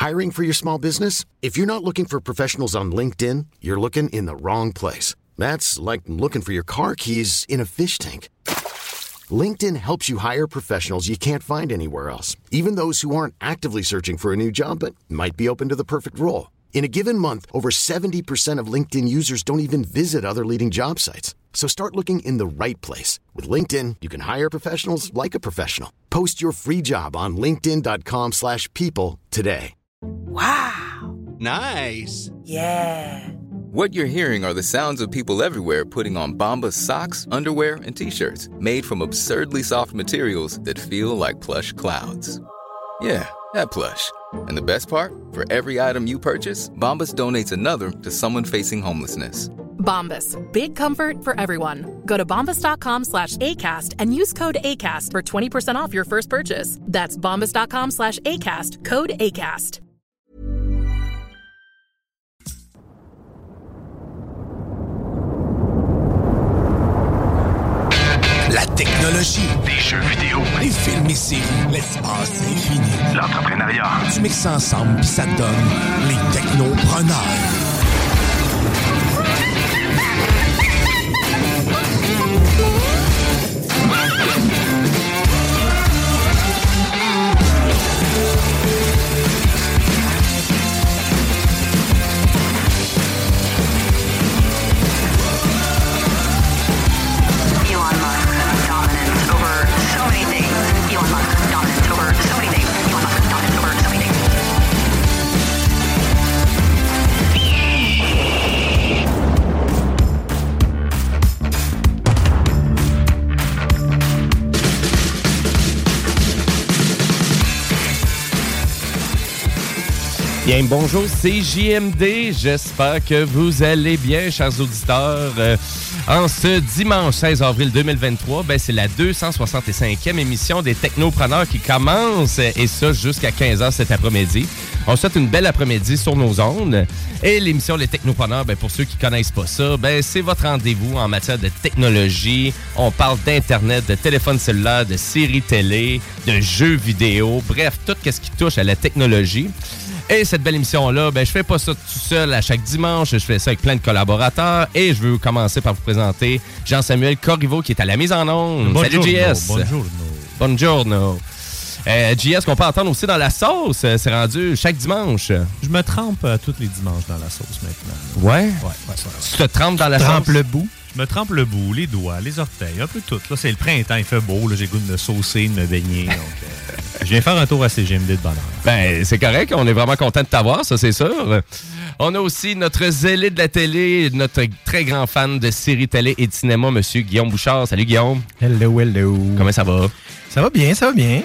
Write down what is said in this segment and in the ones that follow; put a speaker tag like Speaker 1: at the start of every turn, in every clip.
Speaker 1: Hiring for your small business? If you're not looking for professionals on LinkedIn, you're looking in the wrong place. That's like looking for your car keys in a fish tank. LinkedIn helps you hire professionals you can't find anywhere else, even those who aren't actively searching for a new job but might be open to the perfect role. In a given month, over 70% of LinkedIn users don't even visit other leading job sites. So start looking in the right place. With LinkedIn, you can hire professionals like a professional. Post your free job on linkedin.com/people today.
Speaker 2: Wow.
Speaker 3: Nice.
Speaker 2: Yeah.
Speaker 4: What you're hearing are the sounds of people everywhere putting on Bombas socks, underwear, and T-shirts made from absurdly soft materials that feel like plush clouds. Yeah, that plush. And the best part? For every item you purchase, Bombas donates another to someone facing homelessness.
Speaker 5: Bombas. Big comfort for everyone. Go to bombas.com/ACAST and use code ACAST for 20% off your first purchase. That's bombas.com/ACAST. Code ACAST.
Speaker 6: La technologie,
Speaker 7: des jeux vidéo,
Speaker 6: les films et séries, l'espace infini,
Speaker 7: l'entrepreneuriat.
Speaker 6: Tu mixes ça ensemble pis ça te donne les technopreneurs.
Speaker 8: Bien, bonjour, c'est JMD. J'espère que vous allez bien, chers auditeurs. En ce dimanche 16 avril 2023, c'est la 265e émission des Technopreneurs qui commence, et ça jusqu'à 15h cet après-midi. On souhaite une belle après-midi sur nos ondes. Et l'émission Les Technopreneurs, pour ceux qui ne connaissent pas ça, c'est votre rendez-vous en matière de technologie. On parle d'Internet, de téléphone cellulaire, de séries télé, de jeux vidéo, bref, tout ce qui touche à la technologie. Et cette belle émission-là, je fais pas ça tout seul à chaque dimanche. Je fais ça avec plein de collaborateurs. Et je veux commencer par vous présenter Jean-Samuel Corriveau qui est à la mise en onde. Salut, JS. Buongiorno. JS qu'on peut entendre aussi dans la sauce. C'est rendu chaque dimanche.
Speaker 9: Je me trempe tous les dimanches dans la sauce maintenant.
Speaker 8: Ouais?
Speaker 9: Ouais.
Speaker 8: Tu te trempes dans la sauce?
Speaker 9: Trempe le bout. Je me trempe le bout, les doigts, les orteils, un peu tout. Là, c'est le printemps, il fait beau. Là, j'ai goût de me saucer, de me baigner. Donc, je viens faire un tour à CGMD de bonheur.
Speaker 8: C'est correct. On est vraiment content de t'avoir, ça, c'est sûr. On a aussi notre zélé de la télé, notre très grand fan de séries télé et de cinéma, M. Guillaume Bouchard. Salut, Guillaume.
Speaker 10: Hello.
Speaker 8: Comment ça va?
Speaker 10: Ça va bien.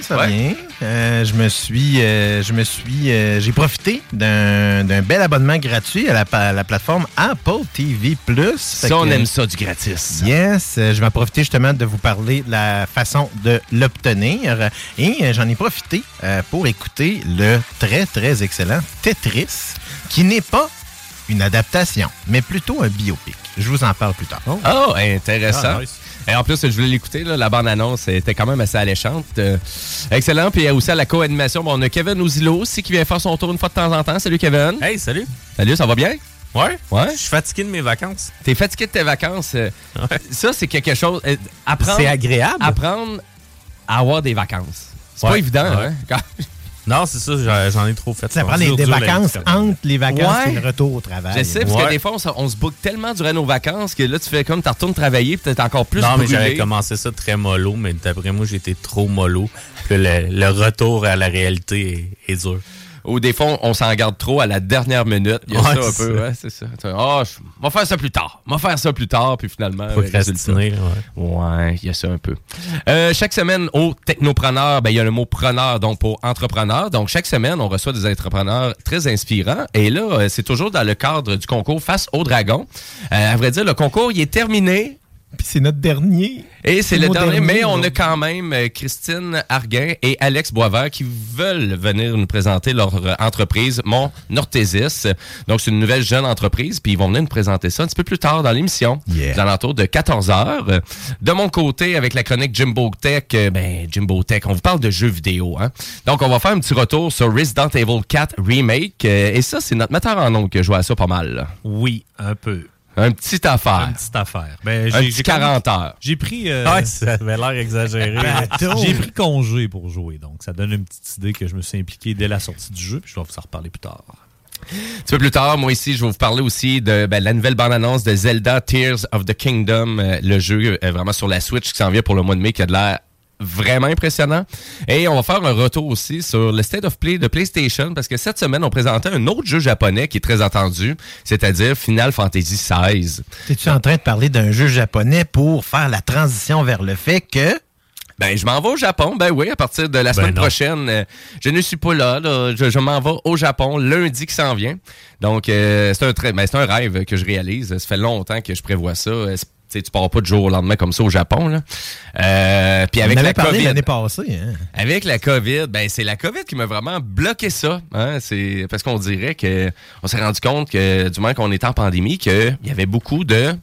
Speaker 10: J'ai profité d'un bel abonnement gratuit à la plateforme Apple TV+.
Speaker 8: Ça, on aime ça, du gratis.
Speaker 10: Yes, je vais profiter justement de vous parler de la façon de l'obtenir. Et j'en ai profité pour écouter le très, très excellent Tetris, qui n'est pas une adaptation, mais plutôt un biopic. Je vous en parle plus tard.
Speaker 8: Oh, intéressant.
Speaker 9: Nice.
Speaker 8: Et en plus, je voulais l'écouter, là, la bande-annonce était quand même assez alléchante. Excellent. Puis il y a aussi à la co-animation, on a Kevin Ouzilo aussi qui vient faire son tour une fois de temps en temps. Salut, Kevin.
Speaker 11: Hey, salut.
Speaker 8: Salut, ça va bien?
Speaker 11: Ouais.
Speaker 8: Je
Speaker 11: suis fatigué de mes vacances.
Speaker 8: T'es fatigué de tes vacances? Ouais. Ça, c'est quelque chose...
Speaker 11: C'est agréable.
Speaker 8: Apprendre à avoir des vacances. C'est pas évident, hein?
Speaker 11: Non, c'est ça, j'en ai trop fait.
Speaker 10: Ça prend des vacances entre les vacances et le retour au travail.
Speaker 8: Je sais, parce que des fois, on se boucle tellement durant nos vacances que là, tu fais comme tu retournes travailler puis t'es encore plus brûlé.
Speaker 11: Non, mais j'avais commencé ça très mollo, mais d'après moi, j'étais trop mollo. Que le retour à la réalité est dur.
Speaker 8: Ou des fois, on s'en garde trop à la dernière minute. Il y a ça un peu, ouais, c'est ça. Oh, je vais faire ça plus tard. Puis finalement,
Speaker 11: procrastiner,
Speaker 8: ouais, il y a ça un peu. Chaque semaine, au Technopreneur, il y a le mot preneur, donc pour entrepreneur. Donc, chaque semaine, on reçoit des entrepreneurs très inspirants. Et là, c'est toujours dans le cadre du concours Face au Dragon. À vrai dire, le concours, il est terminé.
Speaker 10: Puis c'est notre dernier.
Speaker 8: Et c'est le
Speaker 10: mot
Speaker 8: dernier, mais on a
Speaker 10: aujourd'hui.
Speaker 8: quand même Christine Arguin et Alex Boisvert qui veulent venir nous présenter leur entreprise, Mon Orthésis. Donc, c'est une nouvelle jeune entreprise, puis ils vont venir nous présenter ça un petit peu plus tard dans l'émission, aux alentours de 14h. De mon côté, avec la chronique Jimbo Tech, Jimbo Tech, on vous parle de jeux vidéo. Hein? Donc, on va faire un petit retour sur Resident Evil 4 Remake. Et ça, c'est notre metteur en ondes qui a joué à ça pas mal. Là.
Speaker 9: Oui, un peu.
Speaker 8: Un petit affaire.
Speaker 9: Une petite affaire.
Speaker 8: J'ai 40 heures.
Speaker 9: J'ai pris...
Speaker 11: Ouais, ça avait l'air exagéré.
Speaker 9: J'ai pris congé pour jouer, donc ça donne une petite idée que je me suis impliqué dès la sortie du jeu, puis je vais vous en reparler plus tard.
Speaker 8: Un petit peu plus tard, moi ici, je vais vous parler aussi de la nouvelle bande-annonce de Zelda Tears of the Kingdom, le jeu vraiment sur la Switch qui s'en vient pour le mois de mai, qui a de l'air vraiment impressionnant. Et on va faire un retour aussi sur le State of Play de PlayStation, parce que cette semaine, on présentait un autre jeu japonais qui est très attendu, c'est-à-dire Final Fantasy XVI.
Speaker 10: T'es-tu en train de parler d'un jeu japonais pour faire la transition vers le fait que...
Speaker 8: Je m'en vais au Japon. Ben oui, à partir de la semaine prochaine. Je ne suis pas là. Je m'en vais au Japon lundi qui s'en vient. Donc, c'est un rêve que je réalise. Ça fait longtemps que je prévois ça. Tu pars pas du jour au lendemain comme ça au Japon. Là. Puis avec la COVID,
Speaker 10: l'année passée. Hein?
Speaker 8: Avec la COVID, c'est la COVID qui m'a vraiment bloqué ça. Hein? C'est parce qu'on dirait que on s'est rendu compte que du moment qu'on était en pandémie, qu'il y avait beaucoup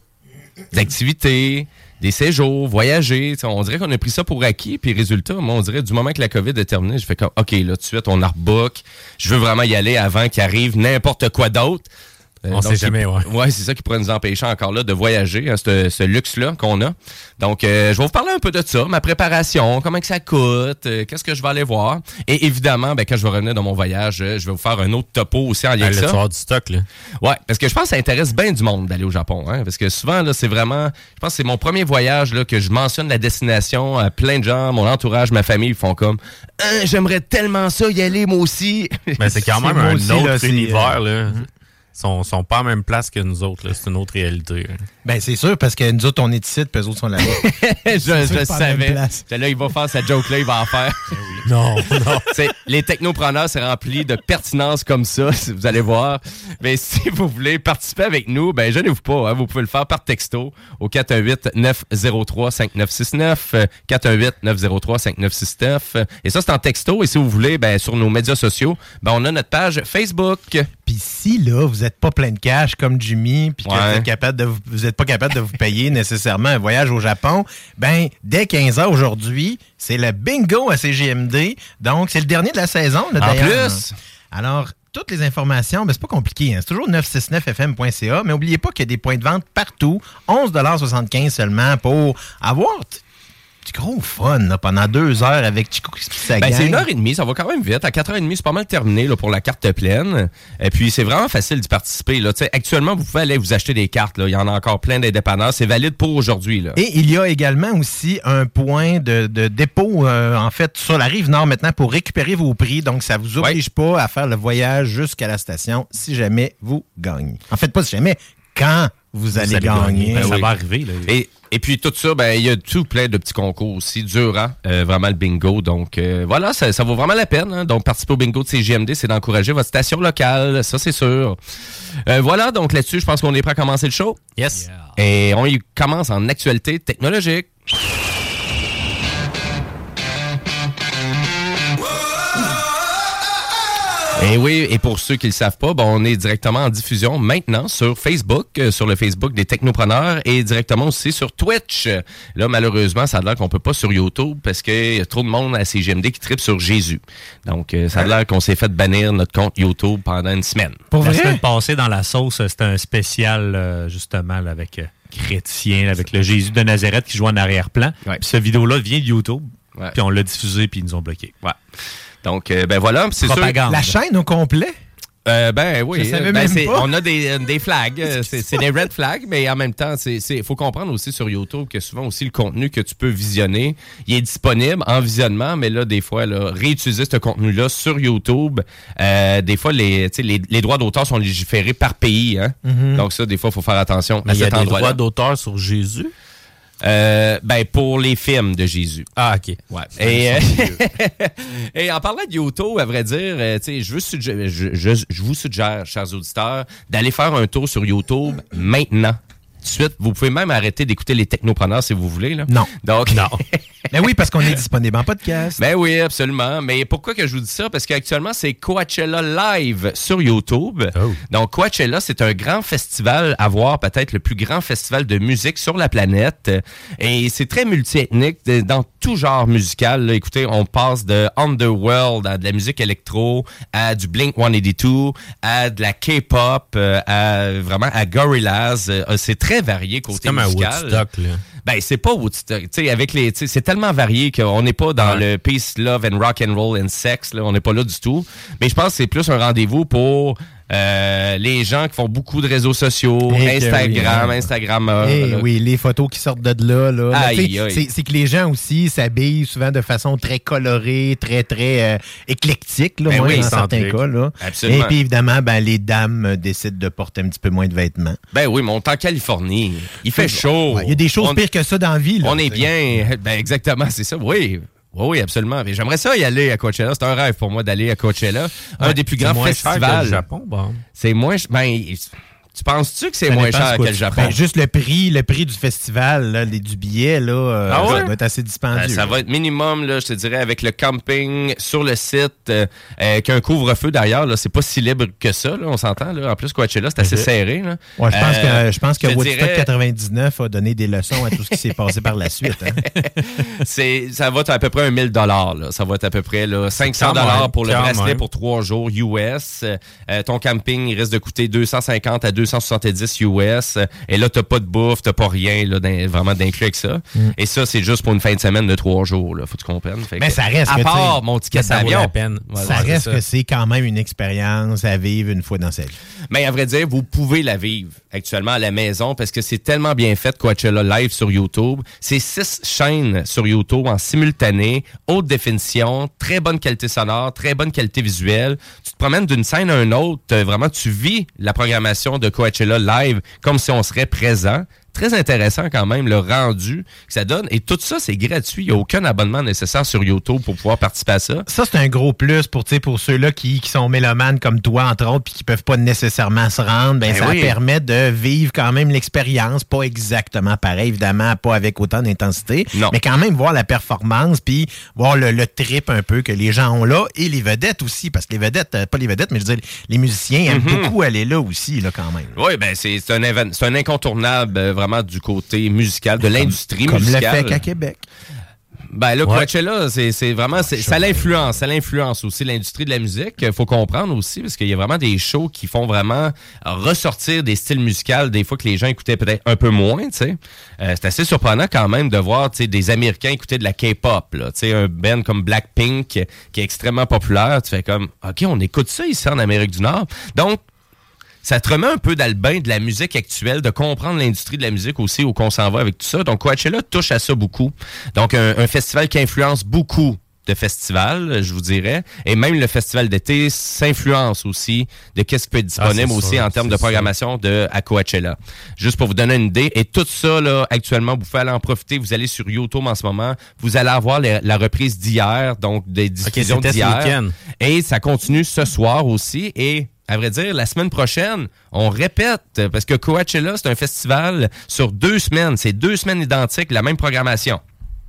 Speaker 8: d'activités, des séjours, voyager. On dirait qu'on a pris ça pour acquis. Puis résultat, moi, on dirait du moment que la COVID est terminée, je fais comme OK, là, tout de suite, on rebook. Je veux vraiment y aller avant qu'il arrive n'importe quoi d'autre.
Speaker 11: On sait jamais, ouais.
Speaker 8: Ouais, c'est ça qui pourrait nous empêcher encore là de voyager, hein, ce luxe-là qu'on a. Donc, je vais vous parler un peu de ça, ma préparation, comment que ça coûte, qu'est-ce que je vais aller voir. Et évidemment, quand je vais revenir dans mon voyage, je vais vous faire un autre topo aussi en lien avec ça.
Speaker 11: Tu vas avoir du stock, là.
Speaker 8: Ouais, parce que je pense que ça intéresse bien du monde d'aller au Japon. Hein, parce que souvent, là, c'est vraiment... Je pense que c'est mon premier voyage là, que je mentionne la destination à plein de gens, mon entourage, ma famille, ils font comme « J'aimerais tellement ça y aller, moi aussi! »
Speaker 11: Mais c'est quand même un autre univers, là. Sont pas en même place que nous autres. Là. C'est une autre réalité. Hein.
Speaker 10: C'est sûr, parce que nous autres, on est ici, puis eux autres sont là-bas.
Speaker 8: je savais. Là, il va faire sa joke-là, il va en faire.
Speaker 11: Non.
Speaker 8: Les technopreneurs, c'est rempli de pertinence comme ça, vous allez voir. Mais si vous voulez participer avec nous, gênez-vous pas. Hein, vous pouvez le faire par texto au 418-903-5969. 418-903-5969. Et ça, c'est en texto. Et si vous voulez, sur nos médias sociaux, on a notre page Facebook.
Speaker 10: Puis si, là, vous n'êtes pas plein de cash comme Jimmy, puis que vous n'êtes pas capable de vous payer nécessairement un voyage au Japon, dès 15h aujourd'hui, c'est le bingo à CJMD. Donc, c'est le dernier de la saison, là, d'ailleurs.
Speaker 8: En plus!
Speaker 10: Alors, toutes les informations, c'est pas compliqué. Hein. C'est toujours 969fm.ca, mais n'oubliez pas qu'il y a des points de vente partout. 11,75$ seulement pour avoir... du gros fun là, pendant 2 heures avec Chico Crispy sa gang.
Speaker 8: C'est 1h30, ça va quand même vite. À 4h30, c'est pas mal terminé là, pour la carte pleine. Et puis, c'est vraiment facile d'y participer. Là. Actuellement, vous pouvez aller vous acheter des cartes. Là. Il y en a encore plein des dépanneurs. C'est valide pour aujourd'hui. Là.
Speaker 10: Et il y a également aussi un point de dépôt, en fait, sur la Rive-Nord maintenant pour récupérer vos prix. Donc, ça vous oblige pas à faire le voyage jusqu'à la station si jamais vous gagnez. En fait, pas si jamais, quand vous allez gagner.
Speaker 9: Ça va arriver. Là.
Speaker 8: Et puis tout ça, il y a tout plein de petits concours aussi, durant vraiment le bingo. Donc voilà, ça vaut vraiment la peine. Hein. Donc participer au bingo de CJMD, c'est d'encourager votre station locale, ça c'est sûr. Voilà, donc là-dessus, je pense qu'on est prêt à commencer le show.
Speaker 11: Yes.
Speaker 8: Yeah. Et on y commence en actualité technologique. Et oui, et pour ceux qui ne le savent pas, on est directement en diffusion maintenant sur Facebook, sur le Facebook des Technopreneurs et directement aussi sur Twitch. Là, malheureusement, ça a l'air qu'on peut pas sur YouTube parce qu'il y a trop de monde à CGMD qui tripe sur Jésus. Donc, ça a l'air qu'on s'est fait bannir notre compte YouTube pendant une semaine.
Speaker 9: Pour la semaine passée, dans la sauce, c'était un spécial, justement, là, avec chrétien, avec le Jésus de Nazareth qui joue en arrière-plan. Ouais. Puis cette vidéo-là vient de YouTube. Ouais. Puis on l'a diffusé, puis ils nous ont bloqué.
Speaker 8: Ouais. Donc, voilà, c'est sûr.
Speaker 10: La chaîne au complet?
Speaker 8: Oui.
Speaker 10: Je savais même pas.
Speaker 8: On a des flags. C'est des red flags, mais en même temps, il faut comprendre aussi sur YouTube que souvent aussi le contenu que tu peux visionner, il est disponible en visionnement, mais là, des fois, là, réutiliser ce contenu-là sur YouTube, des fois, les droits d'auteur sont légiférés par pays. Hein? Mm-hmm. Donc ça, des fois, il faut faire attention à cet endroit-là.
Speaker 11: Il y a des droits d'auteur sur Jésus?
Speaker 8: Pour les films de Jésus.
Speaker 11: Ah, OK.
Speaker 8: Ouais. Et en parlant de YouTube, à vrai dire, je vous suggère, chers auditeurs, d'aller faire un tour sur YouTube maintenant. de suite. Vous pouvez même arrêter d'écouter les technopreneurs si vous voulez. Là.
Speaker 10: Non.
Speaker 8: Donc, non.
Speaker 10: Ben oui, parce qu'on est disponible en podcast.
Speaker 8: Ben oui, absolument. Mais pourquoi que je vous dis ça? Parce qu'actuellement, c'est Coachella Live sur YouTube. Oh. Donc, Coachella, c'est un grand festival à voir, peut-être le plus grand festival de musique sur la planète. Et c'est très multiethnique dans tout genre musical. Là. Écoutez, on passe de Underworld à de la musique électro, à du Blink-182, à de la K-pop, à Gorillaz. C'est très varié côté musical.
Speaker 11: C'est comme un Woodstock, là. Ben,
Speaker 8: c'est pas Woodstock. Tu sais, avec les, c'est tellement varié qu'on n'est pas dans le peace, love and rock and roll and sex. Là, on n'est pas là du tout. Mais je pense que c'est plus un rendez-vous pour les gens qui font beaucoup de réseaux sociaux, Instagram.
Speaker 10: Oui, les photos qui sortent de là. C'est que les gens aussi s'habillent souvent de façon très colorée, très, très éclectique, là, dans certains cas. Là.
Speaker 8: Absolument.
Speaker 10: Et puis évidemment, les dames décident de porter un petit peu moins de vêtements.
Speaker 8: Ben oui, mais on est en Californie. Il fait chaud.
Speaker 10: Il y a des choses pires que ça dans la vie. Là,
Speaker 8: on est bien. Ben exactement, c'est ça. Oui, absolument. Mais j'aimerais ça y aller à Coachella. C'est un rêve pour moi d'aller à Coachella. Un des plus grands festivals.
Speaker 11: Cher que le Japon, bon.
Speaker 8: C'est moins... Tu penses-tu que c'est moins cher que le Japon?
Speaker 10: Juste le prix du festival, là, du billet, là, ça doit être assez dispendieux.
Speaker 8: Ça va être minimum, là, je te dirais, avec le camping sur le site, qu'un couvre-feu d'ailleurs, là, c'est pas si libre que ça, là, on s'entend. Là. En plus, Coachella, c'est assez serré. Là.
Speaker 10: Ouais, je pense que Woodstock 99 a donné des leçons à tout ce qui s'est passé par la suite. Hein.
Speaker 8: Ça va être à peu près $1,000. Là. Ça va être à peu près là, $500 pour le bracelet pour 3 jours US. Ton camping, il risque de coûter 250 à 270 US. Et là, t'as pas de bouffe, t'as pas rien là, vraiment d'inclus avec ça. Et ça, c'est juste pour une fin de semaine de 3 jours. Là, faut que tu comprennes.
Speaker 10: Mais ça reste
Speaker 8: à part mon ticket d'avion.
Speaker 11: La peine.
Speaker 10: Ça reste que c'est quand même une expérience à vivre une fois dans sa vie.
Speaker 8: Mais à vrai dire, vous pouvez la vivre actuellement à la maison parce que c'est tellement bien fait, Coachella Live sur YouTube. C'est 6 chaînes sur YouTube en simultané, haute définition, très bonne qualité sonore, très bonne qualité visuelle. Tu te promènes d'une scène à une autre. Vraiment, tu vis la programmation de Coachella Live comme si on serait présent. Très intéressant quand même, le rendu que ça donne. Et tout ça, c'est gratuit. Il n'y a aucun abonnement nécessaire sur YouTube pour pouvoir participer à ça.
Speaker 10: Ça, c'est un gros plus pour ceux-là qui sont mélomanes comme toi, entre autres, puis qui ne peuvent pas nécessairement se rendre. Ça permet de vivre quand même l'expérience. Pas exactement pareil, évidemment, pas avec autant d'intensité. Non. Mais quand même voir la performance, puis voir le trip un peu que les gens ont là. Et les vedettes aussi, parce que les vedettes, pas les vedettes, mais je veux dire, les musiciens aiment beaucoup aller là aussi, là, quand même.
Speaker 8: Oui, c'est un incontournable, vraiment du côté musical, de l'industrie musicale.
Speaker 10: Comme le fait qu'à Québec.
Speaker 8: Ben là, Coachella, c'est vraiment... Ça l'influence aussi l'industrie de la musique. Il faut comprendre aussi, parce qu'il y a vraiment des shows qui font vraiment ressortir des styles musicaux, des fois que les gens écoutaient peut-être un peu moins, tu sais. C'est assez surprenant quand même de voir, tu sais, des Américains écouter de la K-pop, là. Tu sais, un band comme Blackpink, qui est extrêmement populaire. Tu fais comme, OK, on écoute ça ici en Amérique du Nord. Donc, ça te remet un peu dans le bain de la musique actuelle, de comprendre l'industrie de la musique aussi, où qu'on s'en va avec tout ça. Donc, Coachella touche à ça beaucoup. Donc, un festival qui influence beaucoup de festivals, je vous dirais. Et même le festival d'été s'influence aussi de qu'est-ce qui peut être disponible aussi en termes de programmation à Coachella. Juste pour vous donner une idée. Et tout ça, là, actuellement, vous pouvez aller en profiter. Vous allez sur YouTube en ce moment. Vous allez avoir la reprise d'hier, donc des diffusions d'hier. Et ça continue ce soir aussi. Et à vrai dire, la semaine prochaine, on répète, parce que Coachella, c'est un festival sur 2 semaines. C'est 2 semaines identiques, la même programmation.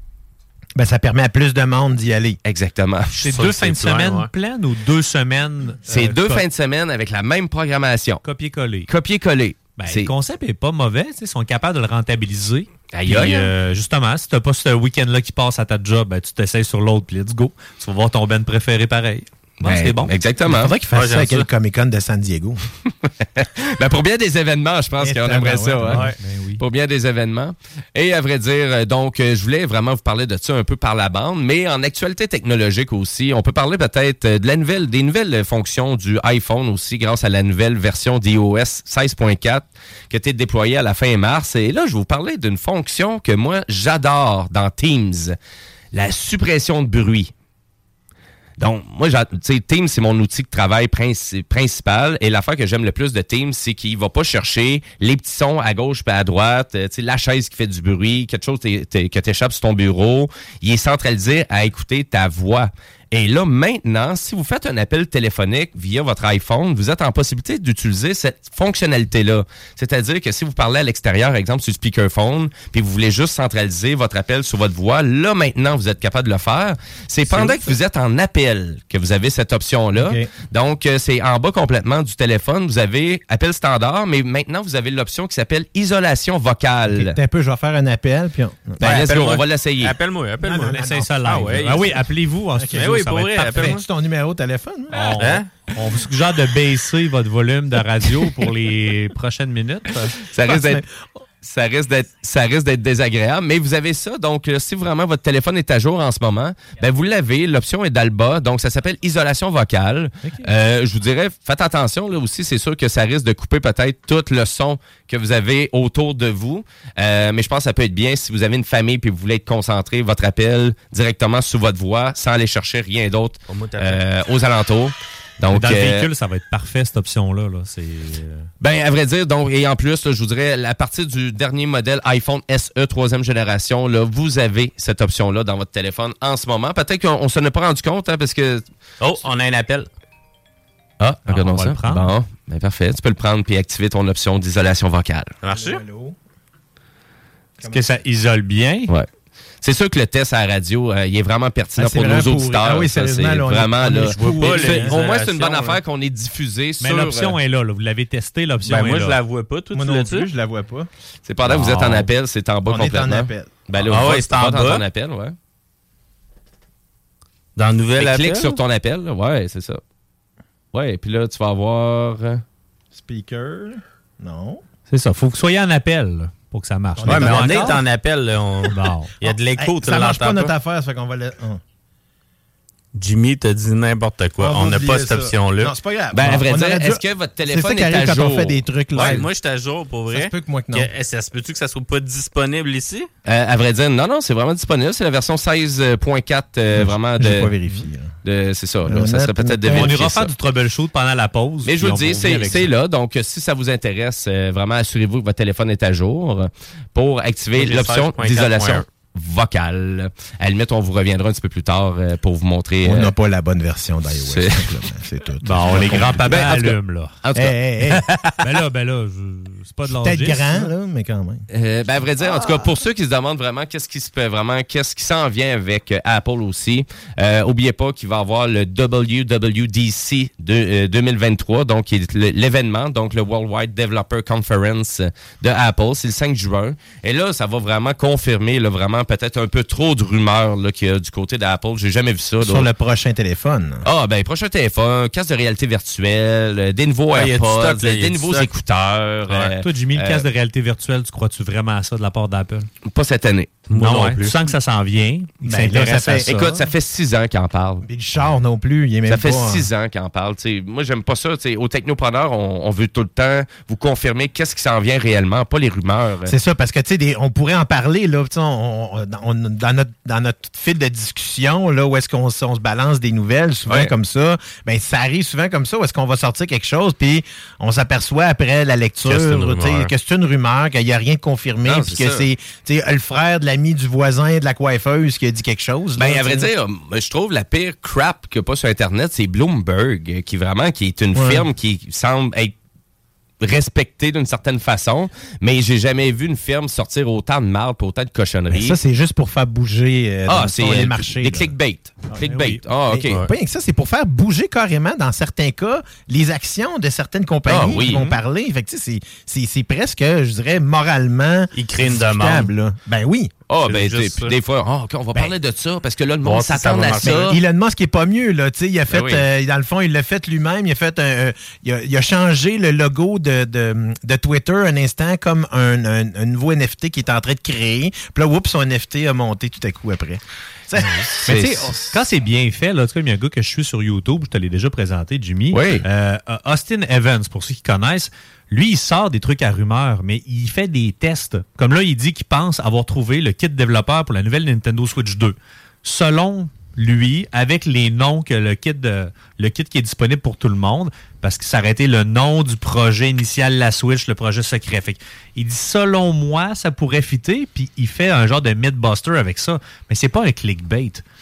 Speaker 10: Ça permet à plus de monde d'y aller.
Speaker 8: Exactement.
Speaker 9: C'est 2 fins de semaine pleines ou 2 semaines?
Speaker 8: C'est 2 fins de semaine avec la même programmation.
Speaker 9: Copier-coller.
Speaker 8: Le
Speaker 9: concept n'est pas mauvais. Ils sont capables de le rentabiliser.
Speaker 8: Aïe.
Speaker 9: Justement, si tu n'as pas ce week-end-là qui passe à ta job, tu t'essayes sur l'autre, puis let's go. Tu vas voir ton band préféré pareil. C'est bon.
Speaker 8: Exactement.
Speaker 10: Il faudrait qu'il fasse ça avec le Comic-Con de San Diego.
Speaker 8: Pour bien des événements, je pense qu'on aimerait ça.
Speaker 9: Oui.
Speaker 8: Pour bien des événements. Et à vrai dire, donc, je voulais vraiment vous parler de ça un peu par la bande, mais en actualité technologique aussi, on peut parler peut-être de des nouvelles fonctions du iPhone aussi, grâce à la nouvelle version d'iOS 16.4 qui a été déployée à la fin mars. Et là, je vais vous parler d'une fonction que moi, j'adore dans Teams, la suppression de bruit. Donc, moi, Teams, c'est mon outil de travail principal. Et l'affaire que j'aime le plus de Teams, c'est qu'il va pas chercher les petits sons à gauche et à droite, la chaise qui fait du bruit, quelque chose que t'échappes sur ton bureau. Il est centralisé à écouter ta voix. Et là, maintenant, si vous faites un appel téléphonique via votre iPhone, vous êtes en possibilité d'utiliser cette fonctionnalité-là. C'est-à-dire que si vous parlez à l'extérieur, par exemple, sur speakerphone, puis vous voulez juste centraliser votre appel sur votre voix, là, maintenant, vous êtes capable de le faire. C'est pendant que vous êtes en appel que vous avez cette option-là. Okay. Donc, c'est en bas complètement du téléphone. Vous avez appel standard, mais maintenant, vous avez l'option qui s'appelle isolation vocale.
Speaker 10: Okay. Un peu, je vais faire un appel, puis
Speaker 8: on va l'essayer.
Speaker 11: Appelle-moi.
Speaker 9: On essaye ça live. Oui, appelez-vous en studio.
Speaker 11: Oui, pour vrai, appelle-moi.
Speaker 10: C'est ton numéro de téléphone?
Speaker 9: On vous suggère de baisser votre volume de radio pour les prochaines minutes.
Speaker 8: Ça risque d'être désagréable, mais vous avez ça. Donc, si vraiment votre téléphone est à jour en ce moment, ben vous l'avez. L'option est dans le bas. Donc, ça s'appelle isolation vocale. Okay. Je vous dirais, faites attention. Là aussi, c'est sûr que ça risque de couper peut-être tout le son que vous avez autour de vous. Mais je pense que ça peut être bien si vous avez une famille et vous voulez être concentré, votre appel directement sous votre voix sans aller chercher rien d'autre aux alentours. Donc,
Speaker 9: dans le véhicule, ça va être parfait, cette option-là. Là.
Speaker 8: Ben, à vrai dire, donc, et en plus, là, je vous dirais, à partir du dernier modèle iPhone SE 3e génération, là, vous avez cette option-là dans votre téléphone en ce moment. Peut-être qu'on ne s'en est pas rendu compte, hein, parce que...
Speaker 11: Oh, on a un appel.
Speaker 8: Ah, regardons ça. Bon, ben, parfait. Tu peux le prendre puis activer ton option d'isolation vocale.
Speaker 11: Ça marche?
Speaker 9: Est-ce que ça isole bien?
Speaker 8: Ouais. C'est sûr que le test à la radio, il est vraiment pertinent pour nos auditeurs.
Speaker 10: Ah oui, sérieusement, là,
Speaker 8: vraiment là.
Speaker 11: Au
Speaker 8: moins, c'est une bonne affaire qu'on ait diffusé sur.
Speaker 9: Mais l'option est là. Vous l'avez testé, l'option est là.
Speaker 11: Moi, je la vois pas.
Speaker 10: Moi non plus, je la vois pas.
Speaker 8: C'est pendant que vous êtes en appel, c'est en bas complètement.
Speaker 10: On est en appel.
Speaker 8: Ben là,
Speaker 11: c'est en bas.
Speaker 8: En appel, ouais.
Speaker 11: Dans le nouvel appel.
Speaker 8: Clique sur ton appel, ouais, c'est ça. Ouais, puis là, tu vas avoir
Speaker 10: speaker. Non.
Speaker 9: C'est ça. Faut que vous soyez en appel. Pour que ça marche.
Speaker 11: Ouais, mais on est en appel. Là, il y a de l'écho.
Speaker 10: Ça marche pas notre affaire, ça fait qu'on va le...
Speaker 11: Jimmy t'a dit n'importe quoi. On n'a pas cette option-là.
Speaker 10: Non, c'est pas grave.
Speaker 8: Ben, à vrai dire, est-ce que votre téléphone est à jour?
Speaker 10: Quand on fait des trucs là.
Speaker 11: Ouais, moi, je suis à jour, pour vrai.
Speaker 10: Ça se peut que moi que non.
Speaker 11: Ça se peut-tu que ça soit pas disponible ici?
Speaker 8: À vrai dire, non, c'est vraiment disponible. C'est la version 16.4 vraiment de...
Speaker 10: Je vais pas vérifier.
Speaker 8: C'est ça. Là, ça serait peut-être de vérifier.
Speaker 9: On ira faire du troubleshoot pendant la pause.
Speaker 8: Mais je vous le dis, c'est là. Donc, si ça vous intéresse, vraiment, assurez-vous que votre téléphone est à jour pour activer l'option d'isolation vocale. À la limite, on vous reviendra un petit peu plus tard pour vous montrer.
Speaker 10: On n'a pas la bonne version d'iOS, simplement. C'est tout.
Speaker 9: Bon, les grands-parents allument, là.
Speaker 8: En tout cas.
Speaker 9: Ben là, c'est pas de l'orgie.
Speaker 10: Peut-être grand, là, mais quand même.
Speaker 8: Ben, à vrai dire, en tout cas, pour ceux qui se demandent vraiment qu'est-ce qui s'en vient avec Apple aussi, oubliez pas qu'il va y avoir le WWDC 2023, donc qui est l'événement, donc le Worldwide Developer Conference de Apple. C'est le 5 juin. Et là, ça va vraiment confirmer, là, vraiment peut-être un peu trop de rumeurs là, qu'il y a du côté d'Apple. J'ai jamais vu ça.
Speaker 10: Sur le prochain téléphone.
Speaker 8: Prochain téléphone, casque de réalité virtuelle, des nouveaux AirPods, des nouveaux écouteurs.
Speaker 9: Toi, Jimmy, le casque de réalité virtuelle, tu crois-tu vraiment à ça de la part d'Apple?
Speaker 8: Pas cette année.
Speaker 9: Non plus. Tu sens que ça s'en vient.
Speaker 8: Écoute, ça fait 6 ans qu'il en parle.
Speaker 10: Mais le char non plus, il est même
Speaker 8: ça fait 6 ans qu'il en parle. T'sais, moi, j'aime pas ça. Au Technopreneur, on veut tout le temps vous confirmer qu'est-ce qui s'en vient réellement, pas les rumeurs.
Speaker 10: C'est ça, parce que on pourrait en parler là, dans notre fil de discussion, là, où est-ce qu'on se balance des nouvelles, souvent comme ça, ben ça arrive souvent comme ça, où est-ce qu'on va sortir quelque chose, puis on s'aperçoit après la lecture que c'est une rumeur, qu'il n'y a rien de confirmé, puis que c'est le frère de l'ami du voisin de la coiffeuse qui a dit quelque chose.
Speaker 8: Ben, à vrai dire, je trouve la pire crap qu'il n'y a pas sur Internet, c'est Bloomberg, qui est une firme qui semble être respecté d'une certaine façon, mais j'ai jamais vu une firme sortir autant de marde pour autant de cochonneries.
Speaker 10: Mais ça, c'est juste pour faire bouger les marchés.
Speaker 8: Des clickbait.
Speaker 10: OK. Pas rien que ça, c'est pour faire bouger carrément, dans certains cas, les actions de certaines compagnies qui vont parler. Fait que, c'est presque, je dirais, moralement...
Speaker 11: Ils créent une demande.
Speaker 10: Là. Ben oui.
Speaker 8: Des fois, on va parler de ça, parce que là, le monde s'attend à ça.
Speaker 10: Elon Musk est pas mieux, là. Il a fait, dans le fond, il l'a fait lui-même. Il a fait il a changé le logo de Twitter un instant comme un nouveau NFT qu'il est en train de créer. Puis là, son NFT a monté tout à coup après.
Speaker 9: Mais tu sais, quand c'est bien fait, là, il y a un gars que je suis sur YouTube, je te l'ai déjà présenté, Jimmy.
Speaker 8: Oui.
Speaker 9: Austin Evans, pour ceux qui connaissent, lui, il sort des trucs à rumeurs, mais il fait des tests. Comme là, il dit qu'il pense avoir trouvé le kit développeur pour la nouvelle Nintendo Switch 2. Selon lui, avec les noms que le kit qui est disponible pour tout le monde, parce que ça aurait été le nom du projet initial, la Switch, le projet secret. Fait il dit, selon moi, ça pourrait fitter, puis il fait un genre de mythbuster avec ça. Mais c'est pas un clickbait.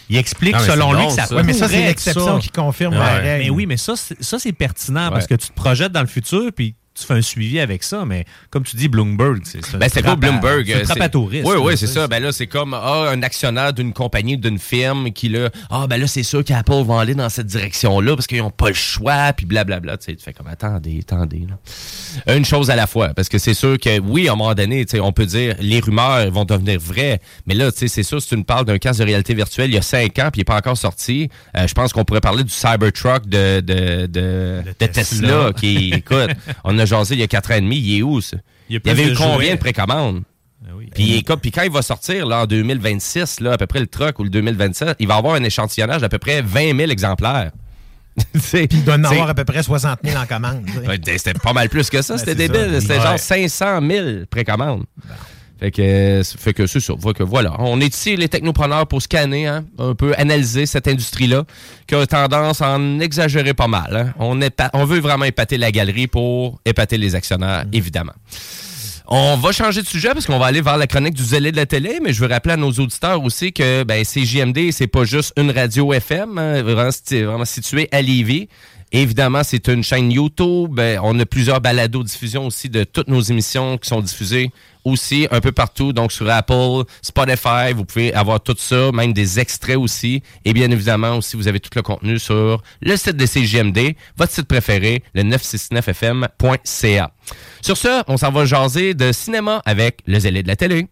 Speaker 9: Il explique
Speaker 11: Non, mais
Speaker 9: selon
Speaker 11: c'est
Speaker 9: lui
Speaker 11: bon,
Speaker 9: que ça
Speaker 11: ça.
Speaker 10: Oui, mais ça, c'est
Speaker 9: pourrait être
Speaker 10: l'exception
Speaker 9: ça.
Speaker 10: qui confirme
Speaker 11: Ouais.
Speaker 10: la règle.
Speaker 9: Mais oui, mais ça, c'est pertinent parce que tu te projettes dans le futur puis tu fais un suivi avec ça. Mais comme tu dis, Bloomberg, c'est
Speaker 8: Ben, c'est pas Bloomberg.
Speaker 9: C'est une trappe à touristes.
Speaker 8: Oui,
Speaker 9: là,
Speaker 8: oui, c'est ça. Ben là, c'est comme un actionnaire d'une compagnie, d'une firme qui, là, ben là, c'est sûr qu'Apple va aller dans cette direction-là parce qu'ils n'ont pas le choix, puis blablabla. Tu sais, tu fais comme, attendez, là. Une chose à la fois, parce que c'est sûr que, oui, à un moment donné, tu sais, on peut dire, les rumeurs vont devenir vraies, mais là, tu sais, c'est sûr, si tu nous parles d'un casque de réalité virtuelle il y a 5 ans, puis il n'est pas encore sorti, je pense qu'on pourrait parler du Cybertruck de Tesla, qui, écoute, on a jasé il y a 4 ans et demi, il est où, ça? Il y avait eu combien de précommandes?
Speaker 9: Oui.
Speaker 8: Puis quand il va sortir là, en 2026, là, à peu près le truck ou le 2027, il va avoir un échantillonnage d'à peu près 20 000 exemplaires.
Speaker 10: Puis il doit en avoir à peu près 60 000 en commande.
Speaker 8: Ouais, c'était pas mal plus que ça, c'était
Speaker 10: c'est
Speaker 8: débile.
Speaker 10: ça.
Speaker 8: C'était genre 500 000 précommandes. Fait que c'est ça. Fait que voilà. On est ici, les technopreneurs, pour scanner, hein, un peu analyser cette industrie-là, qui a tendance à en exagérer pas mal. Hein. On veut vraiment épater la galerie pour épater les actionnaires, évidemment. On va changer de sujet parce qu'on va aller vers la chronique du zélé de la télé, mais je veux rappeler à nos auditeurs aussi que CJMD, c'est pas juste une radio FM, hein, vraiment située à Lévis. Évidemment, c'est une chaîne YouTube. On a plusieurs balados-diffusions aussi de toutes nos émissions qui sont diffusées aussi un peu partout. Donc, sur Apple, Spotify, vous pouvez avoir tout ça, même des extraits aussi. Et bien évidemment, aussi, vous avez tout le contenu sur le site de CJMD, votre site préféré, le 969fm.ca. Sur ce, on s'en va jaser de cinéma avec le zélé de la télé.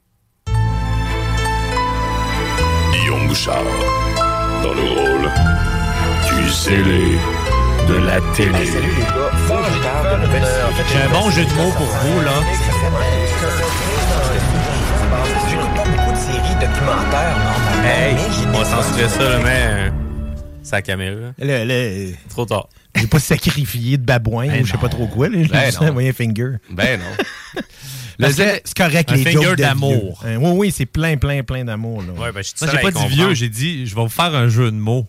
Speaker 3: Guillaume Bouchard, dans le rôle du zélé de la télé.
Speaker 9: J'ai un bon jeu de mots pour vous, là.
Speaker 10: J'écoute pas beaucoup de séries documentaires, normalement.
Speaker 11: Hey,
Speaker 10: mais j'ai
Speaker 11: on va
Speaker 10: des
Speaker 11: censurer ça, là, mais c'est la caméra. Trop tard.
Speaker 10: J'ai pas sacrifié de babouin ou je sais pas trop quoi. Là.
Speaker 8: Ben
Speaker 10: J'ai un moyen finger.
Speaker 8: Ben non.
Speaker 10: Parce que c'est correct,
Speaker 9: Un
Speaker 10: les
Speaker 9: finger
Speaker 10: jokes de
Speaker 9: d'amour.
Speaker 10: vieux. Oui, c'est plein d'amour. Là.
Speaker 11: Ouais, ben, je suis
Speaker 9: Moi,
Speaker 11: seul
Speaker 9: j'ai
Speaker 11: à
Speaker 9: pas dit
Speaker 11: comprendre.
Speaker 9: vieux, j'ai dit je vais vous faire un jeu de mots.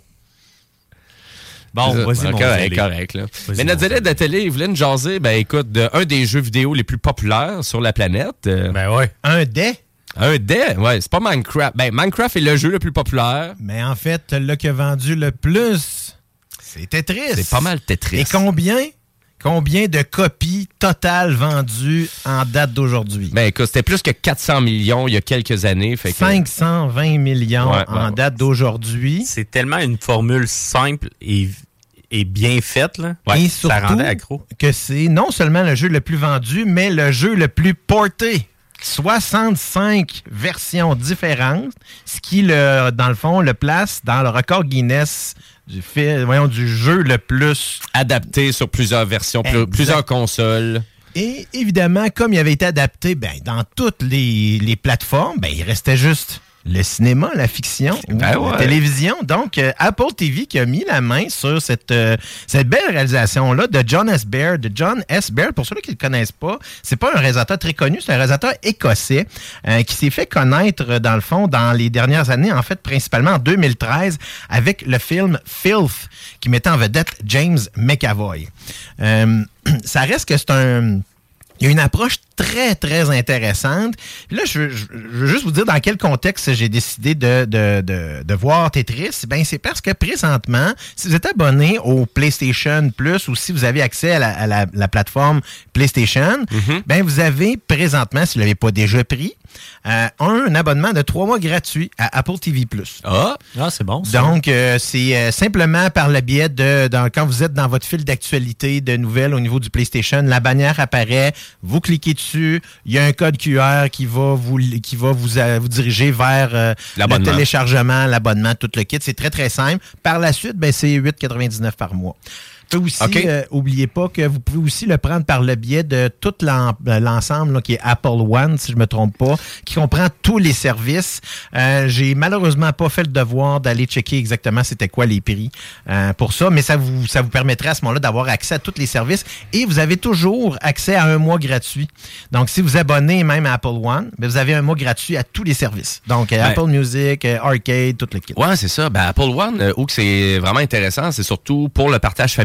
Speaker 9: Bon, vas-y, mon zélé.
Speaker 8: Correct, là.
Speaker 9: Vas-y,
Speaker 8: Mais notre
Speaker 9: mon
Speaker 8: zélé de la télé, il voulait nous jaser, écoute, un des jeux vidéo les plus populaires sur la planète.
Speaker 11: Ben ouais.
Speaker 10: Un dé.
Speaker 8: Un dé, ouais, c'est pas Minecraft. Minecraft est le jeu le plus populaire.
Speaker 10: Mais en fait, là qui a vendu le plus, c'est Tetris.
Speaker 8: C'est pas mal Tetris.
Speaker 10: Et combien de copies totales vendues en date d'aujourd'hui?
Speaker 8: Écoute, c'était plus que 400 millions il y a quelques années. Fait que...
Speaker 10: 520 millions en date d'aujourd'hui.
Speaker 11: C'est tellement une formule simple et bien faite, là.
Speaker 10: Et
Speaker 11: ça
Speaker 10: surtout
Speaker 11: rendait accro.
Speaker 10: que c'est non seulement le jeu le plus vendu, mais le jeu le plus porté. 65 versions différentes, ce qui, dans le fond, le place dans le record Guinness du jeu le plus
Speaker 8: adapté sur plusieurs versions, plusieurs consoles.
Speaker 10: Et évidemment, comme il avait été adapté dans toutes les plateformes, il restait juste le cinéma, la fiction, la télévision. Donc, Apple TV qui a mis la main sur cette belle réalisation-là de John S. Baird. Pour ceux qui ne le connaissent pas, c'est pas un réalisateur très connu, c'est un réalisateur écossais qui s'est fait connaître, dans le fond, dans les dernières années, en fait, principalement en 2013, avec le film Filth, qui mettait en vedette James McAvoy. Ça reste que c'est un... Il y a une approche très, très intéressante. Puis là, je veux juste vous dire dans quel contexte j'ai décidé de voir Tetris. C'est parce que présentement, si vous êtes abonné au PlayStation Plus ou si vous avez accès à la plateforme PlayStation, vous avez présentement, si vous ne l'avez pas déjà pris, un abonnement de 3 mois gratuit à Apple TV+.
Speaker 9: Ah, c'est bon. Ça.
Speaker 10: Donc, c'est simplement par le biais quand vous êtes dans votre fil d'actualité de nouvelles au niveau du PlayStation, la bannière apparaît, vous cliquez dessus, il y a un code QR qui va vous diriger vers le téléchargement, l'abonnement, tout le kit. C'est très, très simple. Par la suite, c'est 8,99 par mois. Aussi, oubliez pas que vous pouvez aussi le prendre par le biais de tout l'ensemble là, qui est Apple One, si je me trompe pas, qui comprend tous les services. J'ai malheureusement pas fait le devoir d'aller checker exactement c'était quoi les prix pour ça, mais ça vous permettrait à ce moment-là d'avoir accès à tous les services et vous avez toujours accès à un mois gratuit. Donc, si vous abonnez même à Apple One, vous avez un mois gratuit à tous les services. Donc, Apple Music, Arcade, tout le kit.
Speaker 8: Ouais, c'est ça. Apple One, où c'est vraiment intéressant, c'est surtout pour le partage familial.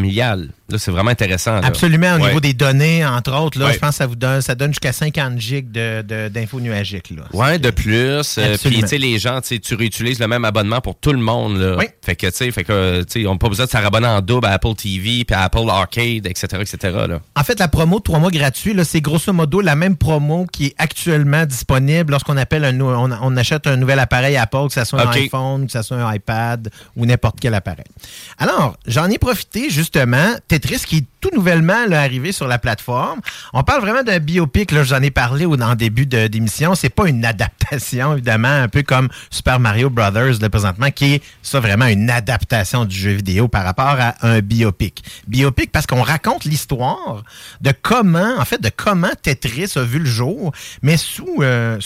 Speaker 8: familial. Là, c'est vraiment intéressant. Là.
Speaker 10: Absolument, au niveau des données, entre autres, là, je pense que ça donne jusqu'à 50 gigs d'infos nuagiques. Oui,
Speaker 8: de plus. Puis, tu sais, les gens, tu réutilises le même abonnement pour tout le monde. Là. Oui. Fait que, tu sais, on n'a pas besoin de s'abonner en double à Apple TV, puis à Apple Arcade, etc., etc. Là.
Speaker 10: En fait, la promo de 3 mois gratuits, là, c'est grosso modo la même promo qui est actuellement disponible lorsqu'on on achète un nouvel appareil Apple, que ce soit un iPhone, que ce soit un iPad ou n'importe quel appareil. Alors, j'en ai profité, justement, Tetris, qui est tout nouvellement là, arrivé sur la plateforme. On parle vraiment d'un biopic, là, je vous en ai parlé en début d'émission. C'est pas une adaptation, évidemment, un peu comme Super Mario Brothers, là, présentement, qui est ça vraiment une adaptation du jeu vidéo par rapport à un biopic. Biopic parce qu'on raconte l'histoire de comment Tetris a vu le jour, mais sous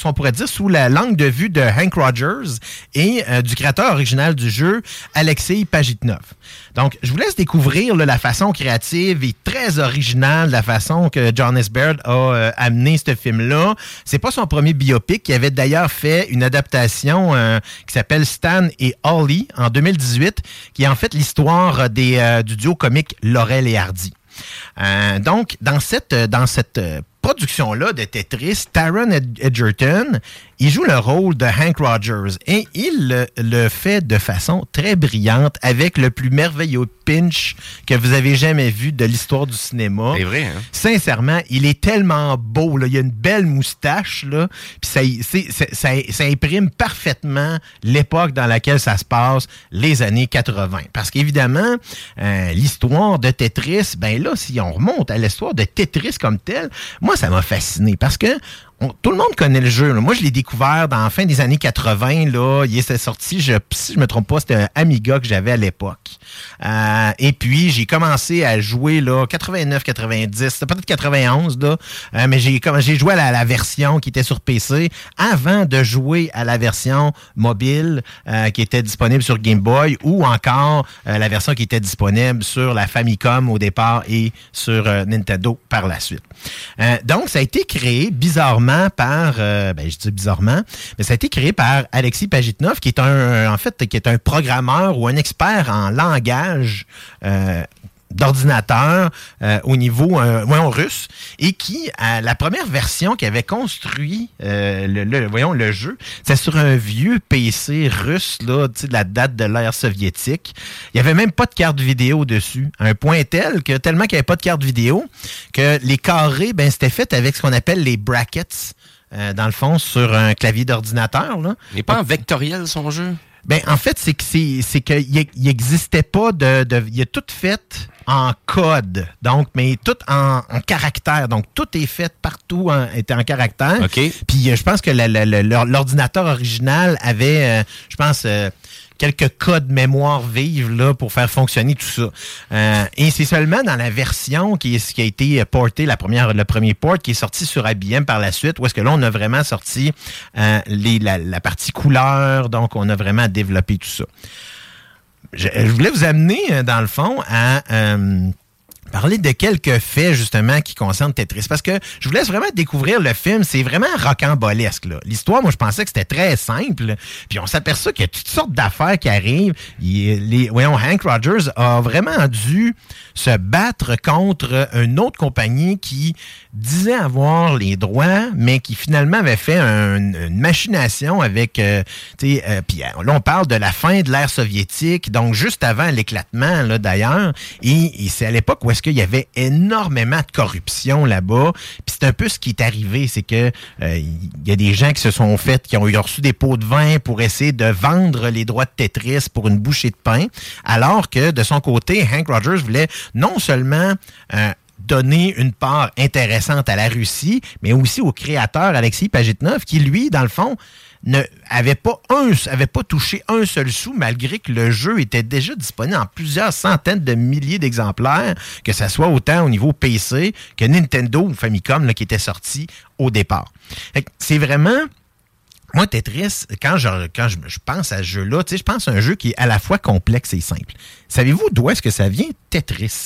Speaker 10: la langue de vue de Hank Rogers et du créateur original du jeu, Alexei Pajitnov. Donc, je vous laisse découvrir là, la façon créative et très originale, la façon que Jon S. Baird a amené ce film-là. C'est pas son premier biopic. Il avait d'ailleurs fait une adaptation qui s'appelle Stan et Ollie en 2018, qui est en fait l'histoire du duo comique Laurel et Hardy. Donc, dans cette production-là de Tetris, Taron Egerton, il joue le rôle de Hank Rogers et il le fait de façon très brillante avec le plus merveilleux pinch que vous avez jamais vu de l'histoire du cinéma.
Speaker 8: C'est vrai, hein?
Speaker 10: Sincèrement, il est tellement beau, là. Il a une belle moustache, là, puis ça imprime parfaitement l'époque dans laquelle ça se passe, les années 80. Parce qu'évidemment, l'histoire de Tetris, ben là, si on remonte à l'histoire de Tetris comme telle, moi, ça m'a fasciné parce que tout le monde connaît le jeu. Là. Moi, je l'ai découvert dans la fin des années 80. Là. Il était sorti, si je me trompe pas, c'était un Amiga que j'avais à l'époque. Et puis, j'ai commencé à jouer là 89, 90, c'était peut-être 91, là, mais j'ai joué à la version qui était sur PC avant de jouer à la version mobile qui était disponible sur Game Boy ou encore la version qui était disponible sur la Famicom au départ et sur Nintendo par la suite. Donc, ça a été créé bizarrement par, je dis bizarrement, mais ça a été créé par Alexei Pajitnov, qui est un programmeur ou un expert en langage d'ordinateur au niveau russe, et qui, la première version qui avait construit le jeu, c'était sur un vieux PC russe là, de la date de l'ère soviétique. Il n'y avait même pas de carte vidéo dessus. À un point tellement qu'il n'y avait pas de carte vidéo, que les carrés, c'était fait avec ce qu'on appelle les brackets, dans le fond, sur un clavier d'ordinateur. Là.
Speaker 8: Il n'est pas en vectoriel, son jeu?
Speaker 10: En fait, c'est qu'il n'existait pas il est tout fait en code, donc, mais tout en caractère. Donc, tout est fait partout était en caractère.
Speaker 8: OK.
Speaker 10: Puis, je pense que l'ordinateur original avait, quelques codes mémoire vive là, pour faire fonctionner tout ça. Et c'est seulement dans la version qui a été portée, le premier port qui est sorti sur IBM par la suite, où est-ce que là, on a vraiment sorti la partie couleur, donc on a vraiment développé tout ça. Je voulais vous amener, dans le fond, à parler de quelques faits, justement, qui concernent Tetris. Parce que je vous laisse vraiment découvrir le film. C'est vraiment rocambolesque, là. L'histoire, moi, je pensais que c'était très simple. Puis on s'aperçoit qu'il y a toutes sortes d'affaires qui arrivent. Hank Rogers a vraiment dû se battre contre une autre compagnie qui disait avoir les droits, mais qui finalement avait fait une machination avec... puis là, on parle de la fin de l'ère soviétique, donc juste avant l'éclatement, là, d'ailleurs. Et c'est à l'époque où est-ce qu'il y avait énormément de corruption là-bas. Puis c'est un peu ce qui est arrivé, c'est que il y a des gens qui se sont qui ont reçu des pots de vin pour essayer de vendre les droits de Tetris pour une bouchée de pain, alors que de son côté, Hank Rogers voulait non seulement donner une part intéressante à la Russie, mais aussi au créateur Alexei Pajitnov, qui lui, dans le fond, avait pas touché un seul sou, malgré que le jeu était déjà disponible en plusieurs centaines de milliers d'exemplaires, que ça soit autant au niveau PC que Nintendo ou Famicom là, qui était sorti au départ. C'est vraiment... Moi, Tetris, quand je pense à ce jeu-là, je pense à un jeu qui est à la fois complexe et simple. Savez-vous d'où est-ce que ça vient, Tetris?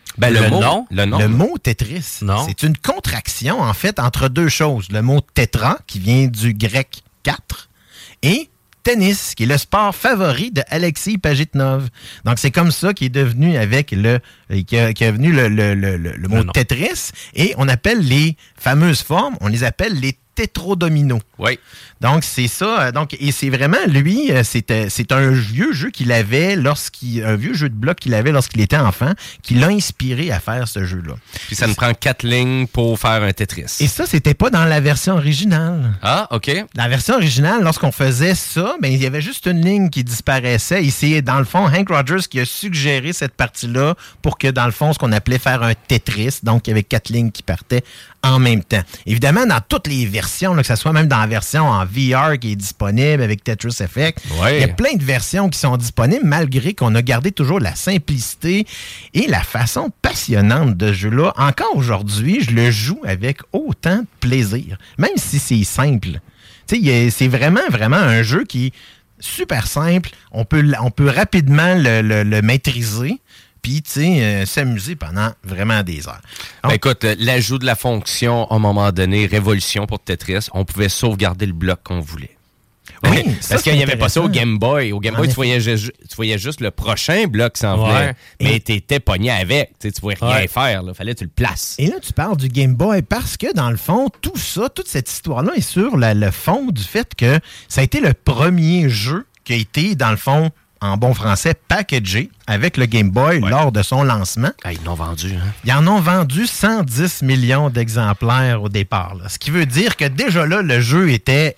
Speaker 10: Le mot Tetris, c'est une contraction, en fait, entre deux choses. Le mot tétra, qui vient du grec 4, et tennis, qui est le sport favori de Alexei Pajitnov. Donc, c'est comme ça qu'il est devenu avec qui est venu le mot Tetris. Et on appelle les fameuses formes, on les appelle les tétrodominos.
Speaker 8: Oui.
Speaker 10: Donc, c'est ça. Et c'est vraiment, lui, c'est un vieux jeu qu'il avait un vieux jeu de bloc qu'il avait lorsqu'il était enfant, qui l'a inspiré à faire ce jeu-là.
Speaker 8: Puis ça nous prend 4 lignes pour faire un Tetris.
Speaker 10: Et ça, c'était pas dans la version originale.
Speaker 8: Ah, OK.
Speaker 10: La version originale, lorsqu'on faisait ça, ben, il y avait juste une ligne qui disparaissait. Et c'est, dans le fond, Hank Rogers qui a suggéré cette partie-là pour que, dans le fond, ce qu'on appelait faire un Tetris, donc il y avait 4 lignes qui partaient en même temps. Évidemment, dans toutes les versions, là, que ce soit même dans la version en VR qui est disponible avec Tetris Effect, il y a plein de versions qui sont disponibles malgré qu'on a gardé toujours la simplicité et la façon passionnante de ce jeu-là. Encore aujourd'hui, je le joue avec autant de plaisir, même si c'est simple. C'est vraiment, vraiment un jeu qui est super simple. On peut rapidement le maîtriser. Puis, tu sais, s'amuser pendant vraiment des heures.
Speaker 8: Ben écoute, l'ajout de la fonction, à un moment donné, révolution pour Tetris, on pouvait sauvegarder le bloc qu'on voulait.
Speaker 10: Oui,
Speaker 8: parce qu'il n'y avait pas ça au Game Boy. Au Game Boy, tu voyais juste le prochain bloc qui s'en venait, mais tu étais pogné avec. Tu ne pouvais rien faire. Il fallait que tu le places.
Speaker 10: Et là, tu parles du Game Boy parce que, dans le fond, tout ça, toute cette histoire-là est sur le fond du fait que ça a été le premier jeu qui a été, dans le fond, en bon français, packagé avec le Game Boy lors de son lancement.
Speaker 8: Ah, ils l'ont vendu. Hein?
Speaker 10: Ils en ont vendu 110 millions d'exemplaires au départ. Là. Ce qui veut dire que déjà là, le jeu était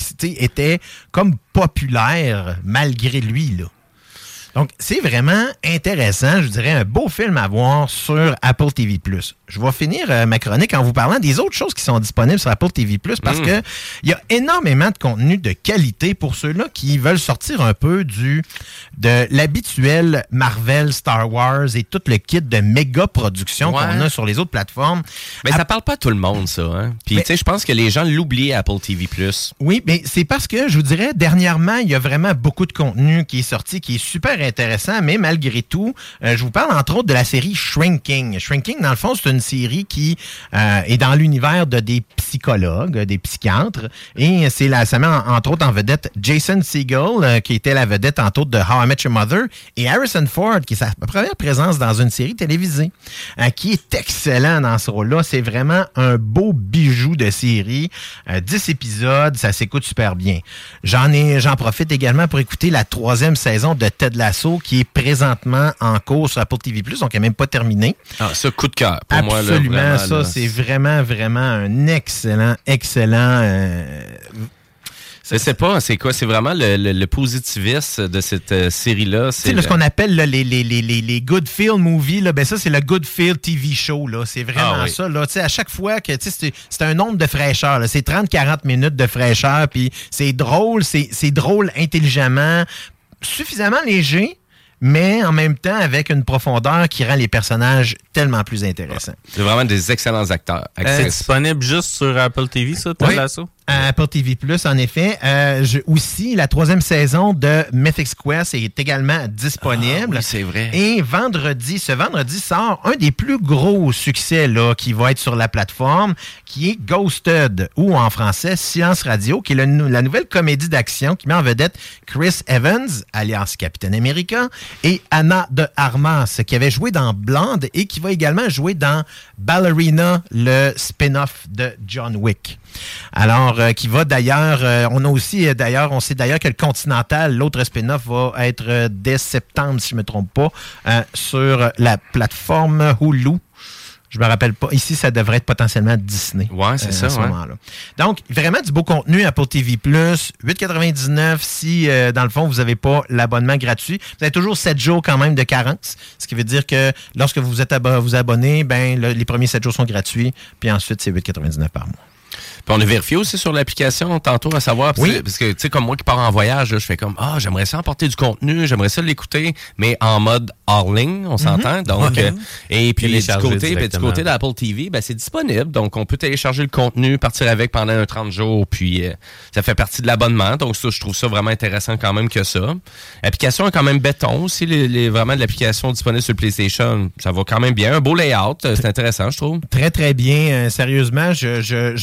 Speaker 10: comme populaire malgré lui. Là. Donc, c'est vraiment intéressant. Je dirais un beau film à voir sur Apple TV+. Je vais finir ma chronique en vous parlant des autres choses qui sont disponibles sur Apple TV+, parce que il y a énormément de contenu de qualité pour ceux-là qui veulent sortir un peu de l'habituel Marvel, Star Wars et tout le kit de méga production qu'on a sur les autres plateformes.
Speaker 8: Mais ça parle pas à tout le monde, ça. Hein? Puis, tu sais, je pense que les gens l'oublient à Apple TV+.
Speaker 10: Oui, mais c'est parce que, je vous dirais, dernièrement, il y a vraiment beaucoup de contenu qui est sorti, qui est super intéressant, mais malgré tout, je vous parle entre autres de la série Shrinking. Shrinking, dans le fond, c'est une série qui est dans l'univers de des psychologues, des psychiatres, et ça met entre autres en vedette Jason Segel, qui était la vedette entre autres de How I Met Your Mother, et Harrison Ford, qui est sa première présence dans une série télévisée, qui est excellent dans ce rôle-là. C'est vraiment un beau bijou de série. 10 épisodes, ça s'écoute super bien. J'en profite également pour écouter la 3e saison de Ted Lasso, qui est présentement en cours sur Apple TV+, donc elle n'est même pas terminée.
Speaker 8: Ah, ça, coup de cœur pour moi.
Speaker 10: Absolument,
Speaker 8: là,
Speaker 10: ça, là, c'est vraiment un excellent
Speaker 8: je sais pas, c'est quoi? C'est vraiment le positivisme de cette série-là.
Speaker 10: C'est ce qu'on appelle là, les Good Feel Movies. Là, ben ça, c'est le Good Feel TV Show. Là. C'est vraiment ça. Là. À chaque fois que c'est un nombre de fraîcheur. Là. C'est 30-40 minutes de fraîcheur. Puis c'est drôle, c'est drôle intelligemment, suffisamment léger, mais en même temps avec une profondeur qui rend les personnages tellement plus intéressants.
Speaker 8: C'est vraiment des excellents acteurs.
Speaker 11: C'est disponible juste sur Apple TV, ça, Ted Lasso?
Speaker 10: Apple TV+, en effet. Aussi, la 3e saison de Mythic Quest est également disponible.
Speaker 8: Ah, oui, c'est vrai.
Speaker 10: Et ce vendredi sort un des plus gros succès là, qui va être sur la plateforme, qui est Ghosted, ou en français, Silence Radio, qui est la nouvelle comédie d'action qui met en vedette Chris Evans, alias Captain America, et Anna de Armas, qui avait joué dans Blonde et qui va également jouer dans Ballerina, le spin-off de John Wick. Alors, qui va d'ailleurs, on sait d'ailleurs que le Continental, l'autre spin-off, va être dès septembre, si je ne me trompe pas, sur la plateforme Hulu. Je me rappelle pas. Ici, ça devrait être potentiellement Disney.
Speaker 8: Ouais, c'est ça,
Speaker 10: à ce moment-là. Donc, vraiment du beau contenu Apple TV+, 8,99 si, dans le fond, vous n'avez pas l'abonnement gratuit. Vous avez toujours 7 jours quand même de carence, ce qui veut dire que lorsque vous êtes vous abonnez, les premiers 7 jours sont gratuits, puis ensuite, c'est 8,99 par mois.
Speaker 8: Puis on a vérifié aussi sur l'application tantôt à savoir, parce que tu sais, comme moi qui pars en voyage, là, je fais comme j'aimerais ça emporter du contenu, j'aimerais ça l'écouter, mais en mode hors ligne, on s'entend. Donc et puis du côté d'Apple TV, c'est disponible, donc on peut télécharger le contenu, partir avec pendant un 30 jours, puis ça fait partie de l'abonnement. Donc ça, je trouve ça vraiment intéressant quand même que ça. L'application est quand même béton aussi, vraiment de l'application disponible sur le PlayStation, ça va quand même bien, un beau layout, c'est intéressant, je trouve.
Speaker 10: Très très bien, sérieusement, je trouve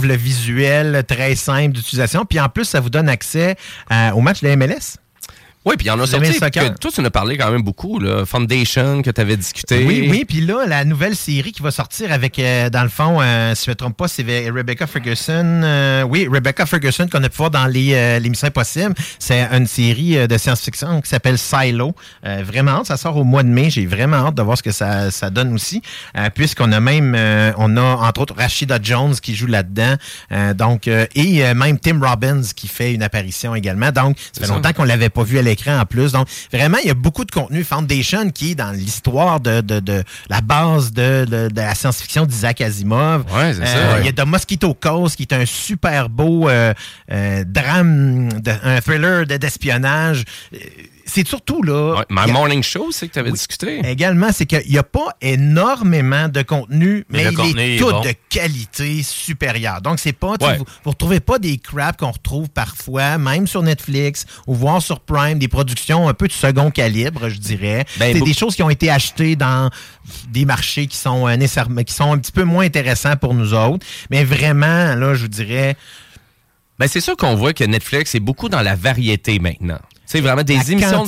Speaker 10: le visuel très simple d'utilisation. Puis en plus, ça vous donne accès au match de MLS.
Speaker 8: Oui, puis il y en a sorti. Toi, tu en as parlé quand même beaucoup, là. Foundation, que tu avais discuté.
Speaker 10: Oui, puis là, la nouvelle série qui va sortir avec, dans le fond, si je ne me trompe pas, c'est Rebecca Ferguson. Rebecca Ferguson, qu'on a pu voir dans l'émission Impossible. C'est une série de science-fiction qui s'appelle Silo. Vraiment hâte, ça sort au mois de mai. J'ai vraiment hâte de voir ce que ça donne aussi. Puisqu'on a même, entre autres, Rashida Jones qui joue là-dedans. Et même Tim Robbins qui fait une apparition également. Donc, ça fait longtemps qu'on ne l'avait pas vu à l'écran en plus. Donc, vraiment, il y a beaucoup de contenu. Foundation qui est dans l'histoire de la base de la science-fiction d'Isaac Asimov.
Speaker 8: Ouais, c'est ça.
Speaker 10: Il y a The Mosquito Coast qui est un super beau drame, un thriller d'espionnage. C'est surtout là...
Speaker 8: Ouais, My Morning Show, c'est que tu avais discuté.
Speaker 10: Également, c'est qu'il n'y a pas énormément de contenu, mais il est tout de qualité supérieure. Donc, c'est pas... Vous ne retrouvez pas des craps qu'on retrouve parfois, même sur Netflix, ou voir sur Prime, des productions un peu de second calibre, je dirais. C'est des choses qui ont été achetées dans des marchés qui sont un petit peu moins intéressants pour nous autres. Mais vraiment, là, je vous dirais...
Speaker 8: C'est sûr qu'on voit que Netflix est beaucoup dans la variété maintenant. C'est vraiment des émissions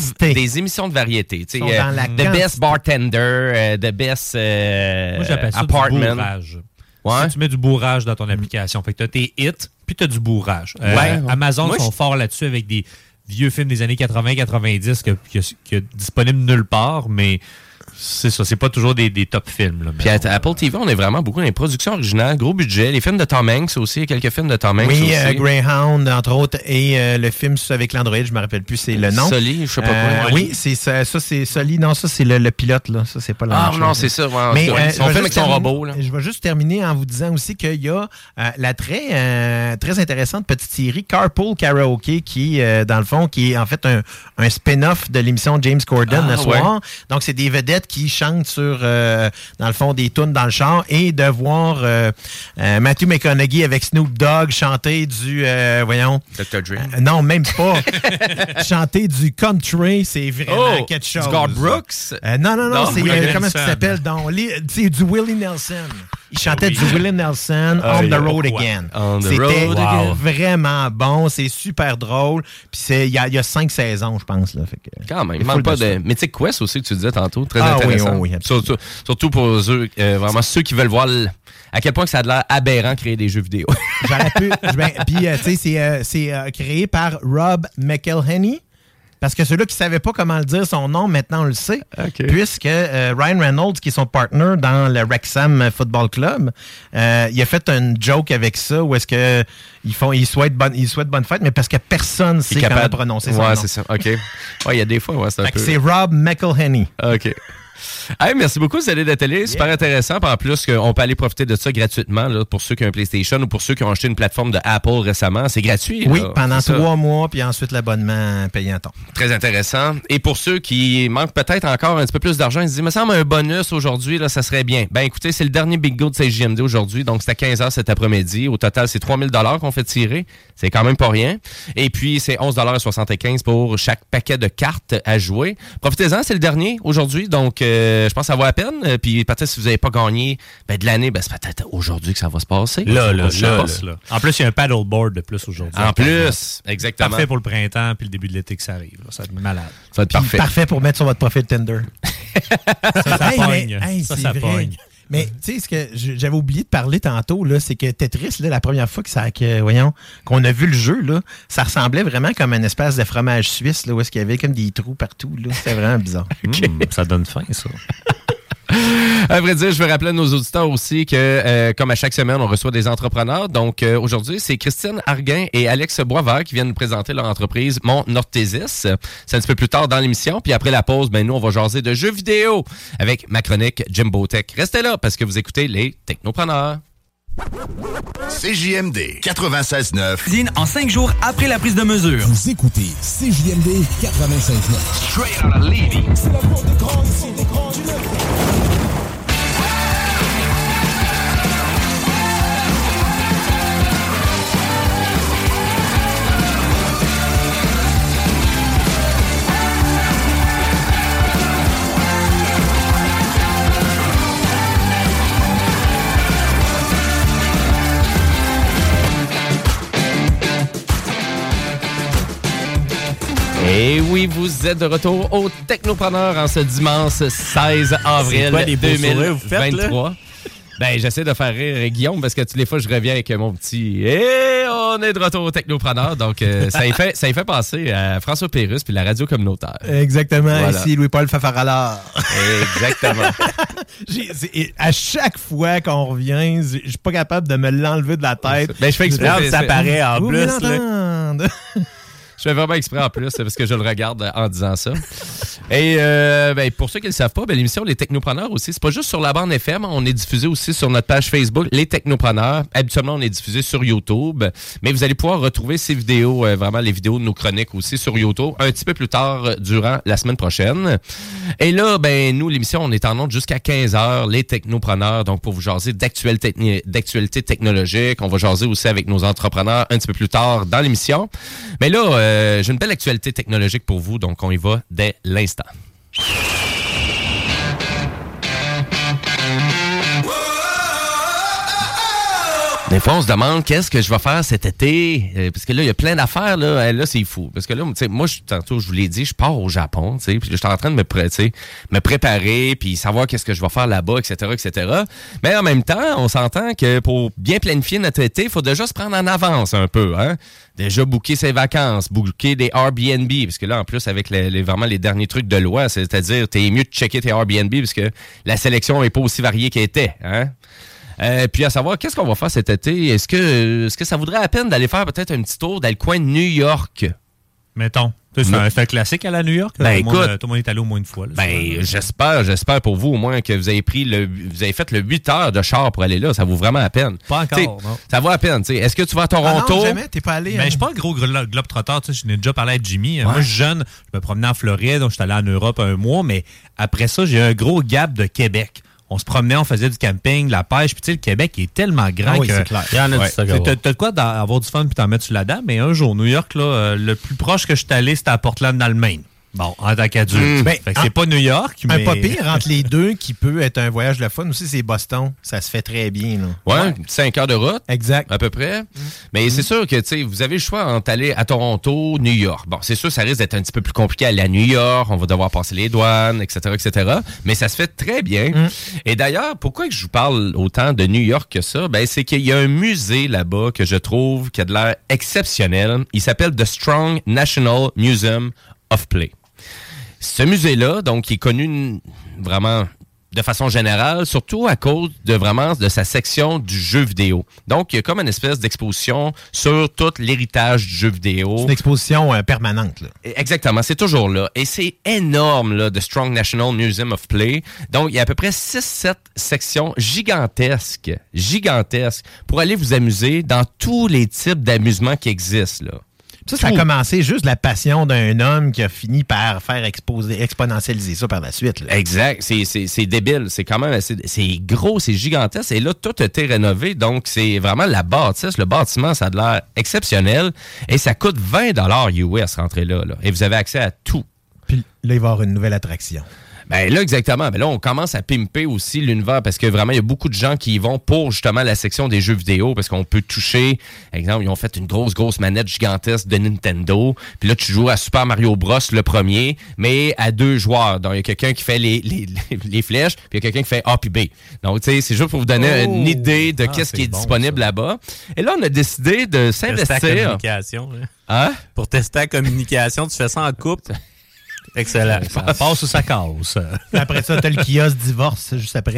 Speaker 8: de variété. The Best Bartender, The Best
Speaker 9: Moi, j'appelle ça
Speaker 8: Apartment.
Speaker 9: Du bourrage. Si tu mets du bourrage dans ton application. Fait que tu as tes hits, puis tu as du bourrage. Amazon sont forts là-dessus avec des vieux films des années 80-90 qui est disponible nulle part, mais... C'est ça, c'est pas toujours des top films. Là,
Speaker 8: puis à Apple TV, on est vraiment beaucoup dans les productions originales, gros budget. Les films de Tom Hanks aussi, quelques films de Tom Hanks aussi.
Speaker 10: Oui, Greyhound, entre autres, et le film avec l'Android, je me rappelle plus, c'est le nom.
Speaker 8: Sully, je sais pas quoi.
Speaker 10: Oui, c'est ça, c'est Sully. Non, ça, c'est le pilote, là. Ça, c'est pas la même chose.
Speaker 8: Non, c'est ça.
Speaker 10: Mais
Speaker 8: son film avec son robot, là.
Speaker 10: Je vais juste terminer en vous disant aussi qu'il y a la très intéressante petite série Carpool Karaoke qui, dans le fond, qui est en fait un spin-off de l'émission James Corden le soir. Donc, c'est des vedettes qui chantent sur, dans le fond, des tunes dans le char et de voir Matthew McConaughey avec Snoop Dogg chanter du,
Speaker 8: Dr. Dre.
Speaker 10: Non, même pas. Chanter du country, c'est vraiment quelque chose.
Speaker 8: Du Garth Brooks?
Speaker 10: Non, c'est, comment ça s'appelle? C'est du Willie Nelson. Il chantait du Willie Nelson, On the Road Again. C'était vraiment bon, c'est super drôle. Puis il y a 5 saisons, je pense. Là, fait que,
Speaker 8: quand même, il manque pas de Mythic Quest aussi que tu disais tantôt, très intéressant.
Speaker 10: Oui,
Speaker 8: surtout pour eux, vraiment ceux qui veulent voir à quel point que ça a l'air aberrant créer des jeux vidéo.
Speaker 10: J'aurais pu. Puis, tu sais, c'est créé par Rob McElhenney. Parce que ceux-là qui ne savaient pas comment le dire, son nom, maintenant on le sait. Okay. Puisque Ryan Reynolds, qui est son partner dans le Wrexham Football Club, il a fait un joke avec ça où est-ce que il souhaite bonne fête, mais parce que personne ne sait comment prononcer son nom.
Speaker 8: Ouais, c'est ça. OK. Ouais, il y a des fois, c'est un peu...
Speaker 10: C'est Rob McElhenney.
Speaker 8: OK. Hey, merci beaucoup, Céline Detellier. Super intéressant. En plus, on peut aller profiter de ça gratuitement là, pour ceux qui ont un PlayStation ou pour ceux qui ont acheté une plateforme de Apple récemment. C'est gratuit.
Speaker 10: Oui,
Speaker 8: là,
Speaker 10: pendant 3 mois, puis ensuite l'abonnement payant.
Speaker 8: Très intéressant. Et pour ceux qui manquent peut-être encore un petit peu plus d'argent, ils se disent, il me semble un bonus aujourd'hui, là, ça serait bien. Ben écoutez, c'est le dernier Big Go de CJMD aujourd'hui. Donc, c'est à 15h cet après-midi. Au total, c'est 3 000 qu'on fait tirer. C'est quand même pas rien. Et puis, c'est 11,75 pour chaque paquet de cartes à jouer. Profitez-en, c'est le dernier aujourd'hui. Donc, je pense que ça vaut la peine. Puis peut-être si vous n'avez pas gagné de l'année, c'est peut-être aujourd'hui que ça va se passer.
Speaker 9: Là. En plus, il y a un paddleboard de plus aujourd'hui.
Speaker 8: En plus, exactement.
Speaker 9: Parfait pour le printemps puis le début de l'été que ça arrive. Là. Ça va être malade.
Speaker 8: Ça va être parfait.
Speaker 10: Parfait pour mettre sur votre profil Tinder.
Speaker 9: ça pogne. Ça pogne.
Speaker 10: Mais tu sais, ce que j'avais oublié de parler tantôt, là, c'est que Tetris, là, la première fois qu'on a vu le jeu, là, ça ressemblait vraiment comme un espèce de fromage suisse, là, où est-ce qu'il y avait comme des trous partout. C'était vraiment bizarre.
Speaker 9: Ça donne faim, ça.
Speaker 8: À vrai dire, je veux rappeler à nos auditeurs aussi que, comme à chaque semaine, on reçoit des entrepreneurs. Donc, aujourd'hui, c'est Christine Arguin et Alex Boisvert qui viennent nous présenter leur entreprise Mon Orthésis. C'est un petit peu plus tard dans l'émission. Puis après la pause, nous, on va jaser de jeux vidéo avec ma chronique Jimbo Tech. Restez là parce que vous écoutez les Technopreneurs.
Speaker 3: CJMD 96.9.
Speaker 7: Cuisine en 5 jours après la prise de mesure.
Speaker 6: Vous écoutez CJMD 96.9.
Speaker 7: Straight out of Levy.
Speaker 6: C'est la porte des grands, ici, des grands du Nord.
Speaker 8: Et oui, vous êtes de retour au Technopreneur en ce dimanche 16 avril 2023. Ben, j'essaie de faire rire Guillaume parce que toutes les fois, je reviens avec mon petit « Et on est de retour au Technopreneur ». Donc, ça y fait penser à François Pérusse puis la radio communautaire.
Speaker 10: Exactement. Voilà. Ici, Louis-Paul Fafaralard.
Speaker 8: Exactement.
Speaker 10: À chaque fois qu'on revient, je suis pas capable de me l'enlever de la tête.
Speaker 8: Ben, je fais exprès.
Speaker 11: Ça paraît en plus.
Speaker 8: Je fais vraiment exprès en plus, parce que je le regarde en disant ça. Et pour ceux qui ne le savent pas, l'émission Les Technopreneurs aussi, c'est pas juste sur la bande FM, on est diffusé aussi sur notre page Facebook, Les Technopreneurs. Habituellement, on est diffusé sur YouTube, mais vous allez pouvoir retrouver ces vidéos, vraiment les vidéos de nos chroniques aussi sur YouTube, un petit peu plus tard durant la semaine prochaine. Et là, nous, l'émission, on est en ondes jusqu'à 15h, Les Technopreneurs, donc pour vous jaser d'actualité technologique. On va jaser aussi avec nos entrepreneurs un petit peu plus tard dans l'émission. Mais là, j'ai une belle actualité technologique pour vous, donc on y va dès l'instant. Des fois, on se demande qu'est-ce que je vais faire cet été. Parce que là, il y a plein d'affaires. Là, c'est fou. Parce que là, moi, tantôt, je vous l'ai dit, je pars au Japon. Puis je suis en train de me préparer, puis savoir qu'est-ce que je vais faire là-bas, etc., etc. Mais en même temps, on s'entend que pour bien planifier notre été, il faut déjà se prendre en avance un peu. Hein? Déjà booker ses vacances, booker des Airbnb. Parce que là, en plus, avec vraiment les derniers trucs de loi, c'est-à-dire, t'es mieux de checker tes Airbnb parce que la sélection n'est pas aussi variée qu'elle était. Hein? Puis à savoir, qu'est-ce qu'on va faire cet été? Est-ce que ça vaudrait la peine d'aller faire peut-être un petit tour dans le coin de New York?
Speaker 9: Mettons. C'est un classique à la New York? Tout le monde est allé au moins une fois. Là,
Speaker 8: j'espère pour vous au moins que vous avez fait le 8 heures de char pour aller là. Ça vaut vraiment la peine.
Speaker 9: Pas encore, non.
Speaker 8: Ça vaut la peine. T'sais. Est-ce que tu vas à Toronto?
Speaker 10: Non, jamais. T'es pas allé.
Speaker 9: Je suis pas un gros globe-trotteur. Je n'ai déjà parlé à Jimmy. Ouais. Moi, je suis jeune. Je me promenais en Floride. Donc, je suis allé en Europe un mois. Mais après ça, j'ai un gros gap de Québec. On se promenait, on faisait du camping, la pêche. Puis, tu sais, le Québec est tellement grand que...
Speaker 10: c'est clair.
Speaker 11: Il y en a du stock à voir.
Speaker 9: T'as de quoi avoir du fun puis t'en mettre sur la dent. Mais un jour, New York, là, le plus proche que je suis allé, c'était à Portland, dans le Maine. Bon, en tant qu'adulte. Fait que c'est pas New York, mais...
Speaker 10: Un pas pire entre les deux qui peut être un voyage de fun aussi, c'est Boston. Ça se fait très bien, là.
Speaker 8: Ouais. 5 heures de route.
Speaker 10: Exact.
Speaker 8: À peu près. Mais c'est sûr que, tu sais, vous avez le choix entre aller à Toronto, New York. Bon, c'est sûr, ça risque d'être un petit peu plus compliqué à aller à New York. On va devoir passer les douanes, etc., etc. Mais ça se fait très bien. Et d'ailleurs, pourquoi que je vous parle autant de New York que ça? C'est qu'il y a un musée là-bas que je trouve qui a de l'air exceptionnel. Il s'appelle The Strong National Museum of Play. Ce musée-là, donc, qui est connu vraiment de façon générale, surtout à cause de sa section du jeu vidéo. Donc, il y a comme une espèce d'exposition sur tout l'héritage du jeu vidéo.
Speaker 10: C'est une exposition permanente, là.
Speaker 8: Exactement, c'est toujours là. Et c'est énorme, là, The Strong National Museum of Play. Donc, il y a à peu près 6-7 sections gigantesques pour aller vous amuser dans tous les types d'amusements qui existent, là.
Speaker 10: Ça a commencé juste la passion d'un homme qui a fini par faire exponentialiser ça par la suite. Là.
Speaker 8: Exact. C'est débile. C'est quand même c'est gros, c'est gigantesque. Et là, tout a été rénové. Donc, c'est vraiment la bâtisse. Le bâtiment, ça a de l'air exceptionnel. Et ça coûte 20 $ US rentrer là. Et vous avez accès à tout.
Speaker 10: Puis là, il va y avoir une nouvelle attraction.
Speaker 8: Là, exactement. Mais là, on commence à pimper aussi l'univers parce que vraiment, il y a beaucoup de gens qui y vont pour justement la section des jeux vidéo parce qu'on peut toucher. Par exemple, ils ont fait une grosse manette gigantesque de Nintendo. Puis là, tu joues à Super Mario Bros. Le premier, mais à 2 joueurs. Donc, il y a quelqu'un qui fait les flèches, puis il y a quelqu'un qui fait A puis B. Donc, tu sais, c'est juste pour vous donner une idée de qu'est-ce qui est disponible là-bas. Et là, on a décidé de s'investir.
Speaker 11: Tester la communication.
Speaker 8: Hein?
Speaker 11: Pour tester la communication, tu fais ça en couple. Excellent.
Speaker 9: Passe ou ça casse.
Speaker 10: Après ça, t'as le kiosque divorce juste après.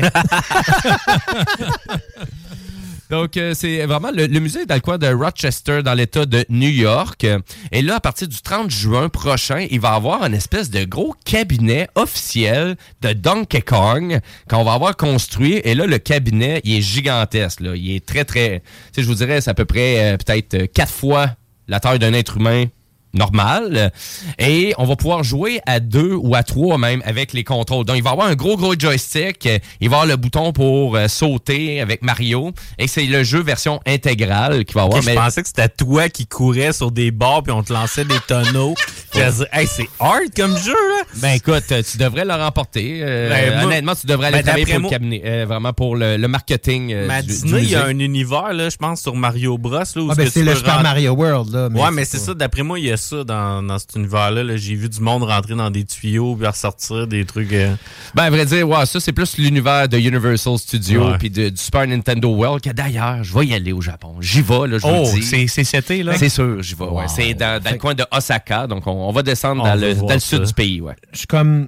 Speaker 8: Donc, c'est vraiment le musée dans le coin de Rochester, dans l'État de New York. Et là, à partir du 30 juin prochain, il va y avoir une espèce de gros cabinet officiel de Donkey Kong qu'on va avoir construit. Et là, le cabinet, il est gigantesque. Là. Il est très, très... Tu sais, je vous dirais, c'est à peu près peut-être 4 fois la taille d'un être humain normal. Et on va pouvoir jouer à 2 ou à 3 même avec les contrôles. Donc, il va y avoir un gros joystick. Il va y avoir le bouton pour sauter avec Mario. Et c'est le jeu version intégrale qu'il va y avoir.
Speaker 11: Je pensais que c'était toi qui courais sur des bords puis on te lançait des tonneaux. Hey, c'est hard comme jeu, là.
Speaker 8: Ben écoute, tu devrais le remporter. Honnêtement, tu devrais aller travailler pour le cabinet. Vraiment pour le marketing.
Speaker 11: Disney, il y a un univers, là, je pense, sur Mario Bros. Là, où
Speaker 10: c'est le Super Mario World. Là,
Speaker 11: mais c'est ça. D'après moi, il y a ça dans cet univers-là. Là. J'ai vu du monde rentrer dans des tuyaux puis ressortir des trucs.
Speaker 8: Ben, à vrai dire, ça, c'est plus l'univers de Universal Studios puis du Super Nintendo World. Que d'ailleurs, je vais y aller au Japon. J'y vais, là, je vous le dis.
Speaker 9: C'est cet été, là?
Speaker 8: C'est sûr, j'y vais. Ouais. C'est dans le coin de Osaka. Donc, on va descendre dans le sud du pays. Ouais.
Speaker 10: Je suis comme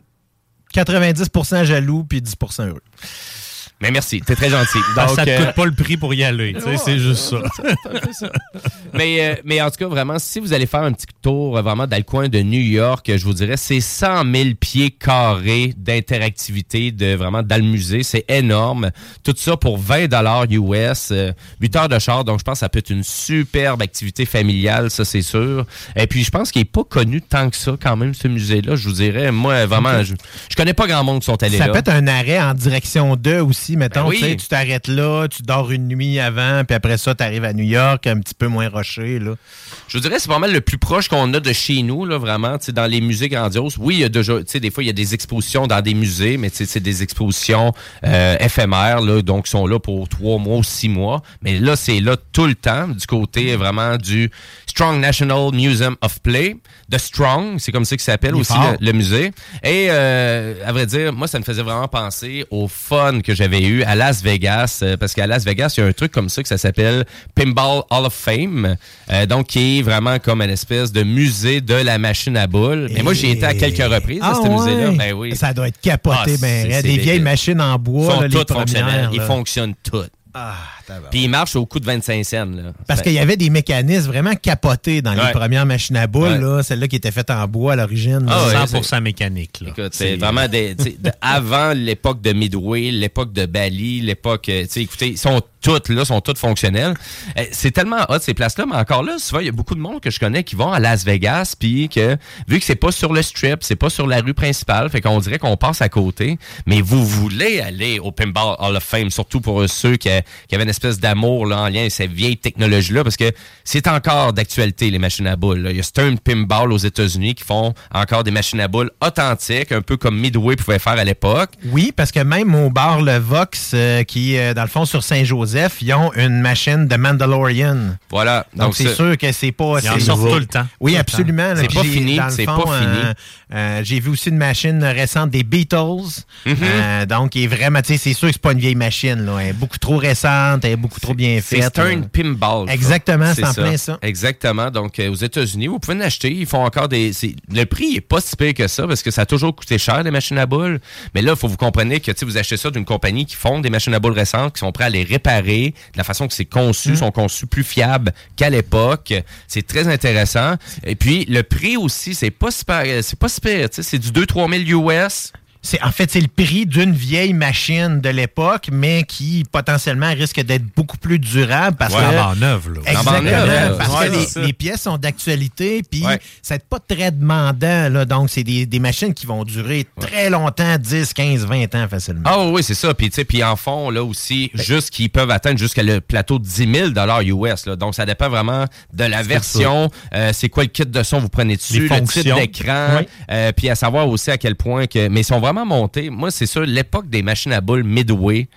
Speaker 10: 90% jaloux puis 10% heureux.
Speaker 8: Mais merci, t'es très gentil.
Speaker 9: Donc, ça te coûte pas le prix pour y aller, c'est juste ça.
Speaker 8: Mais en tout cas, vraiment, si vous allez faire un petit tour vraiment dans le coin de New York, je vous dirais, c'est 100 000 pieds carrés d'interactivité vraiment dans le musée. C'est énorme. Tout ça pour $20 US, 8 heures de char. Donc, je pense que ça peut être une superbe activité familiale, ça, c'est sûr. Et puis, je pense qu'il n'est pas connu tant que ça, quand même, ce musée-là. Je vous dirais, moi, vraiment, je connais pas grand monde qui sont allés là.
Speaker 10: Ça peut être un arrêt en direction d'eux aussi. Mettons,
Speaker 8: oui.
Speaker 10: Tu t'arrêtes là, tu dors une nuit avant, puis après ça, tu arrives à New York, un petit peu moins roché. Là.
Speaker 8: Je vous dirais, c'est pas mal le plus proche qu'on a de chez nous, là, vraiment, dans les musées grandioses. Oui, il y a déjà, des fois, il y a des expositions dans des musées, mais c'est des expositions éphémères, là, donc qui sont là pour 3 mois ou 6 mois. Mais là, c'est là tout le temps, du côté vraiment du Strong National Museum of Play. The Strong, c'est comme ça qu'il s'appelle aussi le musée. Et à vrai dire, moi, ça me faisait vraiment penser au fun que j'avais eu à Las Vegas, parce qu'à Las Vegas, il y a un truc comme ça que ça s'appelle Pinball Hall of Fame, donc qui est vraiment comme une espèce de musée de la machine à boules. Mais moi, j'y étais à quelques reprises à ce musée-là. Ben oui.
Speaker 10: Ça doit être capoté, il y a des vieilles machines en bois.
Speaker 8: Sont toutes fonctionnelles. Ils fonctionnent toutes. Puis il marche au coût de 25 cents. Là.
Speaker 10: Parce qu'il y avait des mécanismes vraiment capotés dans les premières machines à boules, là, celle-là qui était faite en bois à l'origine.
Speaker 9: 100% mécanique. Là.
Speaker 8: Écoute, c'est vraiment avant l'époque de Midway, l'époque de Bally, l'époque... écoutez, ils sont toutes fonctionnelles. C'est tellement hot, ces places-là, mais encore là, souvent, il y a beaucoup de monde que je connais qui vont à Las Vegas, puis que, vu que c'est pas sur le Strip, c'est pas sur la rue principale, fait qu'on dirait qu'on passe à côté, mais vous voulez aller au Pinball Hall of Fame, surtout pour ceux qui avaient une espèce d'amour là, en lien avec cette vieille technologie-là, parce que c'est encore d'actualité, les machines à boules. Là. Il y a Stern Pinball aux États-Unis qui font encore des machines à boules authentiques, un peu comme Midway pouvait faire à l'époque.
Speaker 10: Oui, parce que même au bar Le Vox, qui est dans le fond sur Saint-Joseph, ils ont une machine de Mandalorian.
Speaker 8: Voilà.
Speaker 10: Donc c'est sûr que c'est pas...
Speaker 9: Ils en sortent tout le temps.
Speaker 10: Oui, absolument.
Speaker 8: C'est pas fini. C'est pas
Speaker 10: fini. J'ai vu aussi une machine récente des Beatles. Donc, qui est vraiment... C'est sûr que c'est pas une vieille machine. Là. Elle est beaucoup trop récente, elle est beaucoup trop bien faite.
Speaker 8: C'est Stern Pinball.
Speaker 10: Exactement, c'est en plein ça.
Speaker 8: Exactement. Donc, aux États-Unis, vous pouvez en acheter. Ils font encore le prix n'est pas si pire que ça parce que ça a toujours coûté cher, les machines à boules. Mais là, il faut vous compreniez que vous achetez ça d'une compagnie qui font des machines à boules récentes, qui sont prêts à les réparer de la façon que c'est conçu, sont conçus plus fiables qu'à l'époque. C'est très intéressant. Et puis, le prix aussi, c'est pas si pire. C'est du 2-3 000 US.
Speaker 10: En fait, c'est le prix d'une vieille machine de l'époque, mais qui potentiellement risque d'être beaucoup plus durable parce que...
Speaker 9: en neuve, là.
Speaker 10: Exactement. Parce que les pièces sont d'actualité, puis ça n'est pas très demandant, là. Donc, c'est des machines qui vont durer très longtemps, 10, 15, 20 ans facilement.
Speaker 8: Ah oui, c'est ça. Puis en fond, là aussi, qu'ils peuvent atteindre jusqu'à le plateau de 10 000 US. Là. Donc, ça dépend vraiment de la version. C'est quoi le kit de son vous prenez dessus, le type d'écran. Puis à savoir aussi à quel point que... Mais ils sont vraiment monté. Moi, c'est sûr, l'époque des machines à boules Midway,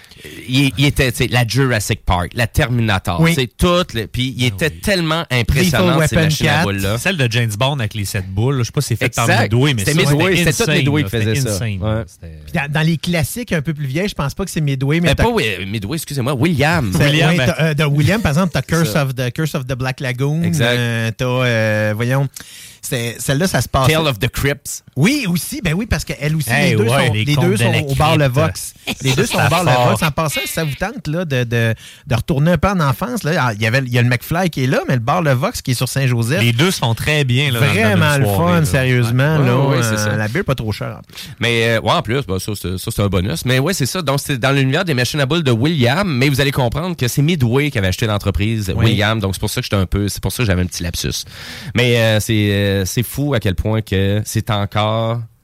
Speaker 8: il était, la Jurassic Park, la Terminator, puis il était tellement impressionnant, ces machines à boules-là.
Speaker 9: Celle de James Bond avec les 7 boules, je sais pas si c'est fait par Midway, mais
Speaker 8: c'était Midway, c'était tout Midway qui faisait ça.
Speaker 10: Dans les classiques un peu plus vieilles, je pense pas que c'est Midway, mais
Speaker 8: pas Midway, excusez-moi, William.
Speaker 10: De William, par exemple, t'as Curse of the Black Lagoon.
Speaker 8: Exact.
Speaker 10: T'as, voyons, celle-là, ça se passe.
Speaker 8: Tale of the Crypts.
Speaker 10: Oui, aussi, aussi, les deux sont au bar Le Vox. Les deux sont au bar Le Vox. En passant, si ça vous tente là, de retourner un peu en enfance, là, il y a le McFly qui est là, mais le bar Le Vox qui est sur Saint-Joseph.
Speaker 9: Les deux sont très bien. Là,
Speaker 10: vraiment le fun, sérieusement.
Speaker 8: C'est ça.
Speaker 10: La bière pas trop chère en plus.
Speaker 8: Mais en plus, ça c'est un bonus. Mais ouais, c'est ça. Donc, c'est dans l'univers des machines à boules de William, mais vous allez comprendre que c'est Midway qui avait acheté l'entreprise William. Donc, c'est pour ça que c'est pour ça que j'avais un petit lapsus. Mais c'est fou à quel point que c'est encore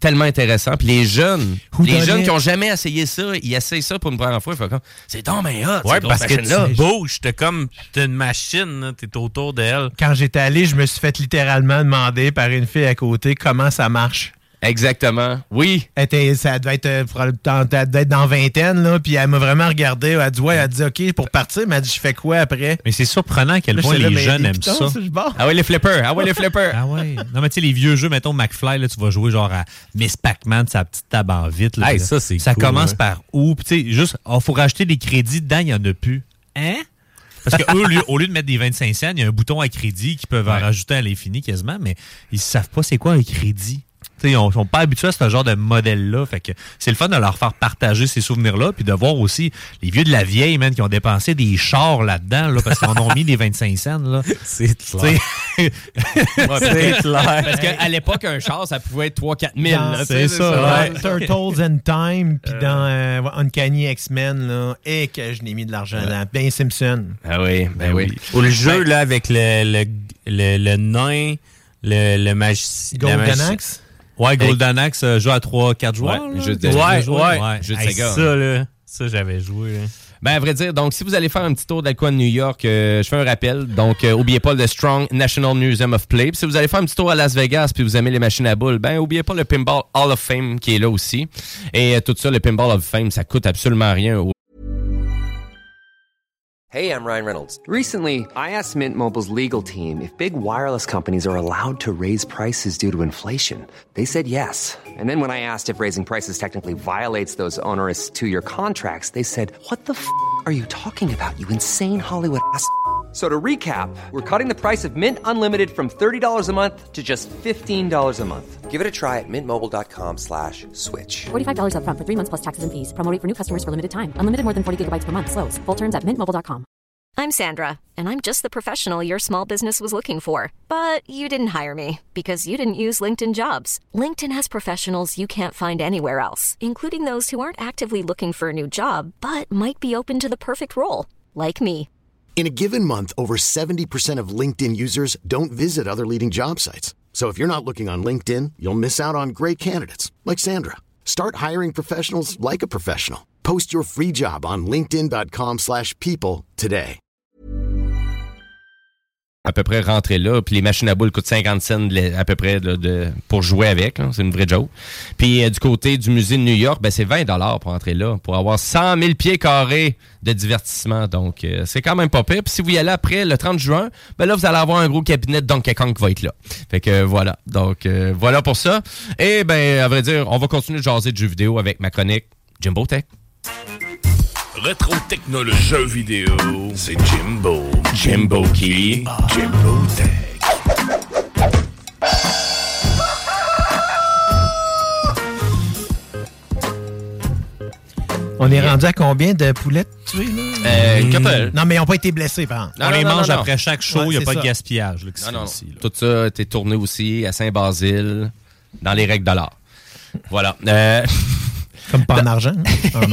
Speaker 8: tellement intéressant. Puis les jeunes qui ont jamais essayé ça, ils essayent ça pour une première fois. Ils font comme, c'est donc bien hot.
Speaker 11: Ouais, parce que tu bouges. T'as une machine, t'es autour d'elle.
Speaker 10: Quand j'étais allé, je me suis fait littéralement demander par une fille à côté comment ça marche.
Speaker 8: Exactement, oui.
Speaker 10: Ça devait être dans vingtaine, là, puis elle m'a vraiment regardé. Elle a dit, elle a dit, OK, pour partir, elle m'a dit, je fais quoi après?
Speaker 9: Mais c'est surprenant à quel point les jeunes aiment ça.
Speaker 8: Ah ouais, les flippers. Ah ouais.
Speaker 9: Non, mais tu sais, les vieux jeux, mettons McFly, là, tu vas jouer genre à Miss Pac-Man, sa petite table en vitre. Là,
Speaker 11: ça, c'est
Speaker 9: ça
Speaker 11: cool,
Speaker 9: commence par où? Puis tu sais, juste, faut racheter des crédits, dedans, il n'y en a plus. Hein? Parce qu'eux, au lieu de mettre des 25 cents, il y a un bouton à crédit qu'ils peuvent en rajouter à l'infini quasiment, mais ils ne savent pas c'est quoi un crédit. Ils ne sont pas habitués à ce genre de modèle-là. Fait que c'est le fun de leur faire partager ces souvenirs-là, puis de voir aussi les vieux de la vieille, man, qui ont dépensé des chars là-dedans, là, parce qu'ils en ont mis des 25 cents. Là.
Speaker 11: C'est clair.
Speaker 8: C'est clair. Parce qu'à l'époque, un char, ça pouvait être 3-4 000.
Speaker 10: C'est ça. Turtles in Time, puis dans Uncanny X-Men, là, et que je n'ai mis de l'argent là. Ben Simpson.
Speaker 8: Ah oui, oui.
Speaker 11: Ou le jeu, là, avec le nain, le magicien.
Speaker 10: Golden Axe?
Speaker 9: Ouais, Golden Axe, jeu à 3-4 joueurs.
Speaker 8: Jeu de Sega.
Speaker 11: Ça, là, j'avais joué. Là.
Speaker 8: Ben, à vrai dire, donc, si vous allez faire un petit tour de quoi de New York, je fais un rappel. Donc, oubliez pas le Strong National Museum of Play. Puis, si vous allez faire un petit tour à Las Vegas puis vous aimez les machines à boules, ben, oubliez pas le Pinball Hall of Fame qui est là aussi. Et tout ça, le Pinball Hall of Fame, ça coûte absolument rien.
Speaker 12: Hey, I'm Ryan Reynolds. Recently, I asked Mint Mobile's legal team if big wireless companies are allowed to raise prices due to inflation. They said yes. And then when I asked if raising prices technically violates those onerous 2-year contracts, they said, what the f*** are you talking about, you insane Hollywood ass f- So to recap, we're cutting the price of Mint Unlimited from $30 a month to just $15 a month. Give it a try at mintmobile.com/switch.
Speaker 13: $45 up front for 3 months plus taxes and fees. Promo rate for new customers for limited time. Unlimited more than 40 gigabytes per month. Slows full terms at mintmobile.com.
Speaker 14: I'm Sandra, and I'm just the professional your small business was looking for. But you didn't hire me because you didn't use LinkedIn Jobs. LinkedIn has professionals you can't find anywhere else, including those who aren't actively looking for a new job, but might be open to the perfect role, like me.
Speaker 1: In a given month, over 70% of LinkedIn users don't visit other leading job sites. So if you're not looking on LinkedIn, you'll miss out on great candidates like Sandra. Start hiring professionals like a professional. Post your free job on linkedin.com/people today.
Speaker 8: À peu près rentrer là, puis les machines à boules coûtent 50 cents à peu près pour jouer avec, là. C'est une vraie joke. Puis du côté du musée de New York, ben c'est 20 $ pour entrer là, pour avoir 100 000 pieds carrés de divertissement. Donc c'est quand même pas pire. Puis si vous y allez après le 30 juin, ben là vous allez avoir un gros cabinet de Donkey Kong qui va être là. Fait que voilà. Donc voilà pour ça. Et ben à vrai dire, on va continuer de jaser de jeux vidéo avec ma chronique Jimbo Tech.
Speaker 3: Rétro technologie jeux vidéo, c'est Jimbo. Jimbo qui? Jimbo Tech.
Speaker 10: On est rendu à combien de poulettes tuées, là?
Speaker 8: Une couple.
Speaker 10: Non, mais ils n'ont pas été blessés, par exemple.
Speaker 9: On les mange après chaque show, il n'y a pas de gaspillage. Là,
Speaker 8: non. Ici, là. Tout ça a été tourné aussi à Saint-Basile, dans les règles de l'art. Voilà.
Speaker 10: Comme pas en argent, en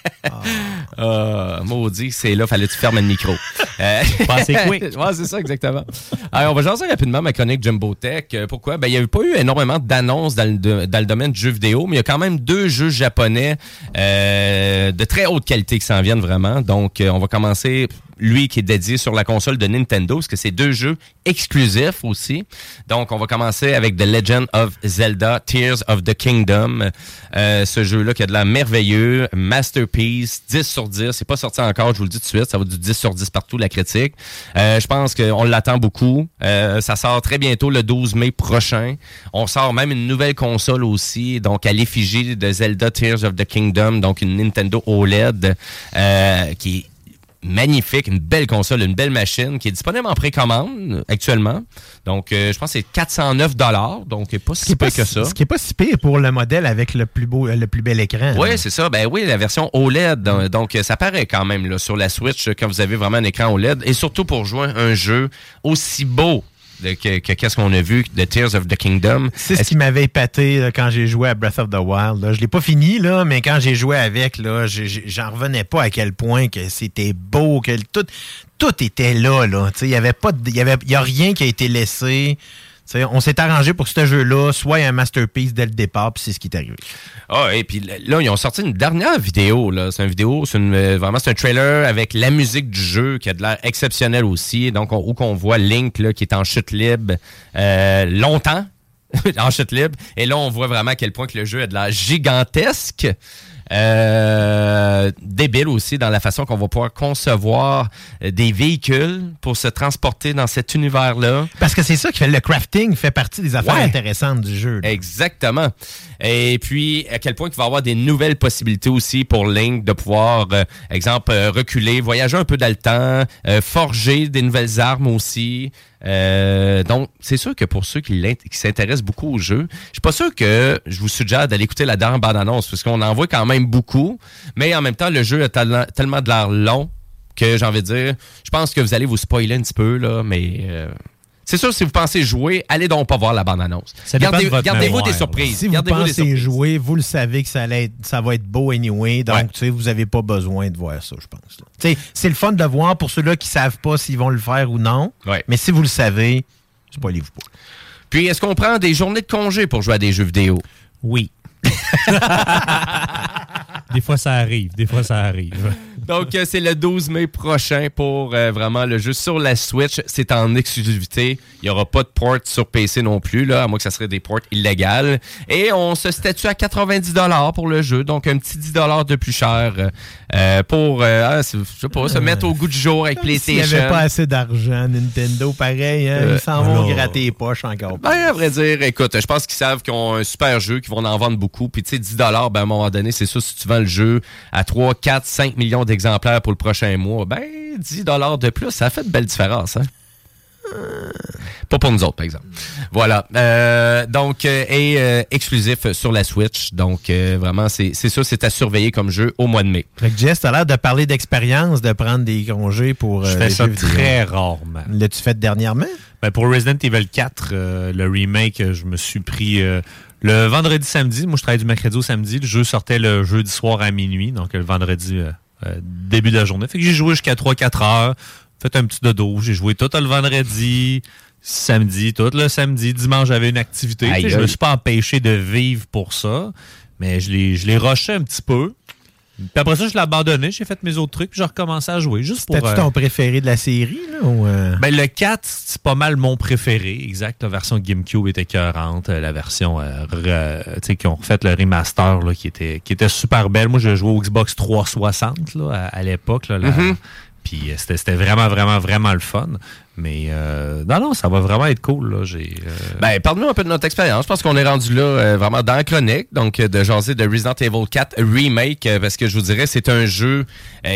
Speaker 10: or.
Speaker 8: Maudit, c'est là, fallait que tu fermes le micro.
Speaker 9: Passez quick.
Speaker 8: Ouais, c'est ça, exactement. Alors, on va jaser rapidement ma chronique Jimbo Tech. Pourquoi? Ben, il n'y avait pas eu énormément d'annonces dans le domaine du jeu vidéo, mais il y a quand même 2 jeux japonais de très haute qualité qui s'en viennent vraiment. Donc, on va commencer... Lui qui est dédié sur la console de Nintendo, parce que c'est 2 jeux exclusifs aussi. Donc, on va commencer avec The Legend of Zelda, Tears of the Kingdom. Ce jeu-là qui a de l'air merveilleux, masterpiece, 10 sur 10. C'est pas sorti encore, je vous le dis tout de suite. Ça va du 10 sur 10 partout, la critique. Je pense qu'on l'attend beaucoup. Ça sort très bientôt, le 12 mai prochain. On sort même une nouvelle console aussi, donc à l'effigie de Zelda, Tears of the Kingdom, donc une Nintendo OLED qui est magnifique, une belle console, une belle machine qui est disponible en précommande actuellement. Donc, je pense que c'est 409 $, donc pas si pire que ça.
Speaker 10: Ce qui est pas si pire pour le modèle avec le plus bel écran.
Speaker 8: Oui, c'est ça. Ben oui, la version OLED. Donc, ça paraît quand même là, sur la Switch quand vous avez vraiment un écran OLED. Et surtout pour jouer un jeu aussi beau qu'est-ce qu'on a vu de Tears of the Kingdom.
Speaker 10: C'est ce qui m'avait épaté là, quand j'ai joué à Breath of the Wild. Là. Je l'ai pas fini, là, mais quand j'ai joué avec, là, j'en revenais pas à quel point que c'était beau, que tout était là. Il y a rien qui a été laissé. T'sais, on s'est arrangé pour que ce jeu-là soit un masterpiece dès le départ, puis c'est ce qui est arrivé.
Speaker 8: Ah, et puis là, ils ont sorti une dernière vidéo. Là. C'est une vidéo, vraiment, c'est un trailer avec la musique du jeu qui a de l'air exceptionnel aussi. Donc, où qu'on voit Link là, qui est en chute libre longtemps, en chute libre. Et là, on voit vraiment à quel point que le jeu a de l'air gigantesque. Débile aussi dans la façon qu'on va pouvoir concevoir des véhicules pour se transporter dans cet univers-là.
Speaker 10: Parce que c'est ça qui fait le crafting fait partie des affaires intéressantes du jeu. Là.
Speaker 8: Exactement. Et puis, à quel point il va y avoir des nouvelles possibilités aussi pour Link de pouvoir, exemple, reculer, voyager un peu dans le temps, forger des nouvelles armes aussi. Donc, c'est sûr que pour ceux qui s'intéressent beaucoup au jeu, je suis pas sûr que je vous suggère d'aller écouter la dernière bande-annonce, parce qu'on en voit quand même beaucoup, mais en même temps, le jeu a tellement de l'air long que j'ai envie de dire, je pense que vous allez vous spoiler un petit peu, là, mais... c'est sûr, si vous pensez jouer, allez donc pas voir la bande-annonce. Gardez-vous des surprises.
Speaker 10: Si vous pensez jouer, vous le savez que ça va être beau anyway. Donc, vous n'avez pas besoin de voir ça, je pense. C'est le fun de voir pour ceux-là qui ne savent pas s'ils vont le faire ou non. Ouais. Mais si vous le savez, spoilez-vous pas.
Speaker 8: Puis, est-ce qu'on prend des journées de congé pour jouer à des jeux vidéo?
Speaker 9: Oui. Des fois, ça arrive.
Speaker 8: Donc, c'est le 12 mai prochain pour vraiment le jeu sur la Switch. C'est en exclusivité. Il n'y aura pas de port sur PC non plus, là, à moins que ça serait des ports illégales. Et on se statue à 90$ pour le jeu. Donc, un petit 10$ de plus cher pour, je sais pas, se mettre au goût du jour avec PlayStation.
Speaker 10: S'il n'y avait pas assez d'argent, Nintendo, pareil, ils s'en vont gratter les poches encore.
Speaker 8: Ben, à vrai dire, écoute, je pense qu'ils savent qu'ils ont un super jeu, qu'ils vont en vendre beaucoup. Puis, tu sais, 10$, ben, à un moment donné, c'est ça, si tu vends le jeu à 3, 4, 5 millions d'exemplaires pour le prochain mois, ben, 10$ de plus, ça fait de belles différences, hein? Pas pour nous autres, par exemple. Voilà. Donc, exclusif sur la Switch. Donc, vraiment, c'est ça, c'est à surveiller comme jeu au mois de mai.
Speaker 10: Fait que Jess, t'as l'air de parler d'expérience, de prendre des congés pour
Speaker 9: je fais ça très rarement.
Speaker 10: L'as-tu fait dernièrement?
Speaker 9: Ben, pour Resident Evil 4, le remake, je me suis pris... le vendredi, samedi, moi je travaille du mercredi au samedi, le jeu sortait le jeudi soir à minuit, donc le vendredi début de la journée. Fait que j'ai joué jusqu'à 3-4 heures, fait un petit dodo, j'ai joué tout le vendredi, samedi, tout le samedi, dimanche j'avais une activité. Je me suis pas empêché de vivre pour ça, mais je l'ai rushé un petit peu. Puis après ça, je l'ai abandonné, j'ai fait mes autres trucs, puis j'ai recommencé à jouer.
Speaker 10: C'était-tu ton préféré de la série? Là, ou
Speaker 9: Ben, le 4, c'est pas mal mon préféré. Exact, la version GameCube était écœurante. La version qui ont refait le remaster là, qui était super belle. Moi, je jouais au Xbox 360 là, à l'époque. Là, puis c'était vraiment, vraiment, vraiment le fun. Mais non, ça va vraiment être cool. Là.
Speaker 8: Ben, parle-nous un peu de notre expérience. Je pense qu'on est rendu là vraiment dans la chronique, donc de jaser de Resident Evil 4 Remake, parce que je vous dirais, c'est un jeu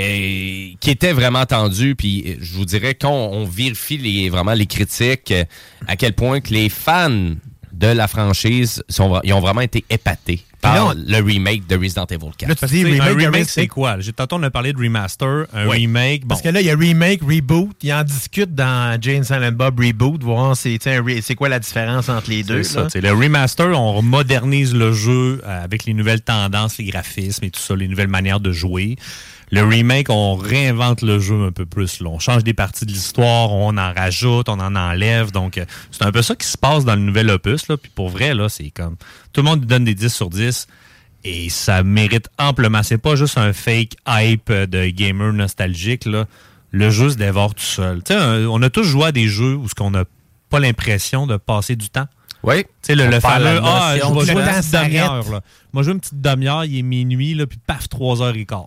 Speaker 8: qui était vraiment attendu. Puis je vous dirais, quand on vérifie vraiment les critiques, à quel point que les fans de la franchise ils ont vraiment été épatés par le remake de Resident Evil 4.
Speaker 9: Là, tu dis, un remake, c'est quoi? Tantôt, on a parlé de remaster, remake. Bon.
Speaker 10: Parce que là, il y a remake, reboot. Ils en discutent dans Jane Silent Bob Reboot, voir c'est quoi la différence entre les deux.
Speaker 9: Ça, le remaster, on modernise le jeu avec les nouvelles tendances, les graphismes et tout ça, les nouvelles manières de jouer. Le remake, on réinvente le jeu un peu plus. Là. On change des parties de l'histoire, on en rajoute, on en enlève. Donc, c'est un peu ça qui se passe dans le nouvel opus. Là. Puis pour vrai, là, c'est comme... Tout le monde donne des 10 sur 10 et ça mérite amplement. C'est pas juste un fake hype de gamer nostalgique. Là. Le jeu se dévore tout seul. T'sais, on a tous joué à des jeux où on n'a pas l'impression de passer du temps.
Speaker 8: Oui.
Speaker 9: Tu sais, le fameux, je vais jouer une petite demi-heure. Là. Moi, je joue une petite demi-heure, il est minuit, là, puis paf, 3h15.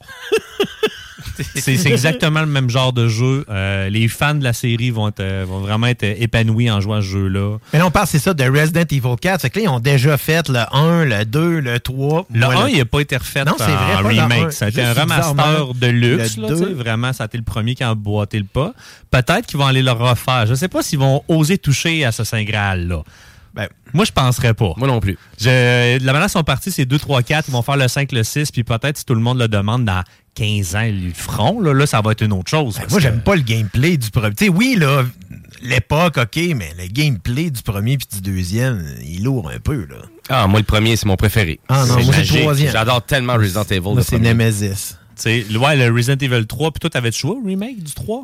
Speaker 9: C'est exactement le même genre de jeu. Les fans de la série vont vraiment être épanouis en jouant à ce jeu-là.
Speaker 10: Mais là, on parle, c'est ça, de Resident Evil 4. Fait que là, ils ont déjà fait le 1, le 2, le 3.
Speaker 9: Le 1, il n'a pas été refait en remake. Ça a été un remaster de luxe. Là, vraiment, ça a été le premier qui a emboîté le pas. Peut-être qu'ils vont aller le refaire. Je ne sais pas s'ils vont oser toucher à ce Saint Graal-là. Ben, moi, je penserais pas.
Speaker 8: Moi non plus.
Speaker 9: La manière dont ils sont partis, c'est 2, 3, 4. Ils vont faire le 5, le 6. Puis peut-être, si tout le monde le demande, dans 15 ans, ils le feront. Là, ça va être une autre chose.
Speaker 10: Ben, moi, j'aime pas le gameplay du premier. Tu sais, oui, là, l'époque, OK, mais le gameplay du premier puis du deuxième, il est lourd un peu, là.
Speaker 8: Ah, moi, le premier, c'est mon préféré.
Speaker 10: Ah non, moi, c'est le troisième.
Speaker 8: J'adore tellement Resident Evil.
Speaker 10: Moi, c'est Nemesis.
Speaker 9: Le Resident Evil 3. Puis toi, t'avais-tu joué au remake du 3?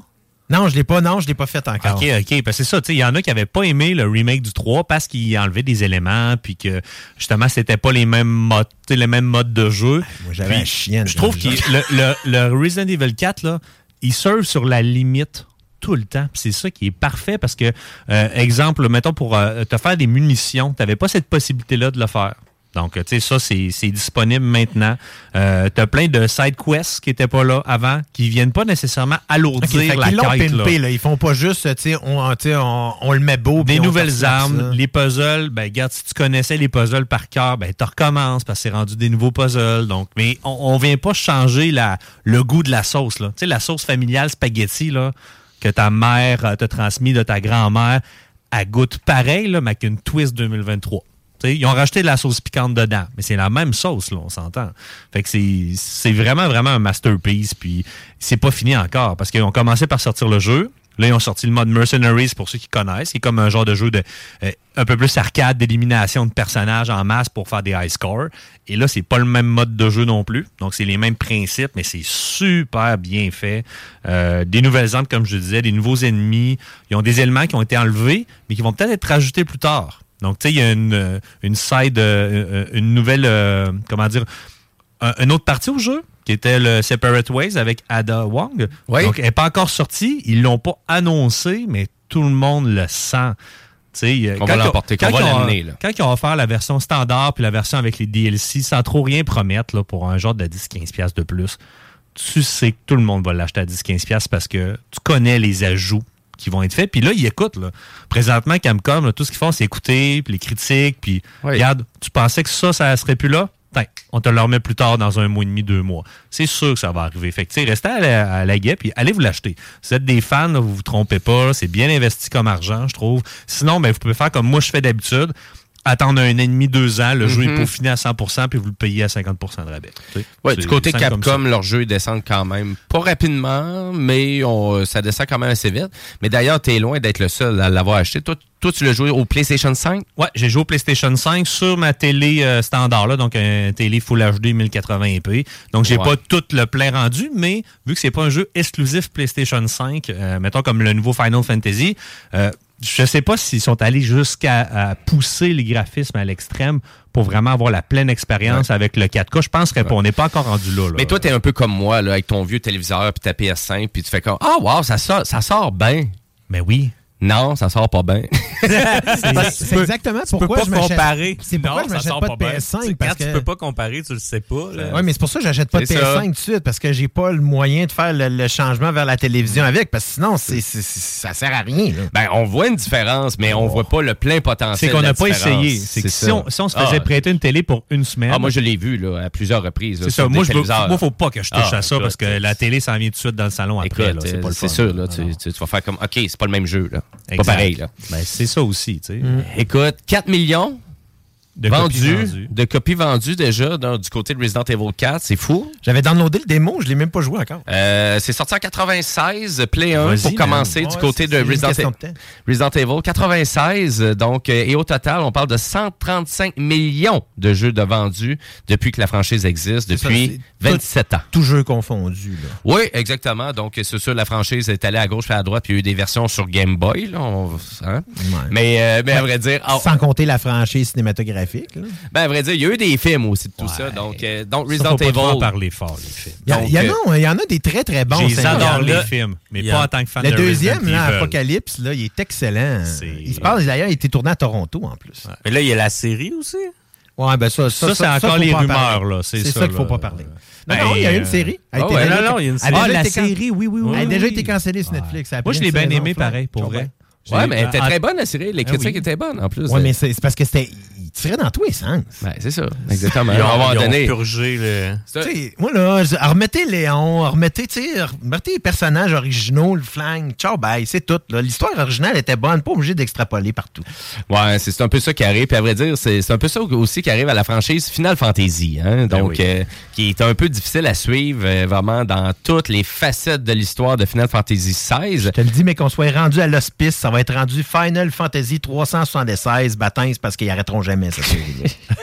Speaker 10: Non, je l'ai pas fait encore.
Speaker 9: OK. Parce que c'est ça, tu sais, il y en a qui n'avaient pas aimé le remake du 3 parce qu'il enlevait des éléments, puis que, justement, c'était pas les mêmes modes de jeu.
Speaker 10: Moi, j'avais un chien.
Speaker 9: Je trouve que le Resident Evil 4, là, il surfe sur la limite tout le temps. Puis c'est ça qui est parfait parce que, exemple, mettons, pour te faire des munitions, tu n'avais pas cette possibilité-là de le faire. Donc, tu sais, ça, c'est disponible maintenant. T'as plein de side quests qui n'étaient pas là avant, qui viennent pas nécessairement alourdir la quête.
Speaker 10: Là. Ils font pas juste, tu sais, on le met beau.
Speaker 9: Des nouvelles armes, les puzzles. Ben, regarde, si tu connaissais les puzzles par cœur, ben, tu recommences parce que c'est rendu des nouveaux puzzles. Donc, mais on vient pas changer le goût de la sauce, là. Tu sais, la sauce familiale spaghetti, là, que ta mère t'a transmis de ta grand-mère, elle goûte pareil, là, mais avec une twist 2023. T'sais, ils ont rajouté de la sauce piquante dedans, mais c'est la même sauce, là, on s'entend. Fait que c'est vraiment, vraiment un masterpiece, puis c'est pas fini encore, parce qu'ils ont commencé par sortir le jeu. Là, ils ont sorti le mode Mercenaries, pour ceux qui connaissent. C'est comme un genre de jeu de un peu plus arcade, d'élimination de personnages en masse pour faire des high scores. Et là, c'est pas le même mode de jeu non plus. Donc, c'est les mêmes principes, mais c'est super bien fait. Des nouvelles armes, comme je disais, des nouveaux ennemis. Ils ont des éléments qui ont été enlevés, mais qui vont peut-être être rajoutés plus tard. Donc, tu sais, il y a une nouvelle, une autre partie au jeu, qui était le Separate Ways avec Ada Wong.
Speaker 8: Oui.
Speaker 9: Donc, elle n'est pas encore sortie. Ils l'ont pas annoncé, mais tout le monde le sent.
Speaker 8: On va l'emporter, on va l'amener. Là.
Speaker 9: Quand ils ont offert la version standard puis la version avec les DLC, sans trop rien promettre là, pour un genre de 10-15$ de plus, tu sais que tout le monde va l'acheter à 10-15$ parce que tu connais les ajouts qui vont être faits. Puis là, ils écoutent. Là. Présentement, Capcom, là, tout ce qu'ils font, c'est écouter, puis les critiques, puis regarde, tu pensais que ça serait plus là? On te le remet plus tard dans 1 mois et demi, 2 mois. C'est sûr que ça va arriver. Fait que, restez à la guêpe puis allez vous l'acheter. Si vous êtes des fans, là, vous vous trompez pas. C'est bien investi comme argent, je trouve. Sinon, ben, vous pouvez faire comme moi je fais d'habitude. Attendre 1 an et demi, 2 ans, le jeu est peaufiné à 100%, puis vous le payez à 50% de rabais.
Speaker 8: Ouais, du côté Capcom, leur jeu descend quand même pas rapidement, mais ça descend quand même assez vite. Mais d'ailleurs, t'es loin d'être le seul à l'avoir acheté. Toi, tu l'as joué au PlayStation 5?
Speaker 9: Ouais, j'ai joué au PlayStation 5 sur ma télé standard, là, donc un télé Full HD 1080p. Donc, j'ai pas tout le plein rendu, mais vu que c'est pas un jeu exclusif PlayStation 5, mettons comme le nouveau Final Fantasy, je sais pas s'ils sont allés jusqu'à pousser les graphismes à l'extrême pour vraiment avoir la pleine expérience avec le 4K. Je penserais pas. On n'est pas encore rendu là.
Speaker 8: Mais toi, t'es un peu comme moi, là, avec ton vieux téléviseur puis ta PS5, puis tu fais comme « Ah, wow, ça sort bien! »
Speaker 9: Mais oui.
Speaker 8: Non, ça sort pas bien.
Speaker 10: C'est exactement pourquoi je m'achète. C'est pourquoi je m'achète pas de PS5.
Speaker 11: Quand tu peux pas comparer, tu le sais pas.
Speaker 10: Oui, mais c'est pour ça que j'achète pas de PS5 tout de suite, parce que j'ai pas le moyen de faire le changement vers la télévision avec, parce que sinon, ça sert à rien. Là.
Speaker 8: Ben, on voit une différence, mais on voit pas le plein potentiel.
Speaker 9: C'est qu'on n'a pas essayé. C'est que si on se faisait prêter une télé pour une semaine...
Speaker 8: Ah, moi, je l'ai vu là, à plusieurs reprises.
Speaker 9: C'est ça. Moi, faut pas que je touche à ça, parce que la télé s'en vient tout de suite dans le salon après. C'est pas le fun.
Speaker 8: C'est sûr. Tu vas faire comme, OK, c'est pas le même jeu. Pas pareil. Là.
Speaker 9: Ben, c'est ça aussi. Tu sais.
Speaker 8: Écoute, 4 millions de copies vendues déjà du côté de Resident Evil 4. C'est fou.
Speaker 10: J'avais downloadé le démo, je l'ai même pas joué encore.
Speaker 8: C'est sorti en 96, Play 1 pour commencer du côté de Resident Evil. 96, donc, et au total, on parle de 135 millions de jeux de vendus depuis que la franchise existe, depuis 27 ans.
Speaker 10: Tout jeu confondu. Là.
Speaker 8: Oui, exactement. Donc, c'est sûr, la franchise est allée à gauche et à droite, puis il y a eu des versions sur Game Boy. Là, mais à vrai dire...
Speaker 10: Sans compter la franchise cinématographique. Là.
Speaker 8: Ben, à vrai dire, il y a eu des films aussi de tout ça. Donc Resident Evil...
Speaker 9: Faut pas parler fort, les films.
Speaker 10: Il y en a des très, très bons.
Speaker 9: J'adore les films, mais pas en tant que fan de Resident Evil.
Speaker 10: Le deuxième, Apocalypse, là, il est excellent. Il se passe, d'ailleurs, il a été tourné à Toronto, en plus.
Speaker 11: Mais là, il y a la série aussi.
Speaker 10: Ouais, ben ça
Speaker 9: c'est encore les rumeurs, là. C'est
Speaker 10: ça qu'il ne faut pas parler. Non, il y a une série.
Speaker 9: Il y a une série.
Speaker 10: La série, oui. Elle a déjà été cancellée sur Netflix.
Speaker 9: Moi, je l'ai bien aimé, pareil, pour vrai.
Speaker 8: Ouais, mais elle était très bonne, la série. Les critiques étaient bonnes, en plus.
Speaker 10: Ouais, mais c'est parce que il tirait dans tous les sens.
Speaker 8: Ben, c'est ça. Exactement.
Speaker 11: Ils ont purgé
Speaker 10: moi, là, remettez Léon, remettez les personnages originaux, le flingue, ciao, bye, c'est tout. L'histoire originale était bonne, pas obligé d'extrapoler partout.
Speaker 8: Ouais, c'est un peu ça qui arrive. Puis à vrai dire, c'est un peu ça aussi qui arrive à la franchise Final Fantasy. Hein? Donc, qui est un peu difficile à suivre, vraiment, dans toutes les facettes de l'histoire de Final Fantasy XVI.
Speaker 10: Je te le dis, mais qu'on soit rendu à l'hospice, ça va être rendu Final Fantasy 376 baptême parce qu'ils arrêteront jamais cette série-là.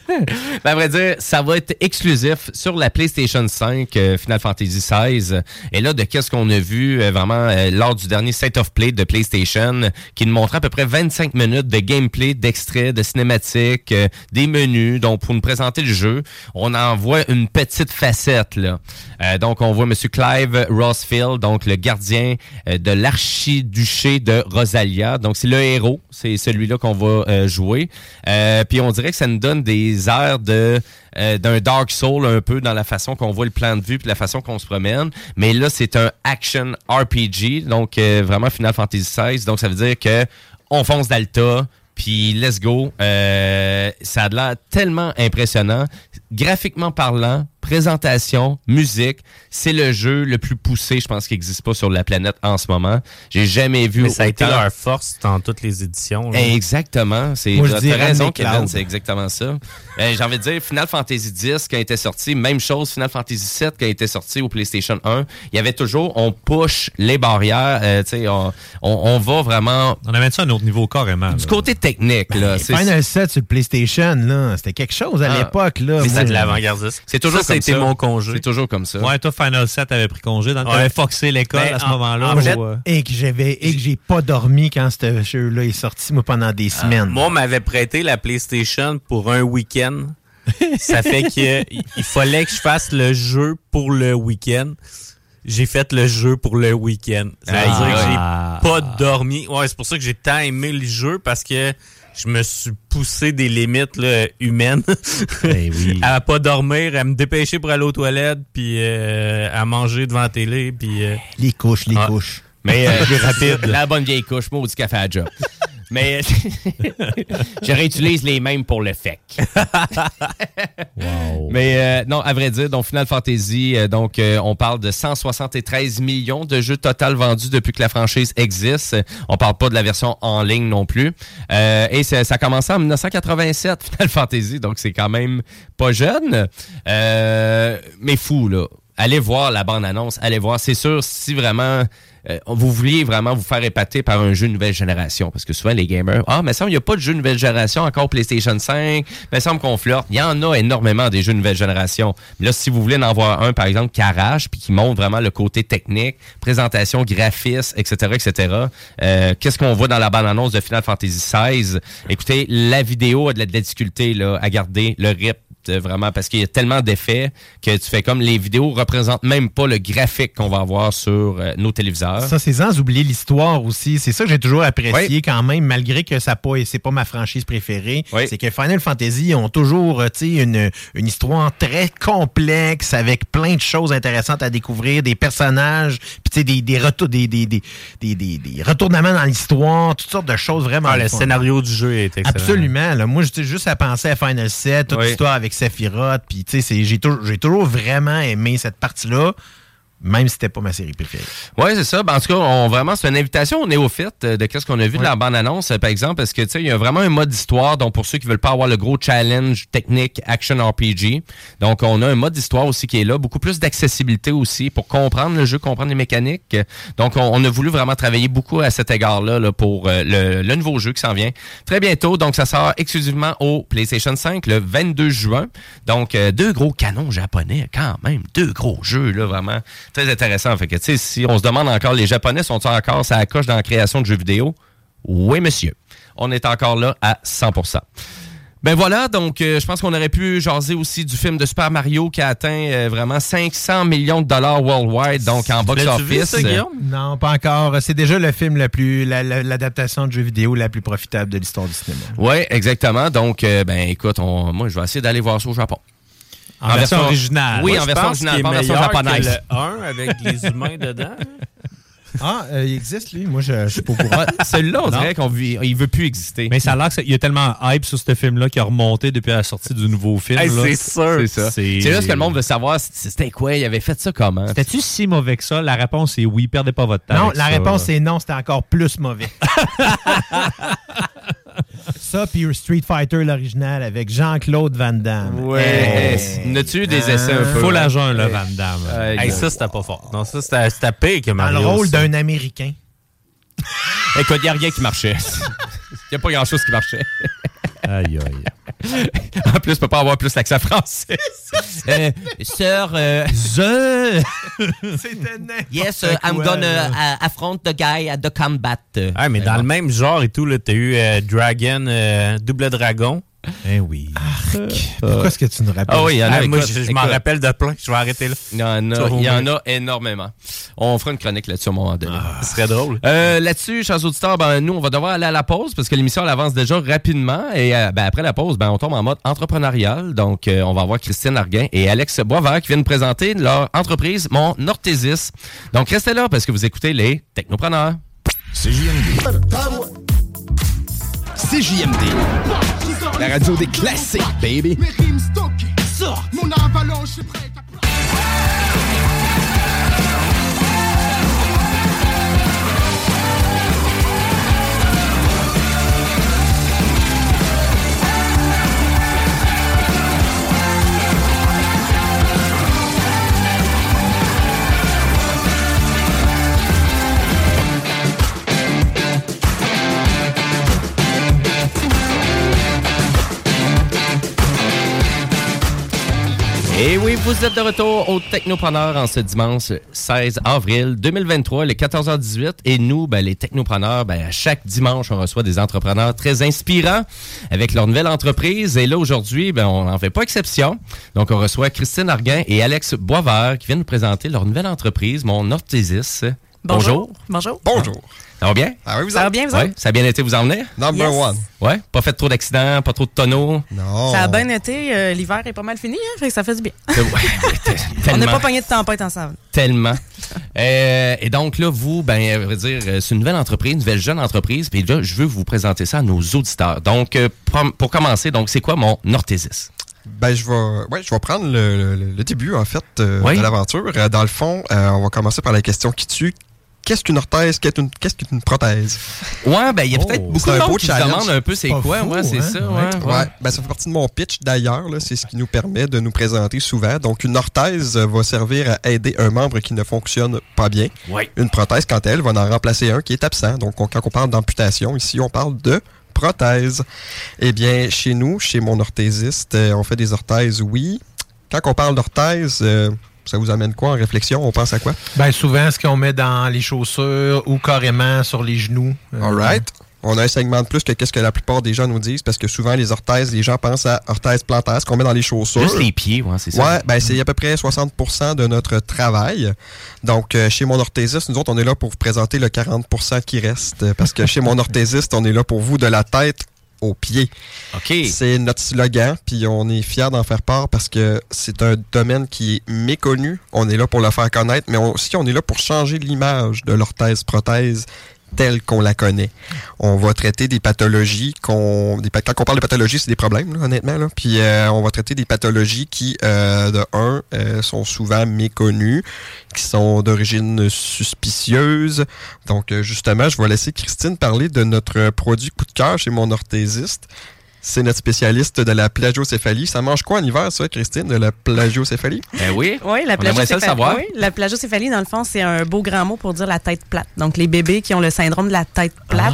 Speaker 8: Ben, à vrai dire, ça va être exclusif sur la PlayStation 5 Final Fantasy XVI. Et là, de qu'est-ce qu'on a vu vraiment lors du dernier State of Play de PlayStation, qui nous montrait à peu près 25 minutes de gameplay, d'extraits, de cinématiques, des menus. Donc, pour nous présenter le jeu, on en voit une petite facette, là. Donc, on voit M. Clive Rossfield, donc le gardien de l'archiduché de Rosalia. Donc, c'est le héros. C'est celui-là qu'on va jouer. Puis, on dirait que ça nous donne des airs d'un Dark Souls un peu dans la façon qu'on voit le plan de vue puis la façon qu'on se promène. Mais là, c'est un action RPG. Donc, vraiment Final Fantasy XVI. Donc, ça veut dire que on fonce d'Alta. Puis, let's go. Ça a l'air tellement impressionnant. Graphiquement parlant, présentation, musique, c'est le jeu le plus poussé, je pense, qui n'existe pas sur la planète en ce moment. J'ai jamais vu
Speaker 11: Mais ça a été leur force dans toutes les éditions. Là.
Speaker 8: Exactement. T'as raison, Kevin, c'est exactement ça. J'ai envie de dire, Final Fantasy X, quand il était sorti, même chose, Final Fantasy VII, quand il était sorti au PlayStation 1, il y avait toujours, on push les barrières, on va vraiment...
Speaker 9: On amène ça à un autre niveau carrément.
Speaker 8: Du côté technique, là.
Speaker 10: Final 7 sur le PlayStation, là, c'était quelque chose à l'époque, là.
Speaker 11: Mais c'est de l'avant-gardiste.
Speaker 8: C'est toujours
Speaker 11: ça a été mon congé.
Speaker 8: C'est toujours comme ça.
Speaker 9: Ouais, toi, Final 7 avait pris congé. T'avais foxé l'école à ce moment-là.
Speaker 10: Et que j'ai pas dormi quand ce jeu-là est sorti, moi, pendant des semaines.
Speaker 11: Moi, on m'avait prêté la PlayStation pour un week-end. Ça fait qu'il fallait que je fasse le jeu pour le week-end. J'ai fait le jeu pour le week-end. Ça veut dire que j'ai pas dormi. Ouais, c'est pour ça que j'ai tant aimé le jeu, parce que je me suis poussé des limites là, humaines. À pas dormir, à me dépêcher pour aller aux toilettes, puis à manger devant la télé. Puis,
Speaker 10: les couches.
Speaker 8: Mais rapide. La bonne vieille couche, maudit café à job. Mais je réutilise les mêmes pour le FEC. Wow. Mais non, à vrai dire, donc Final Fantasy, on parle de 173 millions de jeux total vendus depuis que la franchise existe. On parle pas de la version en ligne non plus. Et ça a commencé en 1987, Final Fantasy, donc c'est quand même pas jeune. Mais fou, là. Allez voir la bande-annonce, allez voir. C'est sûr, si vraiment... vous vouliez vraiment vous faire épater par un jeu de nouvelle génération, parce que souvent les gamers, mais ça, il n'y a pas de jeu de nouvelle génération encore PlayStation 5, mais ça me qu'on flirte. Il y en a énormément des jeux de nouvelle génération. Mais là, si vous voulez en avoir un, par exemple, qui arrache, puis qui montre vraiment le côté technique, présentation, graphisme, etc., qu'est-ce qu'on voit dans la bande-annonce de Final Fantasy XVI? Écoutez, la vidéo a de la difficulté là, à garder le rythme, vraiment, parce qu'il y a tellement d'effets que tu fais comme les vidéos représentent même pas le graphique qu'on va avoir sur nos téléviseurs.
Speaker 10: Ça, c'est sans oublier l'histoire aussi. C'est ça que j'ai toujours apprécié quand même, malgré que c'est pas ma franchise préférée. C'est que Final Fantasy ont toujours une histoire très complexe avec plein de choses intéressantes à découvrir, des personnages, puis des retournements dans l'histoire, toutes sortes de choses vraiment.
Speaker 11: Le scénario du jeu est excellent.
Speaker 10: Absolument. Là, moi, j'étais juste à penser à Final 7, toute l'histoire avec Sephiroth, puis j'ai toujours vraiment aimé cette partie-là, même si c'était pas ma série préférée.
Speaker 8: Oui, c'est ça. En tout cas, vraiment, c'est une invitation aux néophytes de qu'est-ce qu'on a vu de la bande-annonce, par exemple, parce que il y a vraiment un mode histoire, donc pour ceux qui veulent pas avoir le gros challenge technique action RPG. Donc, on a un mode histoire aussi qui est là, beaucoup plus d'accessibilité aussi pour comprendre le jeu, comprendre les mécaniques. Donc, on a voulu vraiment travailler beaucoup à cet égard-là là, pour le nouveau jeu qui s'en vient très bientôt. Donc, ça sort exclusivement au PlayStation 5 le 22 juin. Donc, 2 gros canons japonais quand même, 2 gros jeux là, vraiment très intéressant. Fait que, tu sais, si on se demande encore, les Japonais sont-ils encore ça coche dans la création de jeux vidéo? Oui, monsieur. On est encore là à 100%. Ben voilà, donc je pense qu'on aurait pu jaser aussi du film de Super Mario qui a atteint vraiment 500 millions de dollars worldwide, donc en box-office.
Speaker 10: Non, pas encore. C'est déjà le film l'adaptation de jeux vidéo la plus profitable de l'histoire du cinéma.
Speaker 8: Oui, exactement. Donc, écoute, moi, je vais essayer d'aller voir ça au Japon.
Speaker 9: En version originale.
Speaker 8: Oui, en version originale, pas en version japonaise.
Speaker 11: Le 1 avec les humains dedans.
Speaker 10: Il existe, lui. Moi, je suis pas au courant.
Speaker 8: Celui-là, on dirait qu'il veut plus exister.
Speaker 9: Mais ça a l'air qu'il y a tellement hype sur ce film-là qui a remonté depuis la sortie du nouveau film.
Speaker 11: C'est sûr.
Speaker 8: C'est ça. C'est juste que le monde veut savoir c'était quoi, il avait fait ça comment.
Speaker 9: C'était-tu si mauvais que ça? La réponse est oui, perdez pas votre temps.
Speaker 10: Non, la réponse est non, c'était encore plus mauvais. Ça, puis Street Fighter, l'original, avec Jean-Claude Van Damme.
Speaker 8: Ouais. N'as-tu eu des essais un peu?
Speaker 9: Full à jeun, là, Van Damme.
Speaker 11: Ça, c'était pas fort. Non, ça, c'était pire que Mario.
Speaker 10: Dans le rôle d'un Américain.
Speaker 8: Écoute, il n'y a rien qui marchait. Il n'y a pas grand-chose qui marchait.
Speaker 9: Aïe, aïe.
Speaker 8: En plus, je peux pas avoir plus l'accent français. Sir, yes, I'm gonna affront the guy at the combat.
Speaker 11: Ah, mais dans le même genre et tout, là, t'as eu Dragon, Double Dragon.
Speaker 9: Eh oui.
Speaker 10: Pourquoi est-ce que tu nous rappelles?
Speaker 8: Ah oui, il y en a.
Speaker 11: Moi, je m'en rappelle de plein. Je vais arrêter là.
Speaker 8: Il y en a énormément. On fera une chronique là-dessus à un moment donné.
Speaker 11: Ce serait drôle.
Speaker 8: Là-dessus, chers auditeurs, nous, on va devoir aller à la pause parce que l'émission, elle avance déjà rapidement. Et après la pause, on tombe en mode entrepreneurial. Donc, on va avoir Christine Arguin et Alex Boisvert qui viennent présenter leur entreprise, Mon Orthésis. Donc, restez là parce que vous écoutez les Technopreneurs.
Speaker 6: CJMD. CJMD. La radio des classiques, baby.
Speaker 15: Mes rimes stockées. Sort. Mon avalanche est prête à...
Speaker 8: Et oui, vous êtes de retour au Technopreneurs en ce dimanche 16 avril 2023, les 14h18. Et nous, les Technopreneurs, à chaque dimanche, on reçoit des entrepreneurs très inspirants avec leur nouvelle entreprise. Et là, aujourd'hui, on n'en fait pas exception. Donc, on reçoit Christine Arguin et Alex Boisvert qui viennent nous présenter leur nouvelle entreprise, Mon Orthésis. Bonjour.
Speaker 16: Bonjour.
Speaker 6: Bonjour.
Speaker 8: Ça va bien?
Speaker 6: Ah oui, vous
Speaker 16: Ça va bien, vous autres?
Speaker 8: Ça a bien été vous emmener?
Speaker 6: Number one.
Speaker 8: Ouais, pas fait trop d'accidents, pas trop de tonneaux.
Speaker 6: Non.
Speaker 16: Ça a bien été. L'hiver est pas mal fini, fait que ça fait du bien.
Speaker 8: Tellement.
Speaker 16: On n'a pas pogné de tempête ensemble.
Speaker 8: Tellement. Et donc là, vous, à vrai dire, c'est une nouvelle entreprise, une nouvelle jeune entreprise. Puis là, je veux vous présenter ça à nos auditeurs. Donc, pour commencer, c'est quoi Mon Orthésis?
Speaker 6: Je vais prendre le début, en fait, de l'aventure. Dans le fond, on va commencer par la question qui tue. Qu'est-ce qu'une orthèse? Qu'est-ce qu'une prothèse?
Speaker 8: Ouais, il y a peut-être beaucoup de monde qui se demandent un peu c'est quoi.
Speaker 6: Fou,
Speaker 8: c'est ça.
Speaker 6: Ça fait partie de mon pitch d'ailleurs. Là, c'est ce qui nous permet de nous présenter souvent. Donc, une orthèse va servir à aider un membre qui ne fonctionne pas bien.
Speaker 8: Ouais.
Speaker 6: Une prothèse, quant à elle, va en remplacer un qui est absent. Donc, quand on parle d'amputation, ici, on parle de prothèse. Eh bien, chez nous, chez Mon Orthésiste, on fait des orthèses, oui. Quand on parle d'orthèse... ça vous amène quoi en réflexion? On pense à quoi?
Speaker 10: Souvent, ce qu'on met dans les chaussures ou carrément sur les genoux.
Speaker 6: All right. On a un segment de plus que qu'est-ce que la plupart des gens nous disent, parce que souvent, les orthèses, les gens pensent à orthèse plantaire, ce qu'on met dans les chaussures.
Speaker 8: Juste les pieds, c'est ça.
Speaker 6: Ouais, c'est à peu près 60% de notre travail. Donc, chez Mon Orthésiste, nous autres, on est là pour vous présenter le 40% qui reste, parce que chez Mon Orthésiste, on est là pour vous de la tête aux pieds.
Speaker 8: OK.
Speaker 6: C'est notre slogan, puis on est fiers d'en faire part parce que c'est un domaine qui est méconnu. On est là pour le faire connaître, mais aussi on est là pour changer l'image de l'orthèse-prothèse telle qu'on la connaît. On va traiter des pathologies quand on parle de pathologie, c'est des problèmes, là, honnêtement. Là. Puis on va traiter des pathologies qui, sont souvent méconnues, qui sont d'origine suspicieuse. Donc, justement, je vais laisser Christine parler de notre produit coup de cœur chez Mon Orthésiste. C'est notre spécialiste de la plagiocéphalie. Ça mange quoi en hiver, ça, Christine, de la plagiocéphalie?
Speaker 8: Oui.
Speaker 16: Oui, la plagiocéphalie. Oui, la plagiocéphalie, dans le fond, c'est un beau grand mot pour dire la tête plate. Donc, les bébés qui ont le syndrome de la tête plate.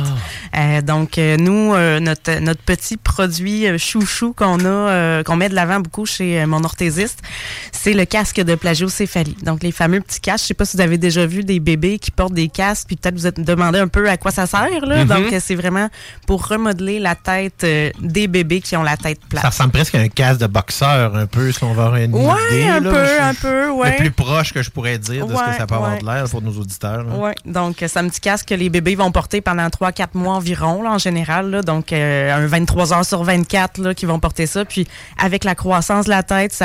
Speaker 16: Nous, notre petit produit chouchou qu'on met de l'avant beaucoup chez Mon Orthésiste, c'est le casque de plagiocéphalie. Donc, les fameux petits casques. Je sais pas si vous avez déjà vu des bébés qui portent des casques, puis peut-être vous êtes demandé un peu à quoi ça sert, là. Donc, c'est vraiment pour remodeler la tête des bébés qui ont la tête plate.
Speaker 10: Ça ressemble presque à un casque de boxeur, un peu, si on va avoir une idée.
Speaker 16: Un peu.
Speaker 10: Le plus proche que je pourrais dire de ce que ça peut avoir de l'air pour nos auditeurs.
Speaker 16: Oui, donc c'est un petit casque que les bébés vont porter pendant 3-4 mois environ, là, en général. Là, donc, un 23 heures sur 24 là, qui vont porter ça. Puis, avec la croissance de la tête,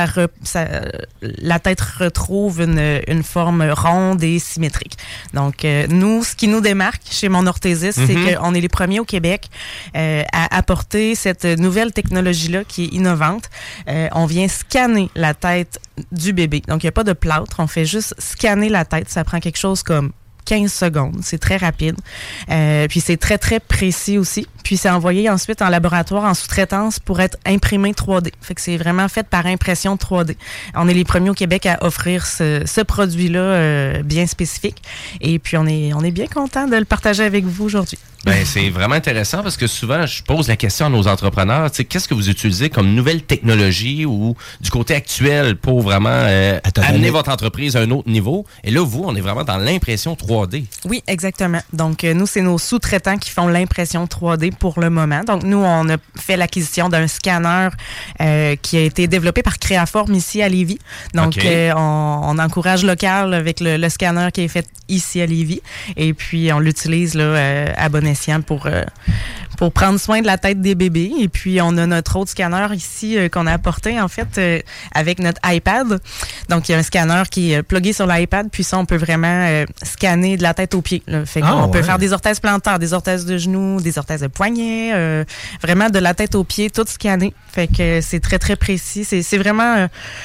Speaker 16: la tête retrouve une forme ronde et symétrique. Donc, nous, ce qui nous démarque chez Mon Orthésiste, c'est qu'on est les premiers au Québec à apporter cette nouvelle technologie-là qui est innovante. On vient scanner la tête du bébé. Donc, il n'y a pas de plâtre. On fait juste scanner la tête. Ça prend quelque chose comme 15 secondes. C'est très rapide. Puis c'est très, très précis aussi. Puis c'est envoyé ensuite en laboratoire en sous-traitance pour être imprimé 3D. Fait que c'est vraiment fait par impression 3D. On est les premiers au Québec à offrir ce produit-là bien spécifique. Et puis on est bien content de le partager avec vous aujourd'hui.
Speaker 8: Ben, c'est vraiment intéressant parce que souvent, je pose la question à nos entrepreneurs, tu sais, qu'est-ce que vous utilisez comme nouvelle technologie ou du côté actuel pour vraiment amener votre entreprise à un autre niveau? Et là, vous, on est vraiment dans l'impression 3D.
Speaker 16: Oui, exactement. Donc, nous, c'est nos sous-traitants qui font l'impression 3D pour le moment. Donc, nous, on a fait l'acquisition d'un scanner qui a été développé par Créaform ici à Lévis. Donc, on encourage local avec le scanner qui est fait ici à Lévis. Et puis, on l'utilise là, à bon escient pour prendre soin de la tête des bébés. Et puis, on a notre autre scanner ici qu'on a apporté, en fait, avec notre iPad. Donc, il y a un scanner qui est plugué sur l'iPad. Puis ça, on peut vraiment scanner de la tête aux pieds. Là. Fait qu'on peut faire des orthèses plantaires, des orthèses de genoux, des orthèses de poignets. Vraiment de la tête aux pieds, tout scanné. Fait que c'est très, très précis. C'est vraiment...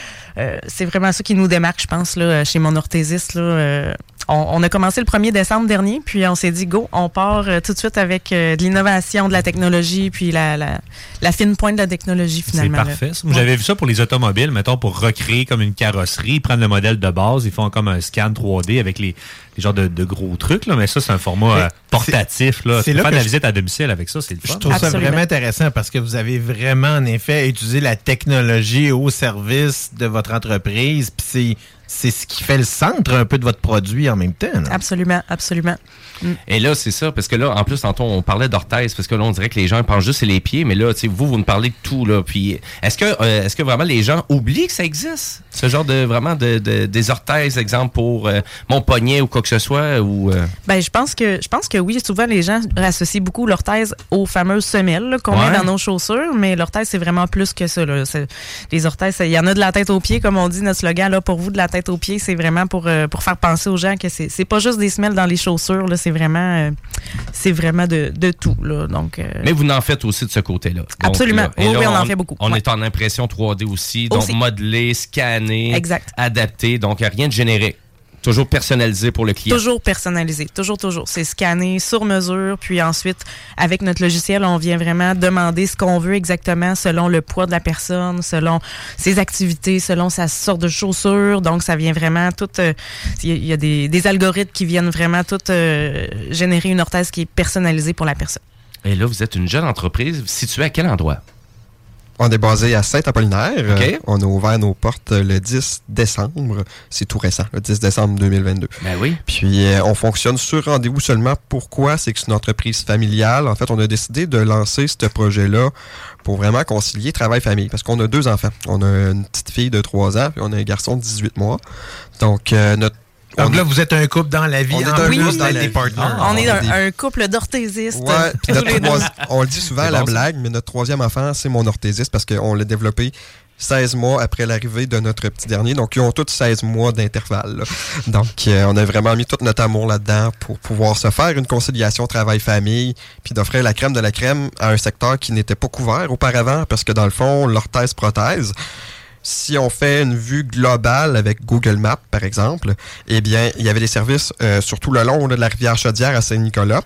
Speaker 16: c'est vraiment ça qui nous démarque, je pense, là, chez mon orthésiste. Là, on a commencé le 1er décembre dernier, puis on s'est dit, go, on part tout de suite avec de l'innovation, de la technologie, puis la fine pointe de la technologie, finalement.
Speaker 9: C'est parfait. J'avais vu ça pour les automobiles, mettons, pour recréer comme une carrosserie, prendre le modèle de base, ils font comme un scan 3D avec les genres de gros trucs, là, mais ça, c'est un format portatif. Là. Tu peux faire de la visite à domicile avec ça, c'est le fun.
Speaker 10: Je trouve ça vraiment intéressant parce que vous avez vraiment, en effet, utilisé la technologie au service de votre entreprise, puis c'est ce qui fait le centre un peu de votre produit en même temps. Là.
Speaker 16: Absolument, absolument.
Speaker 8: Et là, c'est ça, parce que là, en plus, tantôt, on parlait d'orthèse, parce que là, on dirait que les gens pensent juste c'est les pieds, mais là, tu sais, vous nous parlez de tout, là. Puis, est-ce que vraiment les gens oublient que ça existe? Ce genre des orthèses, exemple, pour mon poignet ou quoi que ce soit? Ou,
Speaker 16: Ben, je pense que oui. Souvent, les gens associent beaucoup l'orthèse aux fameuses semelles là, qu'on met dans nos chaussures, mais l'orthèse, c'est vraiment plus que ça. Là. Les orthèses, il y en a de la tête aux pieds, comme on dit, notre slogan, là, pour vous, de la tête aux pieds, c'est vraiment pour faire penser aux gens que c'est pas juste des semelles dans les chaussures, là, c'est vraiment de tout. Là, donc,
Speaker 8: mais vous en faites aussi de ce côté-là. Donc,
Speaker 16: absolument.
Speaker 8: Là,
Speaker 16: oui, on en fait beaucoup.
Speaker 8: On est en impression 3D aussi, donc modelé, scanné, adapté, donc rien de générique. Toujours personnalisé pour le client.
Speaker 16: Toujours personnalisé, toujours. C'est scanné sur mesure, puis ensuite, avec notre logiciel, on vient vraiment demander ce qu'on veut exactement selon le poids de la personne, selon ses activités, selon sa sorte de chaussure. Donc, ça vient vraiment tout... Il y a des algorithmes qui viennent vraiment tout générer une orthèse qui est personnalisée pour la personne.
Speaker 8: Et là, vous êtes une jeune entreprise située à quel endroit?
Speaker 6: On est basé à Saint-Apollinaire.
Speaker 8: Okay.
Speaker 6: On a ouvert nos portes le 10 décembre. C'est tout récent, le 10 décembre 2022.
Speaker 8: Ben oui.
Speaker 6: Puis, on fonctionne sur rendez-vous seulement. Pourquoi? C'est que c'est une entreprise familiale. En fait, on a décidé de lancer ce projet-là pour vraiment concilier travail-famille. Parce qu'on a 2 enfants. On a une petite fille de 3 ans, puis on a un garçon de 18 mois. Donc,
Speaker 10: donc là, vous êtes un couple dans la vie.
Speaker 6: On est un couple dans des partenaires.
Speaker 16: On est un couple d'orthésistes.
Speaker 6: Ouais, puis on le dit souvent à la blague, mais notre 3e enfant, c'est mon orthésiste parce qu'on l'a développé 16 mois après l'arrivée de notre petit dernier. Donc, ils ont tous 16 mois d'intervalle. Là. Donc, on a vraiment mis tout notre amour là-dedans pour pouvoir se faire une conciliation travail-famille puis d'offrir la crème de la crème à un secteur qui n'était pas couvert auparavant parce que, dans le fond, l'orthèse-prothèse, si on fait une vue globale avec Google Maps, par exemple, eh bien, il y avait des services sur tout le long de la rivière Chaudière à Saint-Nicolas.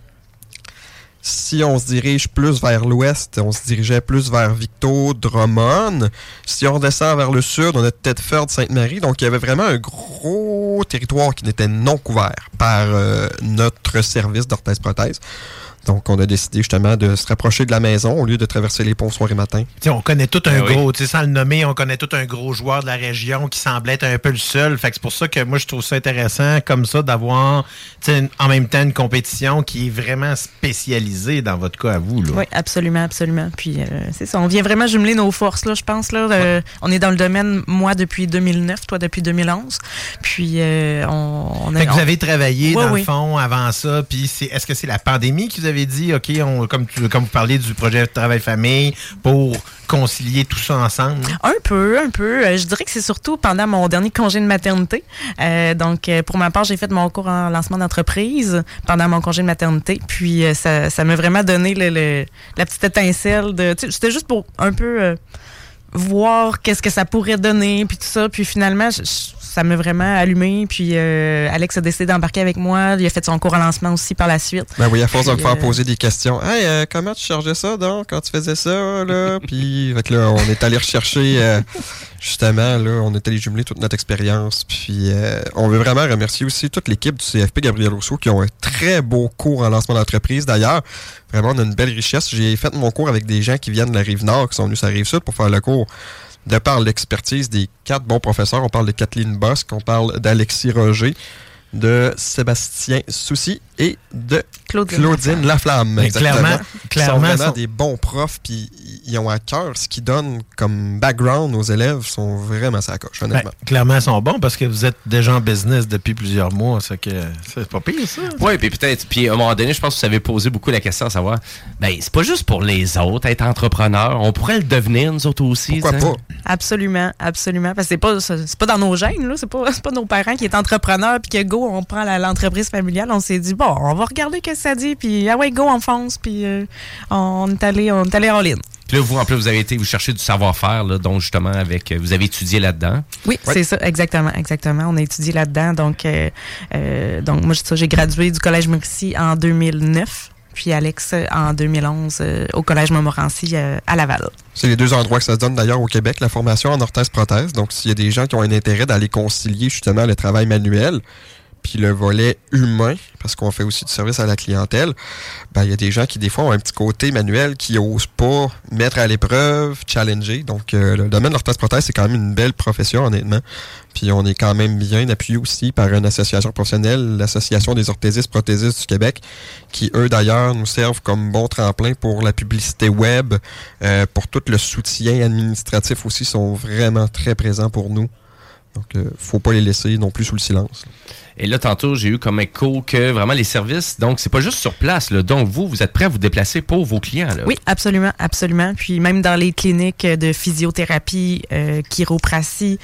Speaker 6: Si on se dirige plus vers l'ouest, on se dirigeait plus vers Victo, Drummond. Si on descend vers le sud, on a Thetford, Sainte-Marie. Donc, il y avait vraiment un gros territoire qui n'était non couvert par notre service d'orthèse-prothèse. Donc, on a décidé justement de se rapprocher de la maison au lieu de traverser les ponts soir et matin.
Speaker 10: T'sais, on connaît tout un gros, sans le nommer, on connaît tout un gros joueur de la région qui semblait être un peu le seul. Fait que c'est pour ça que moi, je trouve ça intéressant comme ça d'avoir en même temps une compétition qui est vraiment spécialisée dans votre cas à vous. Là.
Speaker 16: Oui, absolument, absolument. Puis, c'est ça, on vient vraiment jumeler nos forces, là, je pense. Là, on est dans le domaine, moi, depuis 2009, toi, depuis 2011. Puis,
Speaker 10: Fait que vous avez travaillé, dans le fond, avant ça. Puis, est-ce que c'est la pandémie qui vous avez dit, OK, comme vous parlez du projet de travail-famille, pour concilier tout ça ensemble?
Speaker 16: Un peu. Je dirais que c'est surtout pendant mon dernier congé de maternité. Donc, pour ma part, j'ai fait mon cours en lancement d'entreprise pendant mon congé de maternité. Puis, ça m'a vraiment donné la petite étincelle de... C'était juste pour un peu voir qu'est-ce que ça pourrait donner, puis tout ça. Puis finalement, ça m'a vraiment allumé. Puis Alex a décidé d'embarquer avec moi. Il a fait son cours en lancement aussi par la suite.
Speaker 6: Ben oui, à force de me faire poser des questions. Hey, comment tu chargeais ça donc quand tu faisais ça là? Puis fait que là, on est allé rechercher justement là, on est allé jumeler toute notre expérience. Puis on veut vraiment remercier aussi toute l'équipe du CFP Gabriel Rousseau qui ont un très beau cours en lancement d'entreprise. D'ailleurs, vraiment, on a une belle richesse. J'ai fait mon cours avec des gens qui viennent de la Rive-Nord, qui sont venus sur la Rive-Sud pour faire le cours. De par l'expertise des 4 bons professeurs, on parle de Kathleen Bosque, on parle d'Alexis Roger, de Sébastien Soucy et de Claudine Laflamme.
Speaker 10: Clairement,
Speaker 6: ils sont vraiment des bons profs, puis ils ont à cœur ce qu'ils donnent comme background aux élèves, sont vraiment sa coche, honnêtement.
Speaker 10: Clairement, ils sont bons parce que vous êtes déjà en business depuis plusieurs mois, ça que c'est pas pire, ça.
Speaker 8: Oui, puis peut-être, puis à un moment donné, je pense que vous avez posé beaucoup la question à savoir, ben c'est pas juste pour les autres, être entrepreneur, on pourrait le devenir, nous autres aussi.
Speaker 6: Pourquoi pas?
Speaker 16: Absolument, absolument, parce que c'est pas dans nos gènes, là, c'est pas nos parents qui est entrepreneurs, puis que go, on prend l'entreprise familiale, on s'est dit, bon, on va regarder ce que ça dit, puis ah ouais, go, on fonce, puis on est allé en ligne.
Speaker 8: Puis là, vous, en plus, vous avez été vous chercher du savoir-faire, là, donc justement, vous avez étudié là-dedans.
Speaker 16: Oui, c'est ça, exactement. On a étudié là-dedans. Donc moi, j'ai gradué du Collège Mauricie en 2009, puis Alex en 2011 au Collège Montmorency à Laval.
Speaker 6: C'est les 2 endroits que ça se donne d'ailleurs au Québec, la formation en orthèse-prothèse. Donc, s'il y a des gens qui ont un intérêt d'aller concilier justement le travail manuel puis le volet humain, parce qu'on fait aussi du service à la clientèle, ben il y a des gens qui, des fois, ont un petit côté manuel qui n'osent pas mettre à l'épreuve, challenger. Donc, le domaine de l'orthèse-prothèse, c'est quand même une belle profession, honnêtement. Puis, on est quand même bien appuyé aussi par une association professionnelle, l'Association des orthésistes-prothésistes du Québec, qui, eux, d'ailleurs, nous servent comme bon tremplin pour la publicité web, pour tout le soutien administratif aussi, sont vraiment très présents pour nous. Donc, faut pas les laisser non plus sous le silence.
Speaker 8: Et là, tantôt, j'ai eu comme écho que vraiment les services, donc c'est pas juste sur place, là. Donc vous êtes prêts à vous déplacer pour vos clients, là.
Speaker 16: Oui, absolument, absolument. Puis même dans les cliniques de physiothérapie, chiropratie,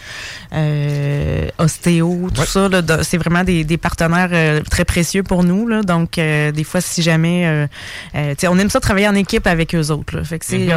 Speaker 16: ostéo, tout ça, là, c'est vraiment des partenaires très précieux pour nous, là. Donc, des fois, si jamais... on aime ça travailler en équipe avec eux autres, là. Fait que c'est...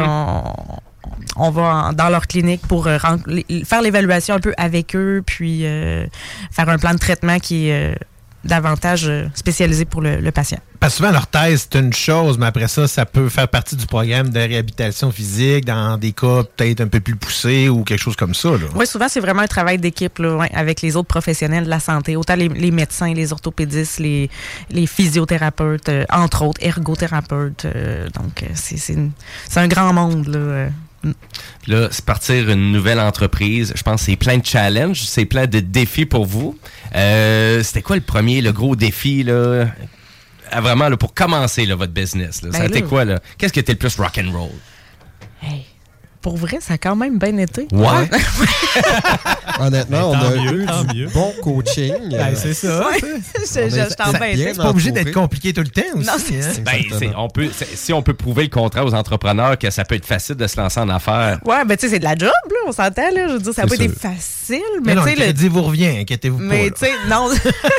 Speaker 16: On va dans leur clinique pour faire l'évaluation un peu avec eux, puis faire un plan de traitement qui est davantage spécialisé pour le patient.
Speaker 10: Parce que souvent, l'orthèse, c'est une chose, mais après ça, ça peut faire partie du programme de réhabilitation physique dans des cas peut-être un peu plus poussés ou quelque chose comme ça.
Speaker 16: Oui, souvent, c'est vraiment un travail d'équipe là, avec les autres professionnels de la santé, autant les médecins, les orthopédistes, les physiothérapeutes, entre autres, ergothérapeutes. Donc, c'est un grand monde, là.
Speaker 8: Là, c'est partir une nouvelle entreprise. Je pense que c'est plein de challenges, c'est plein de défis pour vous. C'était quoi le gros défi, là, vraiment, là, pour commencer là, votre business? Là? Ça a été quoi, là? Qu'est-ce qui était le plus rock'n'roll?
Speaker 16: Hey, pour vrai, ça a quand même bien été.
Speaker 8: Ouais.
Speaker 6: Honnêtement, on a eu du bon coaching.
Speaker 10: C'est ça.
Speaker 16: Je t'en bête.
Speaker 10: C'est pas obligé d'être compliqué tout le temps aussi.
Speaker 16: Non,
Speaker 8: si on peut prouver le contraire aux entrepreneurs que ça peut être facile de se lancer en affaires.
Speaker 16: Ouais, ben tu sais, c'est de la job, là, on s'entend, là. Je veux dire, ça n'a pas été facile. Mais
Speaker 10: non,
Speaker 16: tu sais,
Speaker 10: le crédit vous revient, inquiétez-vous pas.
Speaker 16: Mais tu sais, non.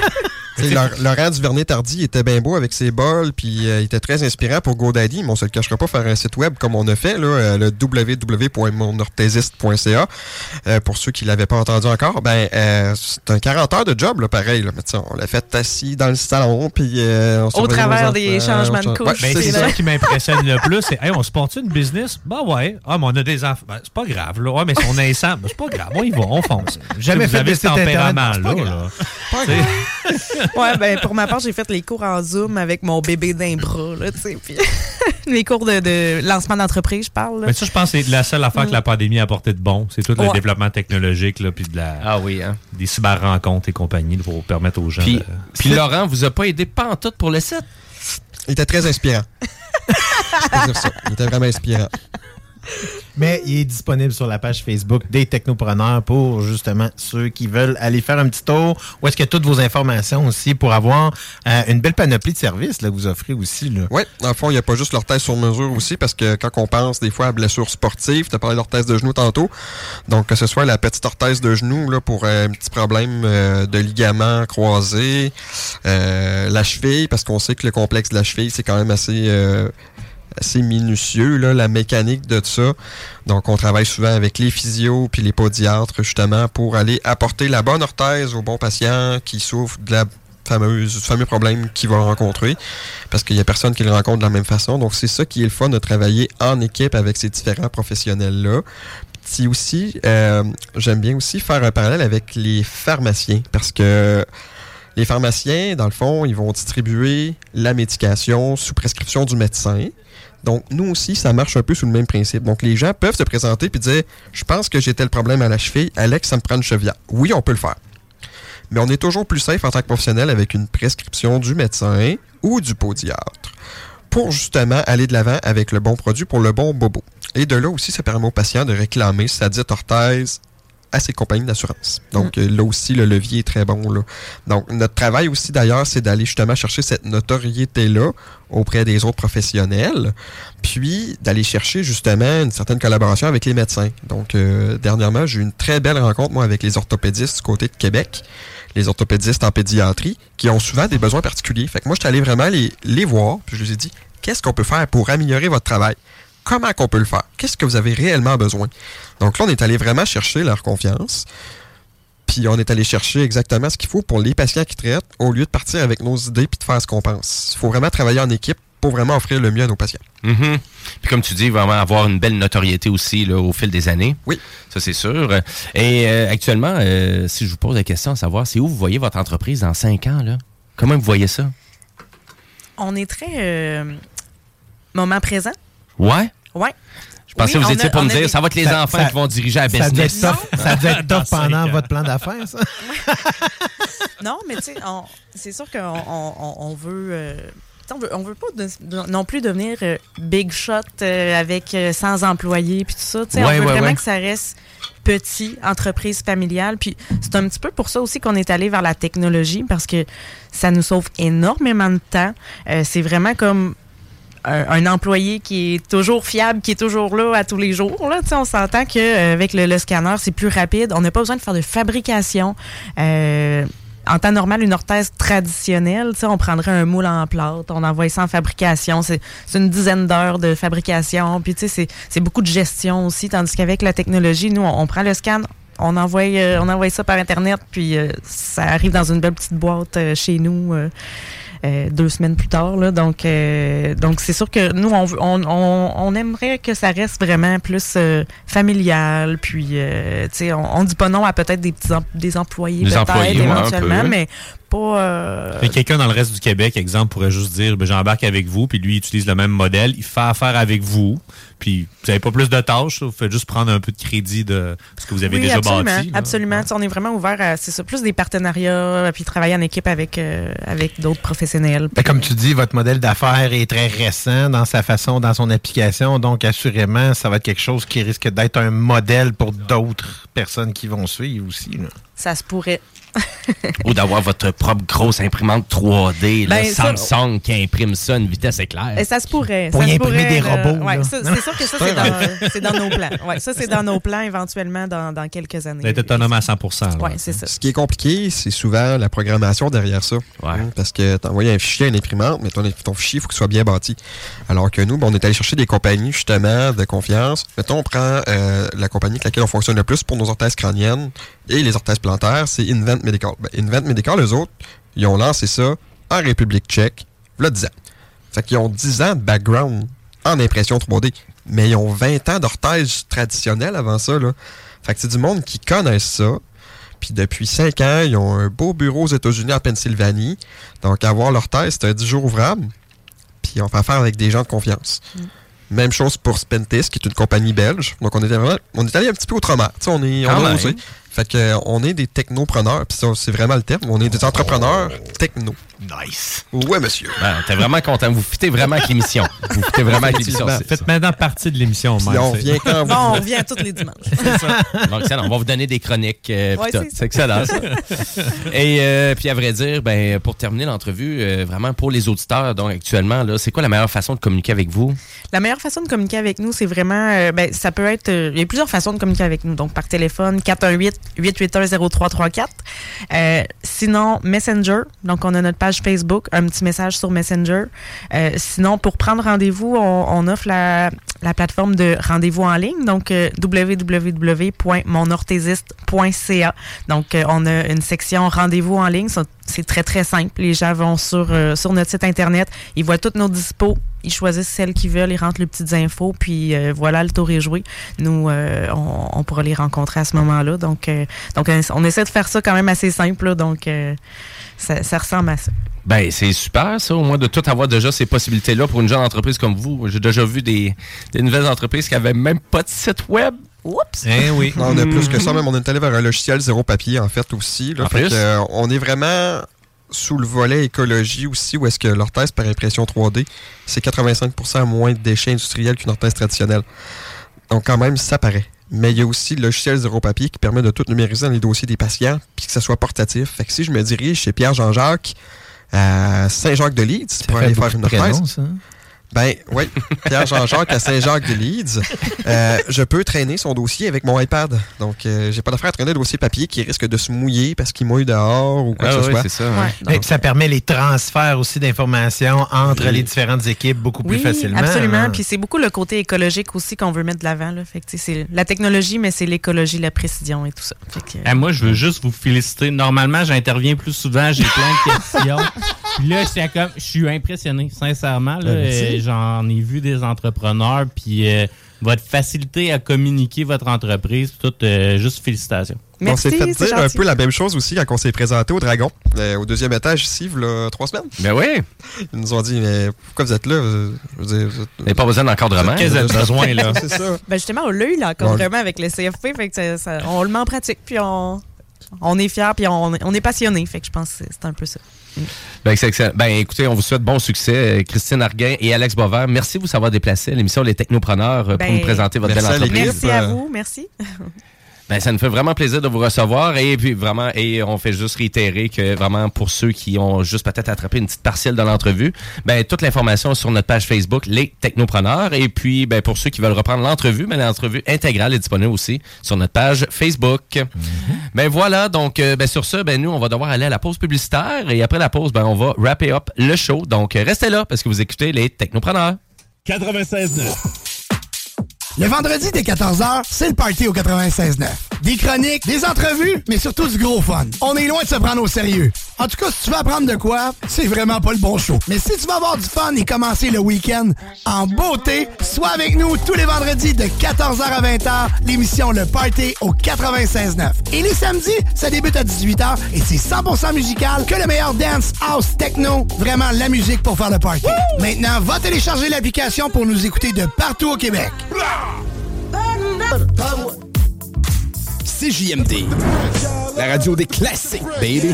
Speaker 6: Laurent Duvernay-Tardy était bien beau avec ses bols, puis il était très inspirant pour GoDaddy, mais on se le cachera pas, faire un site web comme on a fait, là, le www.monorthésiste.ca. Pour ceux qui l'avaient pas entendu encore, c'est un 40 heures de job, là, pareil. Là, mais on l'a fait assis dans le salon, puis
Speaker 16: au travers des changements de couches.
Speaker 9: Ouais, c'est ça qui m'impressionne le plus. C'est, hey, on se porte une business? Ben ouais. Ah, mais on a des enfants. Ben, c'est pas grave, là. Ouais, mais si on est ensemble, c'est pas grave. On y va, on fonce.
Speaker 10: Jamais fait de
Speaker 9: ce tempérament, là.
Speaker 10: Pas grave.
Speaker 16: Ouais, ben pour ma part, j'ai fait les cours en Zoom avec mon bébé d'un bras, là, tu sais. Puis les cours de lancement d'entreprise, je parle. Là.
Speaker 9: Mais ça, je pense que c'est la seule affaire que la pandémie a apporté de bon. C'est tout le développement technologique, là, puis des cyber-rencontres et compagnie là, pour permettre aux gens.
Speaker 8: Puis Laurent vous a pas aidé pantoute pour le site?
Speaker 6: Il était très inspirant. Je peux dire ça. Il était vraiment inspirant.
Speaker 10: Mais il est disponible sur la page Facebook des Technopreneurs pour justement ceux qui veulent aller faire un petit tour. Où est-ce qu'il y a toutes vos informations aussi pour avoir une belle panoplie de services là, que vous offrez aussi.
Speaker 6: Oui, dans le fond, il n'y a pas juste l'orthèse sur mesure aussi parce que quand on pense des fois à blessures sportives, tu as parlé d'orthèse de genou tantôt, donc que ce soit la petite orthèse de genou là, pour un petit problème de ligament croisé, la cheville, parce qu'on sait que le complexe de la cheville, c'est quand même assez... assez minutieux, là, la mécanique de ça. Donc, on travaille souvent avec les physios puis les podiatres, justement, pour aller apporter la bonne orthèse au bon patient qui souffre de la fameux problème qu'il va rencontrer, parce qu'il n'y a personne qui le rencontre de la même façon. Donc, c'est ça qui est le fun de travailler en équipe avec ces différents professionnels-là. Puis aussi, j'aime bien aussi faire un parallèle avec les pharmaciens, parce que les pharmaciens, dans le fond, ils vont distribuer la médication sous prescription du médecin. Donc, nous aussi, ça marche un peu sous le même principe. Donc, les gens peuvent se présenter et dire « Je pense que j'ai tel problème à la cheville. Alex, ça me prend une chevillère. » Oui, on peut le faire. Mais on est toujours plus safe en tant que professionnel avec une prescription du médecin ou du podiatre pour justement aller de l'avant avec le bon produit pour le bon bobo. Et de là aussi, ça permet au patient de réclamer sa dite orthèse à ses compagnies d'assurance. Donc, là aussi, le levier est très bon, là. Donc, notre travail aussi, d'ailleurs, c'est d'aller justement chercher cette notoriété-là auprès des autres professionnels, puis d'aller chercher justement une certaine collaboration avec les médecins. Donc, dernièrement, j'ai eu une très belle rencontre, moi, avec les orthopédistes du côté de Québec, les orthopédistes en pédiatrie, qui ont souvent des besoins particuliers. Fait que moi, je suis allé vraiment les voir, puis je leur ai dit, qu'est-ce qu'on peut faire pour améliorer votre travail? Comment qu'on peut le faire? Qu'est-ce que vous avez réellement besoin? Donc là, on est allé vraiment chercher leur confiance. Puis on est allé chercher exactement ce qu'il faut pour les patients qui traitent, au lieu de partir avec nos idées puis de faire ce qu'on pense. Il faut vraiment travailler en équipe pour vraiment offrir le mieux à nos patients.
Speaker 8: Mm-hmm. Puis comme tu dis, vraiment avoir une belle notoriété aussi là, au fil des années.
Speaker 6: Oui.
Speaker 8: Ça, c'est sûr. Et actuellement, si je vous pose la question à savoir, c'est où vous voyez votre entreprise dans 5 ans? Là? Comment vous voyez ça?
Speaker 16: On est très moment présent.
Speaker 8: Ouais?
Speaker 16: Ouais.
Speaker 8: Je pensais que vous étiez pour me dire, ça va être les enfants qui vont diriger la business.
Speaker 10: Ça devait être top pendant votre plan d'affaires, ça?
Speaker 16: Non, mais tu sais, c'est sûr qu'on veut... on veut pas non plus devenir big shot avec 100 employés puis tout ça. On veut vraiment que ça reste petit, entreprise familiale. Puis c'est un petit peu pour ça aussi qu'on est allé vers la technologie, parce que ça nous sauve énormément de temps. C'est vraiment comme un employé qui est toujours fiable, qui est toujours là à tous les jours. Là. On s'entend qu'avec le scanner, c'est plus rapide. On n'a pas besoin de faire de fabrication. En temps normal, une orthèse traditionnelle, on prendrait un moule en plâtre, on envoie ça en fabrication. C'est une dizaine d'heures de fabrication. Puis c'est beaucoup de gestion aussi. Tandis qu'avec la technologie, nous, on prend le scan, on envoie ça par Internet, puis ça arrive dans une belle petite boîte chez nous 2 semaines plus tard. Là. Donc c'est sûr que nous, on aimerait que ça reste vraiment plus familial. Puis, on dit pas non à peut-être des employés, éventuellement, mais pas...
Speaker 9: Mais quelqu'un dans le reste du Québec, exemple, pourrait juste dire, j'embarque avec vous, puis lui, il utilise le même modèle, il fait affaire avec vous, puis vous n'avez pas plus de tâches, vous faites juste prendre un peu de crédit de ce que vous avez déjà bâti.
Speaker 16: Absolument. On est vraiment ouvert à, c'est ça, plus des partenariats, puis travailler en équipe avec d'autres professionnels.
Speaker 10: Comme tu dis, votre modèle d'affaires est très récent dans sa façon, dans son application, donc assurément, ça va être quelque chose qui risque d'être un modèle pour d'autres personnes qui vont suivre aussi. Là.
Speaker 16: Ça se pourrait.
Speaker 8: Ou d'avoir votre propre grosse imprimante 3D, Samsung qui imprime ça à une vitesse éclair.
Speaker 16: Et ça se pourrait.
Speaker 10: Pour y imprimer des robots.
Speaker 16: C'est sûr que ça, c'est dans nos plans. Ouais, ça, c'est dans nos plans éventuellement dans quelques années.
Speaker 9: D'être autonome à 100%.
Speaker 16: Oui, c'est ça.
Speaker 6: Ce qui est compliqué, c'est souvent la programmation derrière ça.
Speaker 8: Ouais.
Speaker 6: Parce que tu envoies un fichier à une imprimante, mais ton fichier, il faut qu'il soit bien bâti. Alors que nous, on est allé chercher des compagnies, justement, de confiance. Mettons, on prend la compagnie avec laquelle on fonctionne le plus pour nos orthèses crâniennes et les orthèses plantaires, c'est Invent Medical. Invent Medical, eux autres, ils ont lancé ça en République tchèque, il y a 10 ans. Fait qu'ils ont 10 ans de background en impression 3D, mais ils ont 20 ans d'orthèse traditionnelle avant ça, là. Fait que c'est du monde qui connaissent ça. Puis depuis 5 ans, ils ont un beau bureau aux États-Unis, en Pennsylvanie. Donc, avoir l'orthèse, c'est un 10 jours ouvrable. Puis on fait affaire avec des gens de confiance. Même chose pour Spentis, qui est une compagnie belge. Donc, on est allé un petit peu autrement. Tu sais, on a osé. Fait que on est des technopreneurs, puis ça, c'est vraiment le terme. On est des entrepreneurs techno.
Speaker 10: Nice.
Speaker 6: Ouais, monsieur.
Speaker 8: T'es vraiment content. Vous fitez vraiment avec l'émission. Vous fitez vraiment avec l'émission.
Speaker 9: Faites maintenant partie de l'émission, même.
Speaker 6: On revient quand vous...
Speaker 16: on revient tous les dimanches.
Speaker 8: C'est ça. Donc, excellent. On va vous donner des chroniques. C'est excellent, ça. Et puis, à vrai dire, pour terminer l'entrevue, vraiment pour les auditeurs, donc actuellement, là, c'est quoi la meilleure façon de communiquer avec vous?
Speaker 16: La meilleure façon de communiquer avec nous, c'est vraiment... ça peut être... il y a plusieurs façons de communiquer avec nous. Donc, par téléphone, 418-881-0334. Sinon, Messenger. Donc, on a notre page page Facebook, un petit message sur Messenger. Sinon, pour prendre rendez-vous, on offre la plateforme de rendez-vous en ligne, donc www.monorthésiste.ca. Donc, on a une section rendez-vous en ligne. C'est très, très simple. Les gens vont sur notre site Internet, ils voient toutes nos dispos, ils choisissent celles qu'ils veulent, ils rentrent les petites infos, puis voilà, le tour est joué. Nous, on pourra les rencontrer à ce moment-là. Donc, on essaie de faire ça quand même assez simple, là, donc ça ressemble à ça.
Speaker 8: Ben, c'est super, ça, au moins de tout avoir déjà ces possibilités-là pour une jeune entreprise comme vous. J'ai déjà vu des nouvelles entreprises qui n'avaient même pas de site web.
Speaker 16: Oups!
Speaker 6: Eh oui. Non, on a plus que ça, même on est allé vers un logiciel zéro papier, en fait, aussi. Là, fait que, on est vraiment sous le volet écologie aussi, où est-ce que l'orthèse par impression 3D, c'est 85% moins de déchets industriels qu'une orthèse traditionnelle. Donc, quand même, ça paraît. Mais il y a aussi le logiciel zéro papier qui permet de tout numériser dans les dossiers des patients, puis que ça soit portatif. Fait que si je me dirige chez Pierre Jean-Jacques, à Saint-Jacques-de-Leeds, pour aller faire une orthèse. Ben oui, Pierre Jean-Jacques à Saint-Jacques-de-Leeds, je peux traîner son dossier avec mon iPad. Donc, j'ai pas d'affaire à traîner le dossier papier qui risque de se mouiller parce qu'il mouille dehors ou quoi que ce soit.
Speaker 10: C'est ça, Et ça permet les transferts aussi d'informations entre les différentes équipes beaucoup plus facilement.
Speaker 16: Absolument. Puis c'est beaucoup le côté écologique aussi qu'on veut mettre de l'avant. Là. Fait que, c'est la technologie, mais c'est l'écologie, la précision et tout ça. Fait que,
Speaker 11: moi, je veux juste vous féliciter. Normalement, j'interviens plus souvent, j'ai plein de questions. Puis là, je suis impressionné, sincèrement. Là, j'en ai vu des entrepreneurs, puis votre facilité à communiquer votre entreprise, tout, juste félicitations.
Speaker 16: Merci,
Speaker 6: on s'est fait dire
Speaker 16: gentil.
Speaker 6: un peu la même chose aussi quand on s'est présenté au Dragon, au deuxième étage ici, il y a 3 semaines.
Speaker 8: Ben oui!
Speaker 6: Ils nous ont dit, mais pourquoi vous êtes là? Je veux dire,
Speaker 8: vous n'avez pas besoin d'encadrement.
Speaker 6: Qu'est-ce que vous avez besoin, là? C'est ça.
Speaker 16: Ben justement, on l'a eu l'encadrement avec le CFP, fait que on le met en pratique, puis on est fiers, puis on est passionnés. Fait que je pense que c'est un peu ça.
Speaker 8: Ben, c'est excellent. Ben, écoutez, on vous souhaite bon succès, Christine Arguin et Alex Boisvert. Merci de vous avoir déplacé à l'émission Les Technopreneurs pour nous présenter votre belle entreprise.
Speaker 16: Merci à vous, merci.
Speaker 8: Ben, ça nous fait vraiment plaisir de vous recevoir et puis vraiment, et on fait juste réitérer que vraiment pour ceux qui ont juste peut-être attrapé une petite partielle de l'entrevue, ben, toute l'information est sur notre page Facebook, Les Technopreneurs. Et puis, ben, pour ceux qui veulent reprendre l'entrevue, ben, l'entrevue intégrale est disponible aussi sur notre page Facebook. Ben, voilà. Donc, ben, sur ce, ben, nous, on va devoir aller à la pause publicitaire et après la pause, ben, on va wrapper up le show. Donc, restez là parce que vous écoutez Les Technopreneurs.
Speaker 15: 96.9. Le vendredi dès 14h, c'est le party au 96.9. Des chroniques, des entrevues, mais surtout du gros fun. On est loin de se prendre au sérieux. En tout cas, si tu veux apprendre de quoi, c'est vraiment pas le bon show. Mais si tu veux avoir du fun et commencer le week-end en beauté, sois avec nous tous les vendredis de 14h à 20h, l'émission Le Party au 96.9. Et les samedis, ça débute à 18h et c'est 100% musical que le meilleur dance, house, techno, vraiment la musique pour faire le party. Woo! Maintenant, va télécharger l'application pour nous écouter de partout au Québec.
Speaker 3: CJMD, la radio des classiques, baby.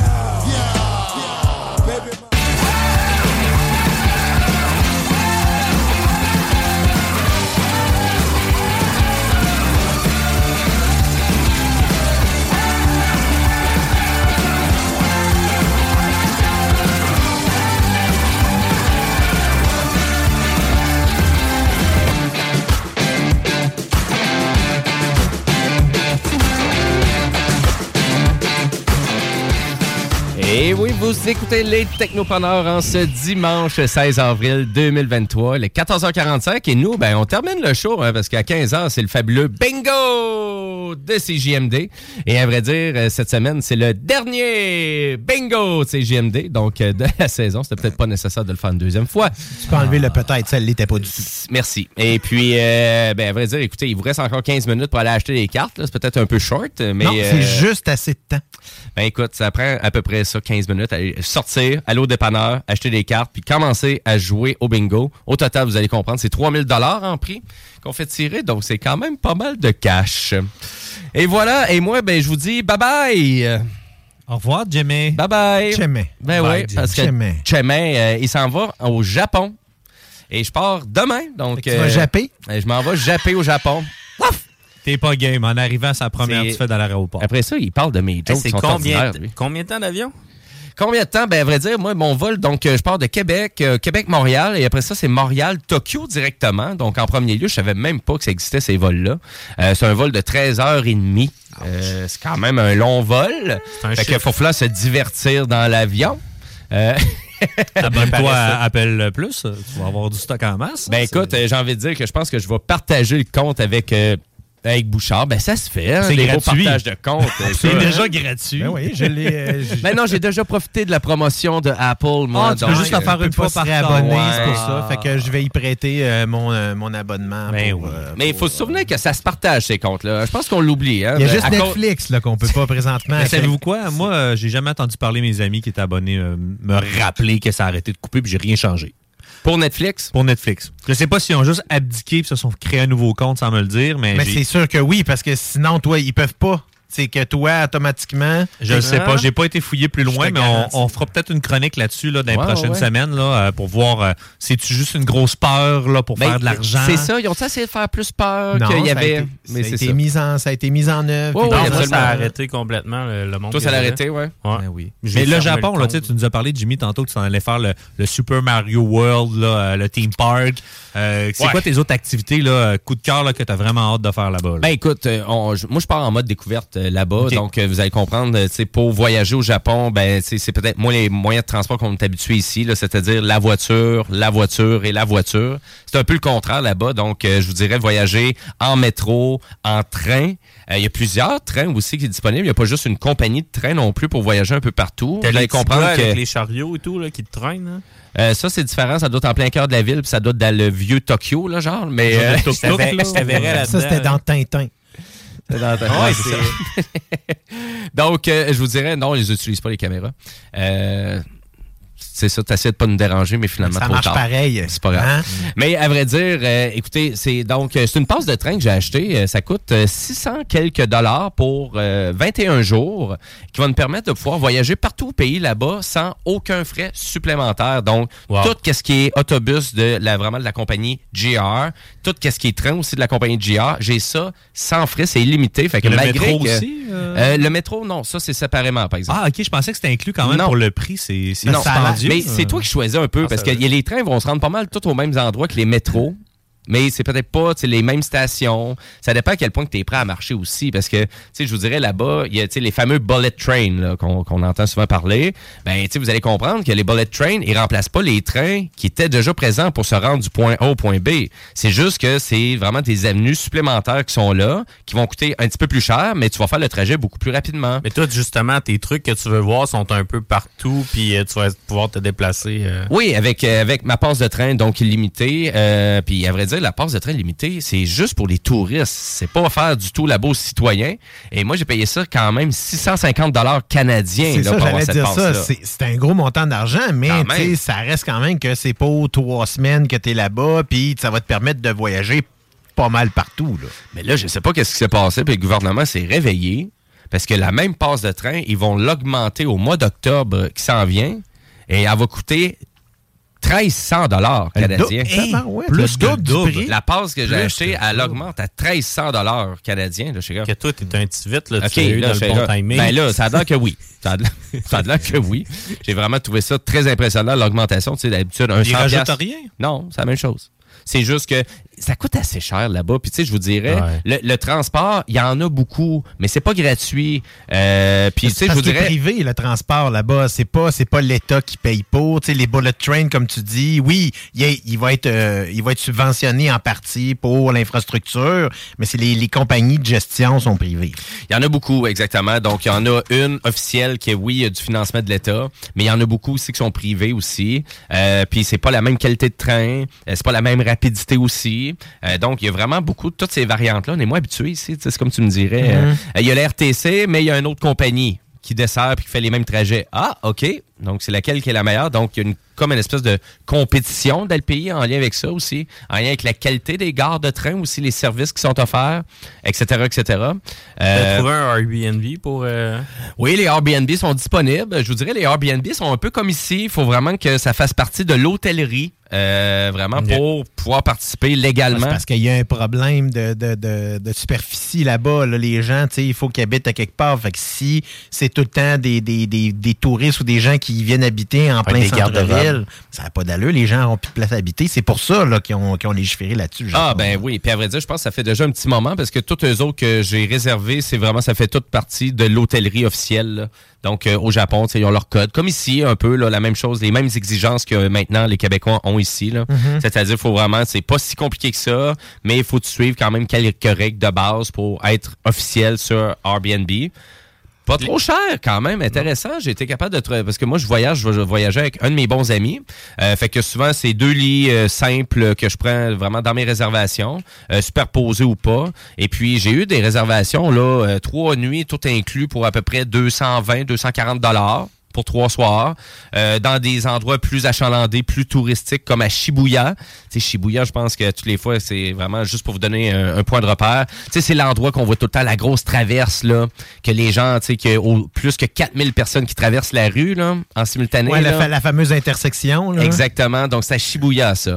Speaker 8: Et oui, vous écoutez Les Technopreneurs en ce dimanche 16 avril 2023, le 14h45. Et nous, ben, on termine le show parce qu'à 15h, c'est le fabuleux bingo de CJMD. Et à vrai dire, cette semaine, c'est le dernier bingo de CJMD. Donc, de la saison, c'était peut-être pas nécessaire de le faire une deuxième fois.
Speaker 10: Tu peux enlever le peut-être, ça ne l'était pas du tout.
Speaker 8: Merci. Et puis, ben, à vrai dire, écoutez, il vous reste encore 15 minutes pour aller acheter les cartes. Là. C'est peut-être un peu short, mais...
Speaker 10: Non, c'est juste assez de temps.
Speaker 8: Ben écoute, ça prend à peu près ça, 15 minutes. Aller sortir, aller au dépanneur, acheter des cartes, puis commencer à jouer au bingo. Au total, vous allez comprendre, c'est 3 000 $ en prix qu'on fait tirer, donc c'est quand même pas mal de cash. Et voilà, et moi, ben je vous dis bye-bye!
Speaker 9: Au revoir, Jimmy.
Speaker 8: Bye-bye!
Speaker 10: Jimmy.
Speaker 8: Ben oui, parce que Jimmy, il s'en va au Japon. Et je pars demain, donc...
Speaker 10: Tu vas japper?
Speaker 8: Je m'en vais japper au Japon. Ouf!
Speaker 9: T'es pas game. En arrivant, c'est la première que tu fais dans l'aéroport.
Speaker 8: Après ça, il parle de mes jokes qui sont ordinaires.
Speaker 11: Combien de temps d'avion?
Speaker 8: Combien de temps? Ben, à vrai dire, moi, mon vol, donc, je pars de Québec, Québec-Montréal, et après ça, c'est Montréal-Tokyo directement. Donc, en premier lieu, je savais même pas que ça existait, ces vols-là. C'est un vol de 13h30. C'est quand même un long vol. Fait qu'il faut falloir se divertir dans l'avion.
Speaker 9: Abonne-toi à Appel Plus, tu vas avoir du stock en masse.
Speaker 8: Ben écoute, j'ai envie de dire que je pense que je vais partager le compte avec Bouchard. Ben ça se fait, hein,
Speaker 9: c'est
Speaker 8: des
Speaker 9: gratuit.
Speaker 8: gros partages de compte.
Speaker 9: C'est déjà gratuit.
Speaker 10: Ben oui, je l'ai.
Speaker 8: Ben non, j'ai déjà profité de la promotion de Apple, moi.
Speaker 9: Tu peux juste la faire une fois par
Speaker 10: abonné,
Speaker 9: temps.
Speaker 10: c'est pour ça. Fait que je vais y prêter mon abonnement.
Speaker 8: Ben oui. Mais il faut se souvenir que ça se partage, ces comptes-là. Je pense qu'on l'oublie. Hein?
Speaker 10: Il y a juste Netflix là, qu'on peut pas présentement.
Speaker 9: Mais savez-vous quoi? Moi, j'ai jamais entendu parler mes amis qui étaient abonnés me rappeler que ça a arrêté de couper puis j'ai rien changé.
Speaker 8: Pour Netflix?
Speaker 9: Pour Netflix. Je sais pas s'ils ont juste abdiqué et se sont créés un nouveau compte sans me le dire, mais
Speaker 10: c'est sûr que oui, parce que sinon, toi, ils peuvent pas. C'est que toi, automatiquement...
Speaker 9: Je ne sais pas. J'ai pas été fouillé plus loin, mais on fera peut-être une chronique là-dessus là, dans les prochaines semaines là, pour voir c'est-tu juste une grosse peur là, pour faire de l'argent.
Speaker 8: C'est ça. Ils ont essayé de faire plus peur qu'il y avait.
Speaker 10: Ça a été mis en œuvre.
Speaker 11: Moi, ça a arrêté complètement le monde.
Speaker 8: Toi, ça l'a arrêté, oui.
Speaker 9: Oui. Mais le Japon, là, tu nous as parlé, Jimmy, tantôt que tu en allais faire le Super Mario World, là, le Theme Park. C'est quoi tes autres activités, là, coup de cœur là, que tu as vraiment hâte de faire là-bas? Là?
Speaker 8: Ben écoute, moi, je pars en mode découverte là-bas. Okay. Donc, vous allez comprendre, pour voyager au Japon, ben c'est peut-être moins les moyens de transport qu'on est habitué ici, là, c'est-à-dire la voiture et la voiture. C'est un peu le contraire là-bas. Donc, je vous dirais voyager en métro, en train. Il y a plusieurs trains aussi qui sont disponibles. Il n'y a pas juste une compagnie de train non plus pour voyager un peu partout.
Speaker 11: Vous allez comprendre avec les chariots et tout là, qui te traînent.
Speaker 8: Hein? Ça, c'est différent. Ça doit être en plein cœur de la ville, puis ça doit être dans le vieux Tokyo, là, genre. Mais
Speaker 11: je t'avais là-dedans.
Speaker 10: Ça, c'était dans Tintin.
Speaker 8: Ouais, c'est ça. Donc, je vous dirais, non, ils n'utilisent pas les caméras. C'est ça, t'essaies de pas nous déranger, mais finalement,
Speaker 10: ça
Speaker 8: trop
Speaker 10: marche
Speaker 8: tard.
Speaker 10: pareil.
Speaker 8: C'est pas grave.
Speaker 10: Hein?
Speaker 8: Mais à vrai dire, écoutez, c'est une passe de train que j'ai acheté. Ça coûte 600 quelques dollars pour 21 jours, qui va nous permettre de pouvoir voyager partout au pays là-bas sans aucun frais supplémentaire. Donc, tout ce qui est autobus de la compagnie GR, tout ce qui est train aussi de la compagnie GR, j'ai ça sans frais, c'est illimité. Fait que
Speaker 9: le
Speaker 8: malgré
Speaker 9: métro
Speaker 8: que,
Speaker 9: aussi?
Speaker 8: Le métro, non, ça c'est séparément, par exemple.
Speaker 9: Ah, ok, je pensais que c'était inclus quand même pour le prix. C'est
Speaker 8: mais c'est toi qui choisis un peu, parce que les trains vont se rendre pas mal tous aux mêmes endroits que les métros. Mais c'est peut-être pas les mêmes stations. Ça dépend à quel point tu es prêt à marcher aussi. Parce que, je vous dirais, là-bas, il y a les fameux bullet trains là, qu'on entend souvent parler. Ben, vous allez comprendre que les bullet trains, ils remplacent pas les trains qui étaient déjà présents pour se rendre du point A au point B. C'est juste que c'est vraiment des avenues supplémentaires qui sont là, qui vont coûter un petit peu plus cher, mais tu vas faire le trajet beaucoup plus rapidement.
Speaker 11: Mais toi, justement, tes trucs que tu veux voir sont un peu partout, puis tu vas pouvoir te déplacer.
Speaker 8: Oui, avec ma passe de train, donc illimitée. Puis, à vrai dire, la passe de train limitée, c'est juste pour les touristes. C'est pas offert du tout là-bas aux citoyens. Et moi, j'ai payé ça quand même 650 $ canadiens.
Speaker 10: C'est
Speaker 8: là,
Speaker 10: ça,
Speaker 8: pour avoir
Speaker 10: j'allais
Speaker 8: cette
Speaker 10: dire
Speaker 8: passe-là.
Speaker 10: ça. C'est un gros montant d'argent, mais ça reste quand même que c'est pas 3 semaines que tu es là-bas, puis ça va te permettre de voyager pas mal partout. Là.
Speaker 8: Mais là, je sais pas qu'est-ce qui s'est passé, puis le gouvernement s'est réveillé, parce que la même passe de train, ils vont l'augmenter au mois d'octobre qui s'en vient, et elle va coûter 1300 $ canadiens.
Speaker 10: Plus que double.
Speaker 8: La passe que j'ai achetée, elle augmente à 1300 $ canadiens. Là,
Speaker 11: que toi, t'es un petit vite, là, tu
Speaker 8: as
Speaker 11: eu dans le bon timing.
Speaker 8: Ben là, ça a l'air que oui. Ça a l'air que oui. J'ai vraiment trouvé ça très impressionnant, l'augmentation. Tu sais, d'habitude, un 100$.
Speaker 9: Ils rajoutent rien?
Speaker 8: Non, c'est la même chose. C'est juste que ça coûte assez cher là-bas. Puis, tu sais, je vous dirais, le transport, il y en a beaucoup, mais c'est pas gratuit. Puis, tu sais, je vous dirais.
Speaker 10: C'est privé, le transport là-bas. C'est pas l'État qui paye pour. Tu sais, les bullet trains, comme tu dis, oui, il va être subventionné en partie pour l'infrastructure, mais c'est les compagnies de gestion sont privées.
Speaker 8: Il y en a beaucoup, exactement. Donc, il y en a une officielle qui est, oui, il y a du financement de l'État, mais il y en a beaucoup aussi qui sont privés aussi. Puis, c'est pas la même qualité de train, c'est pas la même rapidité aussi. Donc, il y a vraiment beaucoup de toutes ces variantes-là. On est moins habitués ici, c'est comme tu me dirais. Il y a la RTC, mais il y a une autre compagnie qui dessert et qui fait les mêmes trajets. Ah, OK. Donc, c'est laquelle qui est la meilleure. Donc, il y a comme une espèce de compétition dans le pays en lien avec ça aussi, en lien avec la qualité des gares de train aussi, les services qui sont offerts, etc., etc.
Speaker 11: Tu as trouvé un Airbnb pour...
Speaker 8: Oui, les Airbnb sont disponibles. Je vous dirais, les Airbnb sont un peu comme ici. Il faut vraiment que ça fasse partie de l'hôtellerie. Vraiment pour pouvoir participer légalement.
Speaker 10: Parce qu'il y a un problème de superficie là-bas. Là, les gens, il faut qu'ils habitent à quelque part. Fait que si c'est tout le temps des touristes ou des gens qui qui viennent habiter en plein centre-ville. Ça n'a pas d'allure. Les gens n'ont plus de place à habiter. C'est pour ça là, qu'ils ont légiféré là-dessus.
Speaker 8: Ben oui. Puis à vrai dire, je pense que ça fait déjà un petit moment parce que tous eux autres que j'ai réservés, ça fait toute partie de l'hôtellerie officielle, là. Donc, au Japon, ils ont leur code. Comme ici, un peu, là, la même chose, les mêmes exigences que maintenant les Québécois ont ici, là.
Speaker 10: Mm-hmm.
Speaker 8: C'est-à-dire, faut vraiment, c'est pas si compliqué que ça, mais il faut suivre quand même quelques règles de base pour être officiel sur Airbnb. Pas trop cher, quand même, intéressant. J'ai été capable de... Parce que moi, je voyageais avec un de mes bons amis. Fait que souvent, c'est 2 lits simples que je prends vraiment dans mes réservations, superposés ou pas. Et puis, j'ai eu des réservations, là, 3 nuits, tout inclus, pour à peu près 220-240 $ pour 3 soirs, dans des endroits plus achalandés, plus touristiques, comme à Shibuya. Tu sais, Shibuya, je pense que toutes les fois, c'est vraiment juste pour vous donner un point de repère. Tu sais, c'est l'endroit qu'on voit tout le temps, la grosse traverse, là, que les gens, tu sais, qu'il y a plus que 4000 personnes qui traversent la rue, là, en simultané.
Speaker 10: Ouais,
Speaker 8: là.
Speaker 10: La fameuse intersection, là.
Speaker 8: Exactement. Donc, c'est à Shibuya, ça.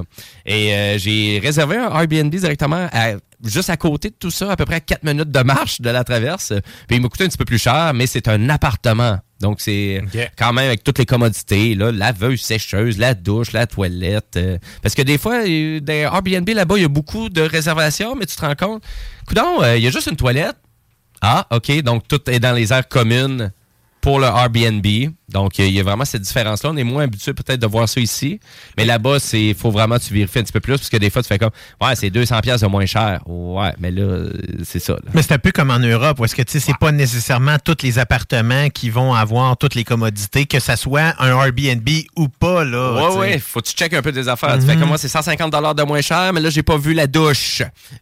Speaker 8: Et j'ai réservé un Airbnb directement juste à côté de tout ça, à peu près à 4 minutes de marche de la traverse. Puis il m'a coûté un petit peu plus cher, mais c'est un appartement. Donc, c'est quand même avec toutes les commodités, là, laveuse, sécheuse, la douche, la toilette. Parce que des fois, dans Airbnb, là-bas, il y a beaucoup de réservations, mais tu te rends compte, coudonc, il y a juste une toilette. Ah, OK, donc tout est dans les aires communes pour le Airbnb. Donc, il y a vraiment cette différence-là. On est moins habitué peut-être de voir ça ici. Mais là-bas, il faut vraiment tu vérifies un petit peu plus parce que des fois, tu fais comme, ouais, c'est 200$ de moins cher. Ouais, mais là, c'est ça. Là.
Speaker 10: Mais c'est un peu comme en Europe où est-ce que, tu sais, c'est pas nécessairement tous les appartements qui vont avoir toutes les commodités, que ça soit un Airbnb ou pas, là.
Speaker 8: Ouais. Faut que tu checkes un peu des affaires. Tu fais comme moi, c'est 150$ de moins cher, mais là, j'ai pas vu la douche.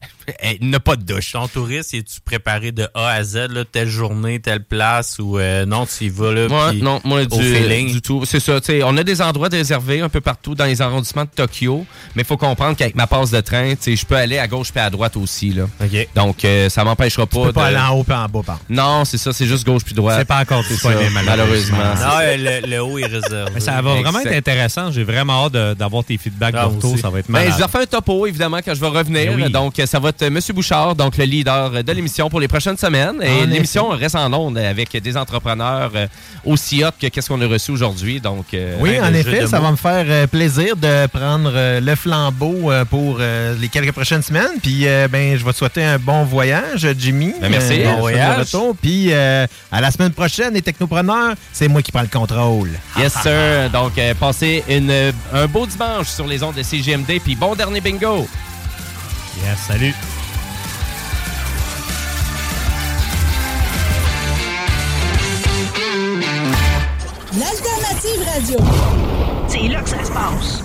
Speaker 8: Il n'a pas de douche.
Speaker 11: Ton touriste, es-tu préparé de A à Z, là, telle journée, telle place, ou non, tu y vas là?
Speaker 8: Ouais, non, moi, du tout. C'est ça, tu sais, on a des endroits réservés un peu partout dans les arrondissements de Tokyo, mais il faut comprendre qu'avec ma passe de train, tu sais, je peux aller à gauche puis à droite aussi, là.
Speaker 10: OK.
Speaker 8: Donc, ça m'empêchera pas
Speaker 10: tu peux pas aller en haut puis en bas, par.
Speaker 8: Non, c'est ça, c'est juste gauche puis droite.
Speaker 9: C'est pas encore disponible,
Speaker 8: malheureusement.
Speaker 11: Non, le haut est réservé.
Speaker 9: Mais ça va vraiment être intéressant. J'ai vraiment hâte d'avoir tes feedbacks de retour. Ça va être malade.
Speaker 8: Je vais faire un topo, évidemment, quand je vais revenir.
Speaker 9: Oui.
Speaker 8: Donc, ça va être M. Bouchard, donc le leader de l'émission pour les prochaines semaines. Et l'émission reste en ondes avec des entrepreneurs aussi hot que qu'est-ce qu'on a reçu aujourd'hui. Donc,
Speaker 10: oui, en effet, ça va me faire plaisir de prendre le flambeau pour les quelques prochaines semaines. Puis, je vais te souhaiter un bon voyage, Jimmy.
Speaker 8: Merci.
Speaker 10: Bon voyage. Puis, à la semaine prochaine, les technopreneurs, c'est moi qui prends le contrôle.
Speaker 8: Yes, sir. Donc, passez un beau dimanche sur les ondes de CJMD. Puis, bon dernier bingo.
Speaker 9: Yes, salut.
Speaker 2: L'Alternative Radio. C'est là que ça se passe.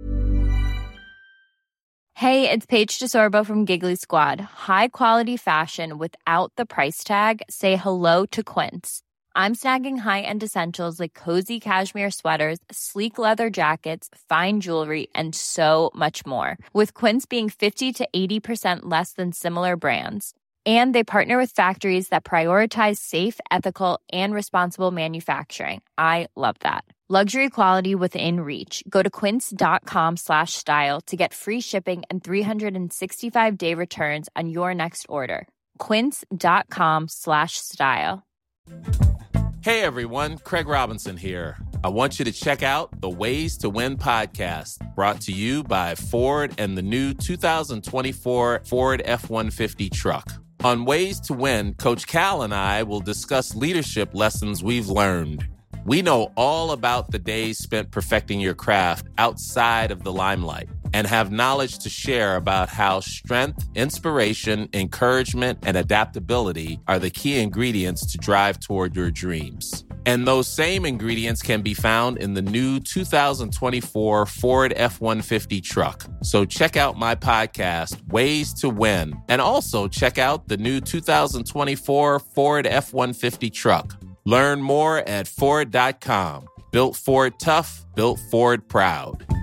Speaker 17: Hey, it's Paige DeSorbo from Giggly Squad. High quality fashion without the price tag. Say hello to Quince. I'm snagging high-end essentials like cozy cashmere sweaters, sleek leather jackets, fine jewelry, and so much more. With Quince being 50 to 80% less than similar brands. And they partner with factories that prioritize safe, ethical, and responsible manufacturing. I love that. Luxury quality within reach. Go to quince.com/style to get free shipping and 365-day returns on your next order. Quince.com/style.
Speaker 18: Hey everyone, Craig Robinson here. I want you to check out the Ways to Win podcast, brought to you by Ford and the new 2024 Ford F-150 truck. On Ways to Win, Coach Cal and I will discuss leadership lessons we've learned. We know all about the days spent perfecting your craft outside of the limelight and have knowledge to share about how strength, inspiration, encouragement, and adaptability are the key ingredients to drive toward your dreams. And those same ingredients can be found in the new 2024 Ford F-150 truck. So check out my podcast, Ways to Win, and also check out the new 2024 Ford F-150 truck. Learn more at Ford.com. Built Ford tough, built Ford proud.